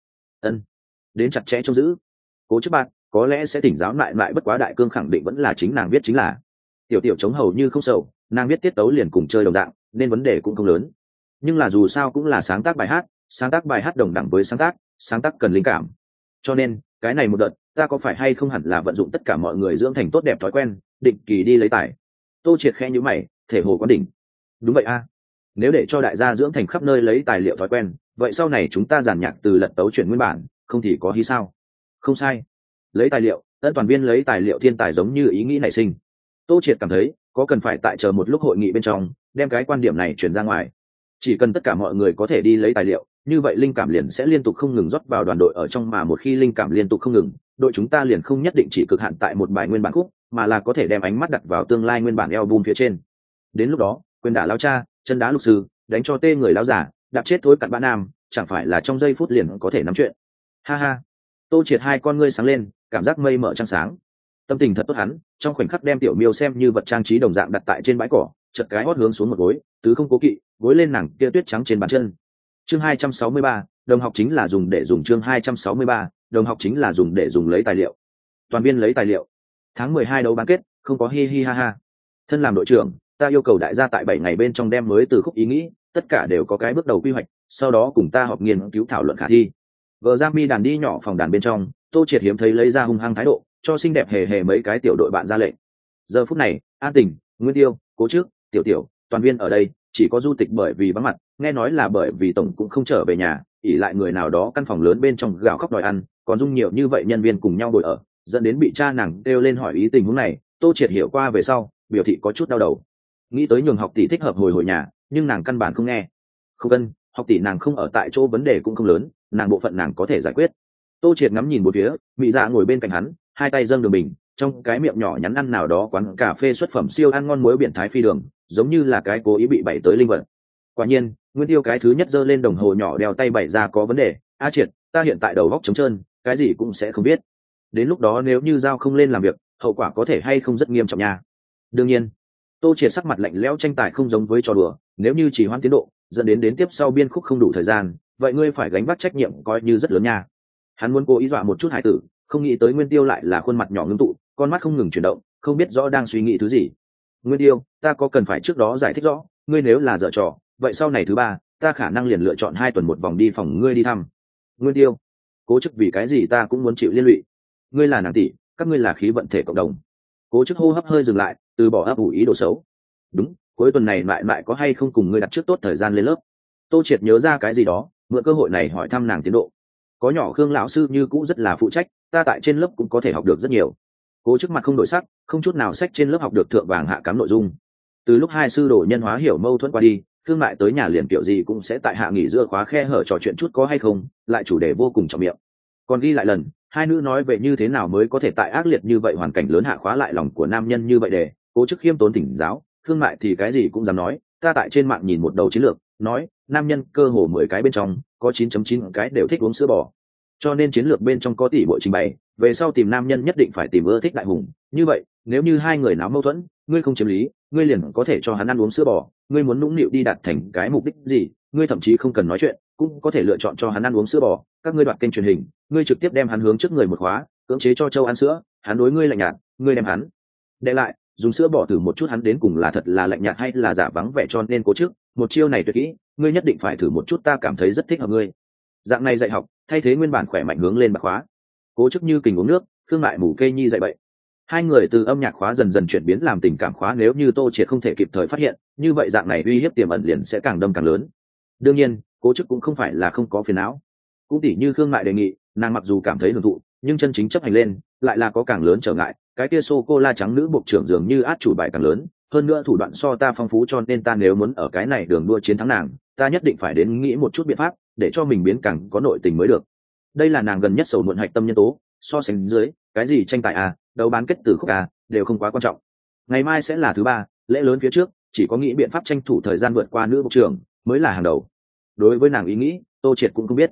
Đến chặt chẽ trông giữ. Cố trước bạn có lẽ sẽ thỉnh giáo lại bất quá đại cương khẳng định vẫn là chính nàng viết chính là. Tiểu tiểu chống hầu như không sầu, nàng viết tiết tấu liền cùng chơi đồng dạng nên vấn đề cũng không lớn, nhưng là dù sao cũng là sáng tác bài hát đồng đẳng với sáng tác cần linh cảm, cho nên cái này một đợt ta có phải hay không hẳn là vận dụng tất cả mọi người dưỡng thành tốt đẹp thói quen định kỳ đi lấy tài. Tô Triệt khẽ nhíu mày, thể hồ quán đỉnh. Đúng vậy a, nếu để cho đại gia dưỡng thành khắp nơi lấy tài liệu thói quen, vậy sau này chúng ta giàn nhạc từ lật tấu chuyển nguyên bản không thì có hí sao? Không sai, lấy tài liệu, ân toàn viên lấy tài liệu thiên tài giống như ý nghĩ nảy sinh. Tô Triệt cảm thấy có cần phải tại chờ một lúc hội nghị bên trong đem cái quan điểm này truyền ra ngoài. Chỉ cần tất cả mọi người có thể đi lấy tài liệu, như vậy linh cảm liền sẽ liên tục không ngừng rót vào đoàn đội ở trong, mà một khi linh cảm liên tục không ngừng, đội chúng ta liền không nhất định chỉ cực hạn tại một bài nguyên bản khúc, mà là có thể đem ánh mắt đặt vào tương lai nguyên bản album phía trên. Đến lúc đó, quyền đả lao cha, chân đá lục sư, đánh cho tê người lao giả, đạp chết thối cặn bã nam, chẳng phải là trong giây phút liền có thể nắm chuyện. Ha ha. Tô Triệt hai con ngươi sáng lên, cảm giác mây mở trăng sáng. Tâm tình thật tốt, hắn trong khoảnh khắc đem tiểu miêu xem như vật trang trí đồng dạng đặt tại trên bãi cỏ, chật cái hót hướng xuống một gối, tứ không cố kỵ, gối lên nàng kia tuyết trắng trên bàn chân. Chương 263, đồng học chính là dùng để dùng. Chương 263, đồng học chính là dùng để dùng lấy tài liệu. Toàn viên lấy tài liệu. Tháng 12 đấu bán kết, không có hi hi ha ha. Thân làm đội trưởng, ta yêu cầu đại gia tại 7 ngày bên trong đem mới từ khúc ý nghĩ, tất cả đều có cái bước đầu quy hoạch, sau đó cùng ta họp nghiên cứu thảo luận khả thi. Vợ Giang Mi đàn đi nhỏ phòng đàn bên trong, Tô Triệt hiếm thấy lấy ra hung hăng thái độ, cho xinh đẹp hề hề mấy cái tiểu đội bạn ra lệnh. Giờ phút này, An Tình, Nguyên Tiêu, Cố Trước, Tiểu Tiểu, toàn viên ở đây, chỉ có Du Tịch bởi vì vắng mặt, nghe nói là bởi vì tổng cũng không trở về nhà, ỉ lại người nào đó căn phòng lớn bên trong gào khóc đòi ăn, còn dung nhiều như vậy nhân viên cùng nhau ngồi ở, dẫn đến bị cha nàng kêu lên hỏi ý tình huống này. Tô Triệt hiểu qua về sau, biểu thị có chút đau đầu, nghĩ tới nhường học tỷ thích hợp hồi nhà, nhưng nàng căn bản không nghe. Không cần, học tỷ nàng không ở tại chỗ vấn đề cũng không lớn, nàng bộ phận nàng có thể giải quyết. Tô Triệt ngắm nhìn một phía, Mị Dạ ngồi bên cạnh hắn, hai tay dâng đường bình, trong cái miệng nhỏ nhắn ăn nào đó quán cà phê xuất phẩm siêu ăn ngon muối biển thái phi đường, giống như là cái cố ý bị bày tới linh vật. Quả nhiên, Nguyên Tiêu cái thứ nhất giơ lên đồng hồ nhỏ đeo tay bày ra có vấn đề. A Triệt, ta hiện tại đầu óc trống trơn, cái gì cũng sẽ không biết. Đến lúc đó nếu như giao không lên làm việc, hậu quả có thể hay không rất nghiêm trọng nha. Đương nhiên, Tô Triệt sắc mặt lạnh lẽo, tranh tài không giống với trò đùa, nếu như chỉ hoãn tiến độ, dẫn đến tiếp sau biên khúc không đủ thời gian, vậy ngươi phải gánh vác trách nhiệm coi như rất lớn nha. Hắn muốn cố ý dọa một chút hải tử, không nghĩ tới Nguyên Tiêu lại là khuôn mặt nhỏ ngưng tụ, con mắt không ngừng chuyển động, không biết rõ đang suy nghĩ thứ gì. Nguyên Tiêu, ta có cần phải trước đó giải thích rõ, ngươi nếu là dở trò, vậy sau này thứ ba, ta khả năng liền lựa chọn 2 tuần một vòng đi phòng ngươi đi thăm. Nguyên Tiêu, Cố Chức vì cái gì ta cũng muốn chịu liên lụy. Ngươi là nàng tỷ, các ngươi là khí vận thể cộng đồng. Cố Chức hô hấp hơi dừng lại, từ bỏ ấp ủ ý đồ xấu. Đúng, cuối tuần này lại có hay không cùng ngươi đặt trước tốt thời gian lên lớp. Tô Triệt nhớ ra cái gì đó, mượn cơ hội này hỏi thăm nàng tiến độ. Có nhỏ Khương lão sư như cũ rất là phụ trách, ta tại trên lớp cũng có thể học được rất nhiều. Cố Chức mặt không đổi sắc, không chút nào sách trên lớp học được thượng vàng hạ cám nội dung. Từ lúc hai sư đồ nhân hóa hiểu mâu thuẫn qua đi, Khương lại tới nhà liền kiểu gì cũng sẽ tại hạ nghỉ giữa khóa khe hở trò chuyện chút có hay không, lại chủ đề vô cùng trọng miệng. Còn ghi lại lần, hai nữ nói về như thế nào mới có thể tại ác liệt như vậy hoàn cảnh lớn hạ khóa lại lòng của nam nhân như vậy để Cố Chức khiêm tốn thỉnh giáo. Khương lại thì cái gì cũng dám nói, ta tại trên mạng nhìn một đầu chiến lược, nói nam nhân cơ hồ 10 cái bên trong có 9.9 cái đều thích uống sữa bò, cho nên chiến lược bên trong có tỷ bội trình bày, về sau tìm nam nhân nhất định phải tìm ưa thích đại hùng. Như vậy nếu như hai người náo mâu thuẫn, ngươi không chiếm lý, ngươi liền có thể cho hắn ăn uống sữa bò. Ngươi muốn nũng nịu đi đạt thành cái mục đích gì, ngươi thậm chí không cần nói chuyện, cũng có thể lựa chọn cho hắn ăn uống sữa bò. Các ngươi đoạt kênh truyền hình, ngươi trực tiếp đem hắn hướng trước người một khóa, cưỡng chế cho Châu ăn sữa, hắn đối ngươi lạnh nhạt, ngươi đem hắn để lại, dùng sữa bò thử một chút hắn đến cùng là thật là lạnh nhạt hay là giả vắng vẻ. Cho nên Cố Chức, một chiêu này tuyệt kỹ, ngươi nhất định phải thử một chút, ta cảm thấy rất thích hợp ngươi. Dạng này dạy học, thay thế nguyên bản khỏe mạnh hướng lên bạc khóa. Cố Chức như kình uống nước, Khương lại mù cây nhi dạy bậy. Hai người từ âm nhạc khóa dần dần chuyển biến làm tình cảm khóa, nếu như Tô Triệt không thể kịp thời phát hiện, như vậy dạng này uy hiếp tiềm ẩn liền sẽ càng đâm càng lớn. Đương nhiên, Cố Chức cũng không phải là không có phiền não. Cũng tỉ như Khương lại đề nghị, nàng mặc dù cảm thấy hưởng thụ, nhưng chân chính chấp hành lên lại là có càng lớn trở ngại. Cái kia sô cô la trắng nữ bộ trưởng dường như át chủ bài càng lớn, hơn nữa thủ đoạn so ta phong phú, cho nên ta nếu muốn ở cái này đường đua chiến thắng nàng, ta nhất định phải đến nghĩ một chút biện pháp để cho mình biến càng có nội tình mới được. Đây là nàng gần nhất sầu muộn hạch tâm nhân tố. So sánh dưới, cái gì tranh tài à, đấu bán kết từ khúc à, đều không quá quan trọng. Ngày mai sẽ là thứ ba, lễ lớn phía trước, chỉ có nghĩ biện pháp tranh thủ thời gian vượt qua nữ bộ trưởng mới là hàng đầu. Đối với nàng ý nghĩ, Tô Triệt cũng không biết.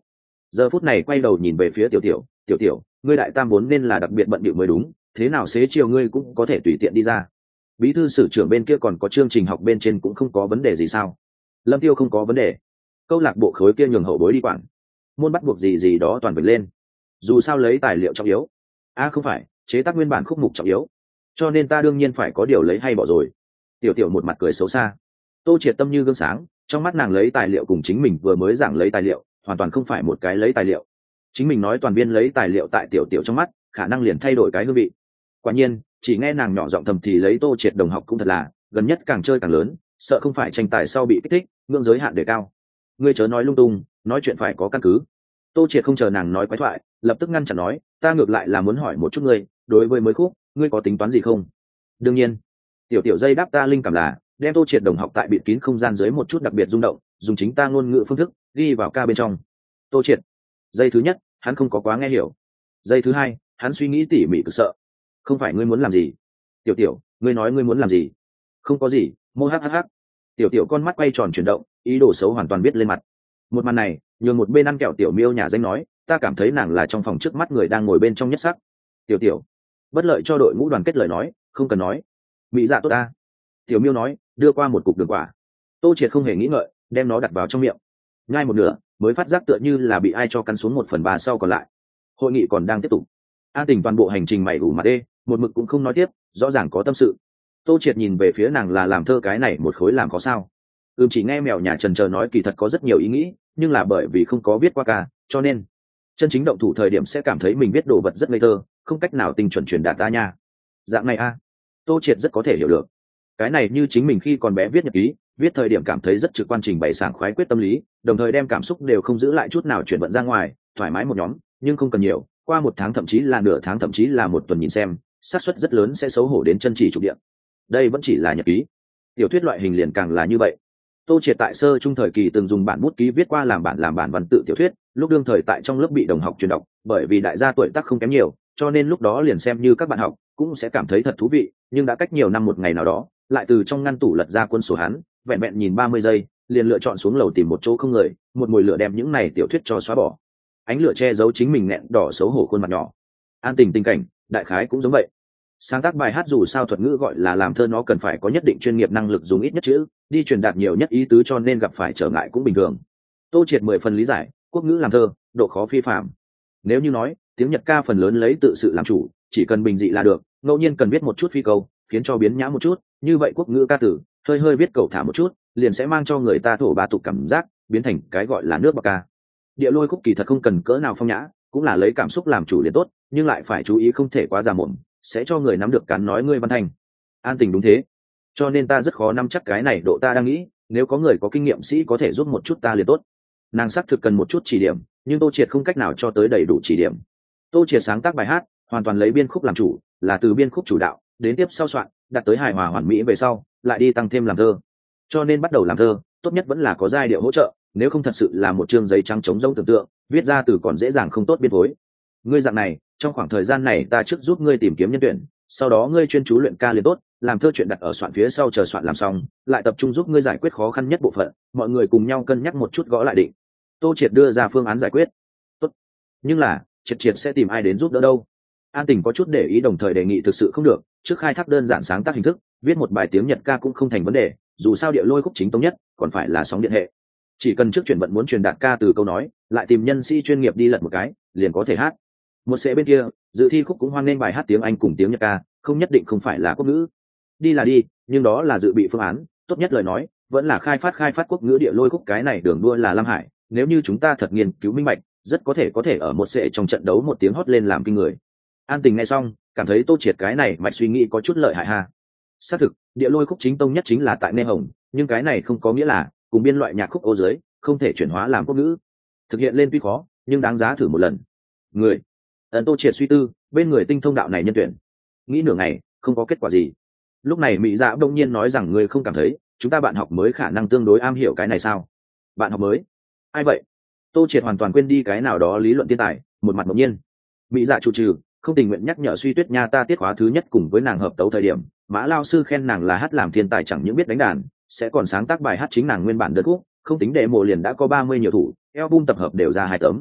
giờ phút này quay đầu nhìn về phía tiểu tiểu, tiểu tiểu, ngươi đại tam vốn nên là đặc biệt bận bịu mới đúng, thế nào xế chiều ngươi cũng có thể tùy tiện đi ra. Bí thư sử trưởng bên kia còn có chương trình học bên trên cũng không có vấn đề gì sao? Lâm Tiêu không có vấn đề, câu lạc bộ khối kia nhường hậu bối đi quản, môn bắt buộc gì gì đó toàn vượt lên, dù sao lấy tài liệu trọng yếu. Không phải, chế tác nguyên bản khúc mục trọng yếu, cho nên ta đương nhiên phải có điều lấy hay bỏ rồi. Tiểu tiểu một mặt cười xấu xa. Tô Triệt tâm như gương sáng, trong mắt nàng lấy tài liệu cùng chính mình vừa mới giảng lấy tài liệu hoàn toàn không phải một cái lấy tài liệu. Chính mình nói toàn viên lấy tài liệu tại tiểu tiểu trong mắt khả năng liền thay đổi cái hương vị. Quả nhiên chỉ nghe nàng nhỏ giọng thầm thì lấy Tô Triệt đồng học cũng thật là gần nhất càng chơi càng lớn, sợ không phải tranh tài sau bị kích thích, ngưỡng giới hạn đề cao. Ngươi chớ nói lung tung, nói chuyện phải có căn cứ. Tô Triệt không chờ nàng nói quái thoại, lập tức ngăn chặn nói, ta ngược lại là muốn hỏi một chút ngươi, đối với mới khúc ngươi có tính toán gì không? Đương nhiên. Tiểu tiểu dây đáp ta linh cảm là đem Tô Triệt đồng học tại bịt kín không gian dưới một chút đặc biệt rung động, dùng chính ta ngôn ngữ phương thức ghi vào ca bên trong. Tô Triệt dây thứ nhất hắn không có quá nghe hiểu, dây thứ hai hắn suy nghĩ tỉ mỉ cực sợ. Không phải ngươi muốn làm gì? Tiểu tiểu, ngươi nói ngươi muốn làm gì? Không có gì, mô hhh. Tiểu tiểu con mắt quay tròn chuyển động, ý đồ xấu hoàn toàn biết lên mặt. Một màn này nhường một bên ăn kẹo tiểu miêu nhà danh nói, ta cảm thấy nàng là trong phòng trước mắt người đang ngồi bên trong nhất sắc. Tiểu tiểu bất lợi cho đội ngũ đoàn kết lời nói không cần nói. Mỹ dạ tốt ta. Tiểu miêu nói, đưa qua một cục đường quả. Tô Triệt không hề nghĩ ngợi đem nó đặt vào trong miệng, nhai một nửa mới phát giác tựa như là bị ai cho cắn xuống 1/3 sau còn lại. Hội nghị còn đang tiếp tục. An Tình toàn bộ hành trình mày ủ mặt đê, một mực cũng không nói tiếp, rõ ràng có tâm sự. Tô Triệt nhìn về phía nàng là làm thơ cái này một khối làm có sao. Chỉ nghe mèo nhà trần chờ nói kỳ thật có rất nhiều ý nghĩ, nhưng là bởi vì không có viết qua ca, cho nên chân chính động thủ thời điểm sẽ cảm thấy mình viết đồ vật rất ngây thơ, không cách nào tinh chuẩn truyền đạt ta nha. Dạng này Tô Triệt rất có thể hiểu được. Cái này như chính mình khi còn bé viết nhật ký, viết thời điểm cảm thấy rất trực quan, trình bày sảng khoái quyết tâm lý, đồng thời đem cảm xúc đều không giữ lại chút nào chuyển vận ra ngoài, thoải mái một nhóm, nhưng không cần nhiều, qua 1 tháng thậm chí là nửa tháng thậm chí là 1 tuần nhìn xem, xác suất rất lớn sẽ xấu hổ đến chân chỉ trục địa. Đây vẫn chỉ là nhật ký, tiểu thuyết loại hình liền càng là như vậy. Tô Triệt tại sơ trung thời kỳ từng dùng bản bút ký viết qua làm bản văn tự tiểu thuyết, lúc đương thời tại trong lớp bị đồng học truyền đọc, bởi vì đại gia tuổi tác không kém nhiều, cho nên lúc đó liền xem như các bạn học cũng sẽ cảm thấy thật thú vị, nhưng đã cách nhiều năm một ngày nào đó, lại từ trong ngăn tủ lật ra cuốn sổ hắn, vẹn vẹn nhìn 30 giây, liền lựa chọn xuống lầu tìm một chỗ không người, một mùi lửa đem những này tiểu thuyết cho xóa bỏ. Ánh lửa che giấu chính mình nghẹn đỏ xấu hổ khuôn mặt nhỏ. An Tình tình cảnh, đại khái cũng giống vậy. Sáng tác bài hát dù sao thuật ngữ gọi là làm thơ, nó cần phải có nhất định chuyên nghiệp năng lực dùng ít nhất chữ, đi truyền đạt nhiều nhất ý tứ, cho nên gặp phải trở ngại cũng bình thường. Tô Triệt 10 phần lý giải, quốc ngữ làm thơ, độ khó phi phàm. Nếu như nói, tiếng Nhật ca phần lớn lấy tự sự làm chủ, chỉ cần bình dị là được, ngẫu nhiên cần viết một chút phi câu, khiến cho biến nhã một chút, như vậy quốc ngữ ca tử, hơi hơi viết cầu thả một chút, liền sẽ mang cho người ta thổ ba tục cảm giác, biến thành cái gọi là nước bạc ca. Địa lôi khúc kỳ thật không cần cỡ nào phong nhã, cũng là lấy cảm xúc làm chủ liền tốt, nhưng lại phải chú ý không thể quá già mồm, sẽ cho người nắm được cắn nói ngươi văn thành. An Tình đúng thế, cho nên ta rất khó nắm chắc cái này độ, ta đang nghĩ nếu có người có kinh nghiệm sĩ có thể giúp một chút ta liền tốt. Nàng xác thực cần một chút chỉ điểm, nhưng Tô Triệt không cách nào cho tới đầy đủ chỉ điểm. Tô Triệt sáng tác bài hát hoàn toàn lấy biên khúc làm chủ, là từ biên khúc chủ đạo đến tiếp sau soạn đặt tới hài hòa hoàn mỹ về sau lại đi tăng thêm làm thơ, cho nên bắt đầu làm thơ tốt nhất vẫn là có giai điệu hỗ trợ, nếu không thật sự là một chương giấy trắng trống rỗng tưởng tượng, viết ra từ còn dễ dàng không tốt biên phối. Ngươi dạng này, trong khoảng thời gian này ta trước giúp ngươi tìm kiếm nhân tuyển, sau đó ngươi chuyên chú luyện ca liền tốt, làm thơ chuyện đặt ở soạn phía sau, chờ soạn làm xong lại tập trung giúp ngươi giải quyết khó khăn nhất bộ phận, mọi người cùng nhau cân nhắc một chút gõ lại định. Tô Triệt đưa ra phương án giải quyết. Tốt, nhưng là Triệt sẽ tìm ai đến giúp đỡ đâu? An Tình có chút để ý, đồng thời đề nghị thực sự không được, trước khai thác đơn giản sáng tác hình thức, viết một bài tiếng Nhật ca cũng không thành vấn đề, dù sao địa lôi khúc chính tông nhất còn phải là sóng điện hệ, chỉ cần trước chuyển vận muốn truyền đạt ca từ câu nói, lại tìm nhân sĩ chuyên nghiệp đi lật một cái liền có thể hát. Một sẽ bên kia dự thi khúc cũng hoan nghênh bài hát tiếng Anh cùng tiếng Nhật ca, không nhất định không phải là quốc ngữ, đi là đi, nhưng đó là dự bị phương án, tốt nhất lời nói vẫn là khai phát quốc ngữ địa lôi khúc, cái này đường đua là Lam Hải, nếu như chúng ta thật nghiên cứu minh bạch, rất có thể ở một sẽ trong trận đấu một tiếng hót lên làm kinh người. An Tình nghe xong cảm thấy Tô Triệt cái này mạch suy nghĩ có chút lợi hại ha. Xác thực địa lôi khúc chính tông nhất chính là tại Nê Hồng, nhưng cái này không có nghĩa là cùng biên loại nhạc khúc ô dưới không thể chuyển hóa làm quốc ngữ, thực hiện lên tuy khó nhưng đáng giá thử một lần. Người Tô Triệt suy tư bên người tinh thông đạo này nhân tuyển, nghĩ nửa ngày không có kết quả gì. Lúc này Mỹ Dạ đông nhiên nói rằng người không cảm thấy chúng ta bạn học mới khả năng tương đối am hiểu cái này sao? Bạn học mới? Ai vậy? Tô Triệt hoàn toàn quên đi cái nào đó lý luận thiên tài, một mặt ngẫu nhiên. Mỹ Dạ chủ trừ không tình nguyện nhắc nhở Suy Tuyết nha, ta tiết khóa thứ nhất cùng với nàng hợp tấu thời điểm, Mã lao sư khen nàng là hát làm thiên tài, chẳng những biết đánh đàn, sẽ còn sáng tác bài hát chính nàng nguyên bản đơn khúc, không tính đệ mộ liền đã có 30 nhiều thủ, album tập hợp đều ra 2 tấm.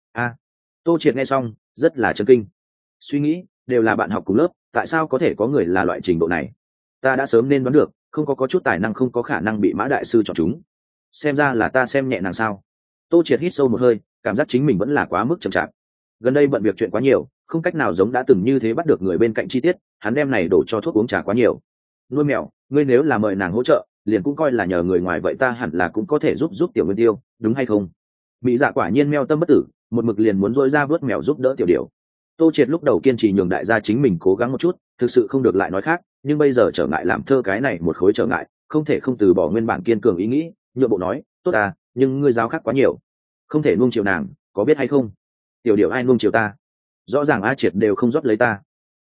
Tô Triệt nghe xong rất là chấn kinh, suy nghĩ đều là bạn học cùng lớp, tại sao có thể có người là loại trình độ này? Ta đã sớm nên đoán được, không có chút tài năng không có khả năng bị Mã đại sư chọn chúng. Xem ra là ta xem nhẹ nàng sao? Tô Triệt hít sâu một hơi, cảm giác chính mình vẫn là quá mức chậm chạp. Gần đây bận việc chuyện quá nhiều, không cách nào giống đã từng như thế bắt được người bên cạnh chi tiết, hắn đem này đổ cho thuốc uống trà quá nhiều. Nuôi mèo, ngươi nếu là mời nàng hỗ trợ, liền cũng coi là nhờ người ngoài vậy, ta hẳn là cũng có thể giúp tiểu Nguyên Tiêu, đúng hay không? Mỹ Dạ quả nhiên meo tâm bất tử, một mực liền muốn dỗi ra vớt mèo giúp đỡ tiểu điều. Tô Triệt lúc đầu kiên trì nhường đại gia chính mình cố gắng một chút, thực sự không được lại nói khác, nhưng bây giờ trở ngại làm thơ cái này một khối trở ngại, không thể không từ bỏ nguyên bản kiên cường ý nghĩ, nhượng bộ nói, tốt à, nhưng ngươi giáo khác quá nhiều, không thể nuông chiều nàng, có biết hay không? Tiểu điều ai nuông chiều ta? Rõ ràng A Triệt đều không rót lấy ta.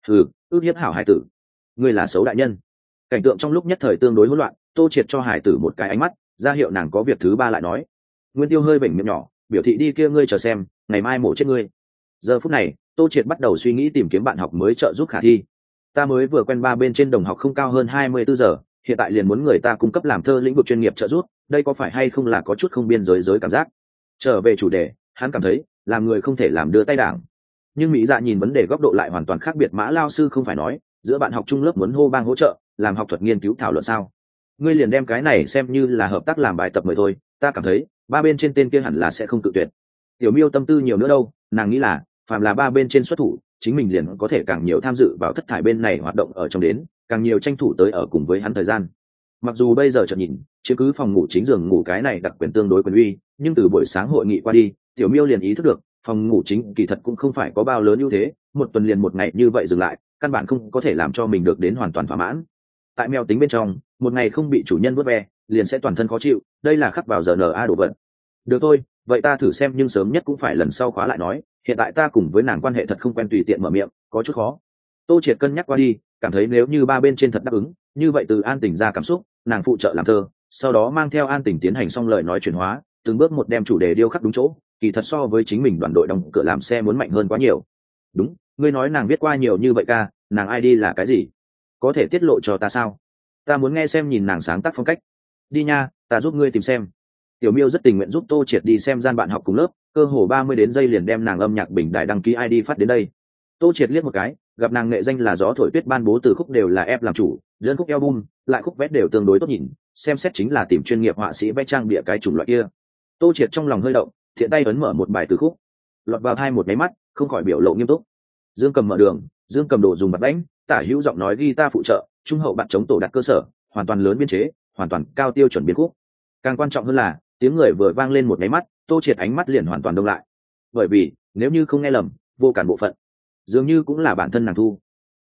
Ước hiếp hảo hải tử, ngươi là xấu đại nhân. Cảnh tượng trong lúc nhất thời tương đối hỗn loạn, Tô Triệt cho hải tử một cái ánh mắt, ra hiệu nàng có việc thứ ba lại nói. Nguyên Tiêu hơi vểnh miệng nhỏ, biểu thị đi kia ngươi chờ xem, ngày mai mổ chết ngươi. Giờ phút này, Tô Triệt bắt đầu suy nghĩ tìm kiếm bạn học mới trợ giúp khả thi. Ta mới vừa quen ba bên trên đồng học không cao hơn 24 giờ, hiện tại liền muốn người ta cung cấp làm thơ lĩnh vực chuyên nghiệp trợ giúp, đây có phải hay không là có chút không biên giới cảm giác. Trở về chủ đề, hắn cảm thấy làm người không thể làm đưa tay đảng, nhưng Mỹ Dạ nhìn vấn đề góc độ lại hoàn toàn khác biệt. Mã lao sư không phải nói giữa bạn học chung lớp muốn hô bang hỗ trợ làm học thuật nghiên cứu thảo luận sao? Ngươi liền đem cái này xem như là hợp tác làm bài tập mời thôi, ta cảm thấy ba bên trên tên kia hẳn là sẽ không tự tuyệt. Tiểu Miêu tâm tư nhiều nữa đâu, nàng nghĩ là phàm là ba bên trên xuất thủ, chính mình liền có thể càng nhiều tham dự vào thất thải bên này hoạt động ở trong đến, càng nhiều tranh thủ tới ở cùng với hắn thời gian. Mặc dù bây giờ chợt nhìn chứ cứ phòng ngủ chính giường ngủ cái này đặc quyền tương đối quyền uy, nhưng từ buổi sáng hội nghị qua đi, Tiểu Miêu liền ý thức được phòng ngủ chính kỳ thật cũng không phải có bao lớn ưu thế, một tuần liền một ngày như vậy dừng lại, căn bản không có thể làm cho mình được đến hoàn toàn thỏa mãn. Tại mèo tính bên trong, một ngày không bị chủ nhân vuốt ve, liền sẽ toàn thân khó chịu, đây là khắc vào RNA đồ vật. Được thôi, vậy ta thử xem, nhưng sớm nhất cũng phải lần sau khóa lại nói, hiện tại ta cùng với nàng quan hệ thật không quen, tùy tiện mở miệng, có chút khó. Tô Triệt cân nhắc qua đi, cảm thấy nếu như ba bên trên thật đáp ứng, như vậy từ An Tỉnh ra cảm xúc, nàng phụ trợ làm thơ, sau đó mang theo An Tỉnh tiến hành xong lời nói chuyển hóa, từng bước một đem chủ đề điêu khắc đúng chỗ, kỳ thật so với chính mình đoàn đội đóng cửa làm xe muốn mạnh hơn quá nhiều. Đúng, ngươi nói nàng viết qua nhiều như vậy ca, nàng ID là cái gì? Có thể tiết lộ cho ta sao? Ta muốn nghe xem nhìn nàng sáng tác phong cách. Đi nha, ta giúp ngươi tìm xem. Tiểu Miêu rất tình nguyện giúp Tô Triệt đi xem gian bạn học cùng lớp, cơ hồ 30 đến giây liền đem nàng âm nhạc bình đại đăng ký ID phát đến đây. Tô Triệt liếc một cái, gặp nàng nghệ danh là Gió Thổi Tuyết, ban bố từ khúc đều là ép làm chủ, đơn khúc album, lại khúc vét đều tương đối tốt nhìn, xem xét chính là tìm chuyên nghiệp họa sĩ vẽ trang bìa cái chủng loại kia. Tô Triệt trong lòng hơi động, thiện tay ấn mở một bài từ khúc, lọt vào hai một máy mắt, không khỏi biểu lộ nghiêm túc. Dương cầm mở đường, Dương cầm đồ dùng bật đánh, tả hữu giọng nói guitar phụ trợ, trung hậu bạn chống tổ đặt cơ sở, hoàn toàn lớn biên chế, hoàn toàn cao tiêu chuẩn biên khúc. Càng quan trọng hơn là tiếng người vừa vang lên một máy mắt, Tô Triệt ánh mắt liền hoàn toàn đông lại, bởi vì nếu như không nghe lầm, vô cản bộ phận dường như cũng là bản thân nàng thu.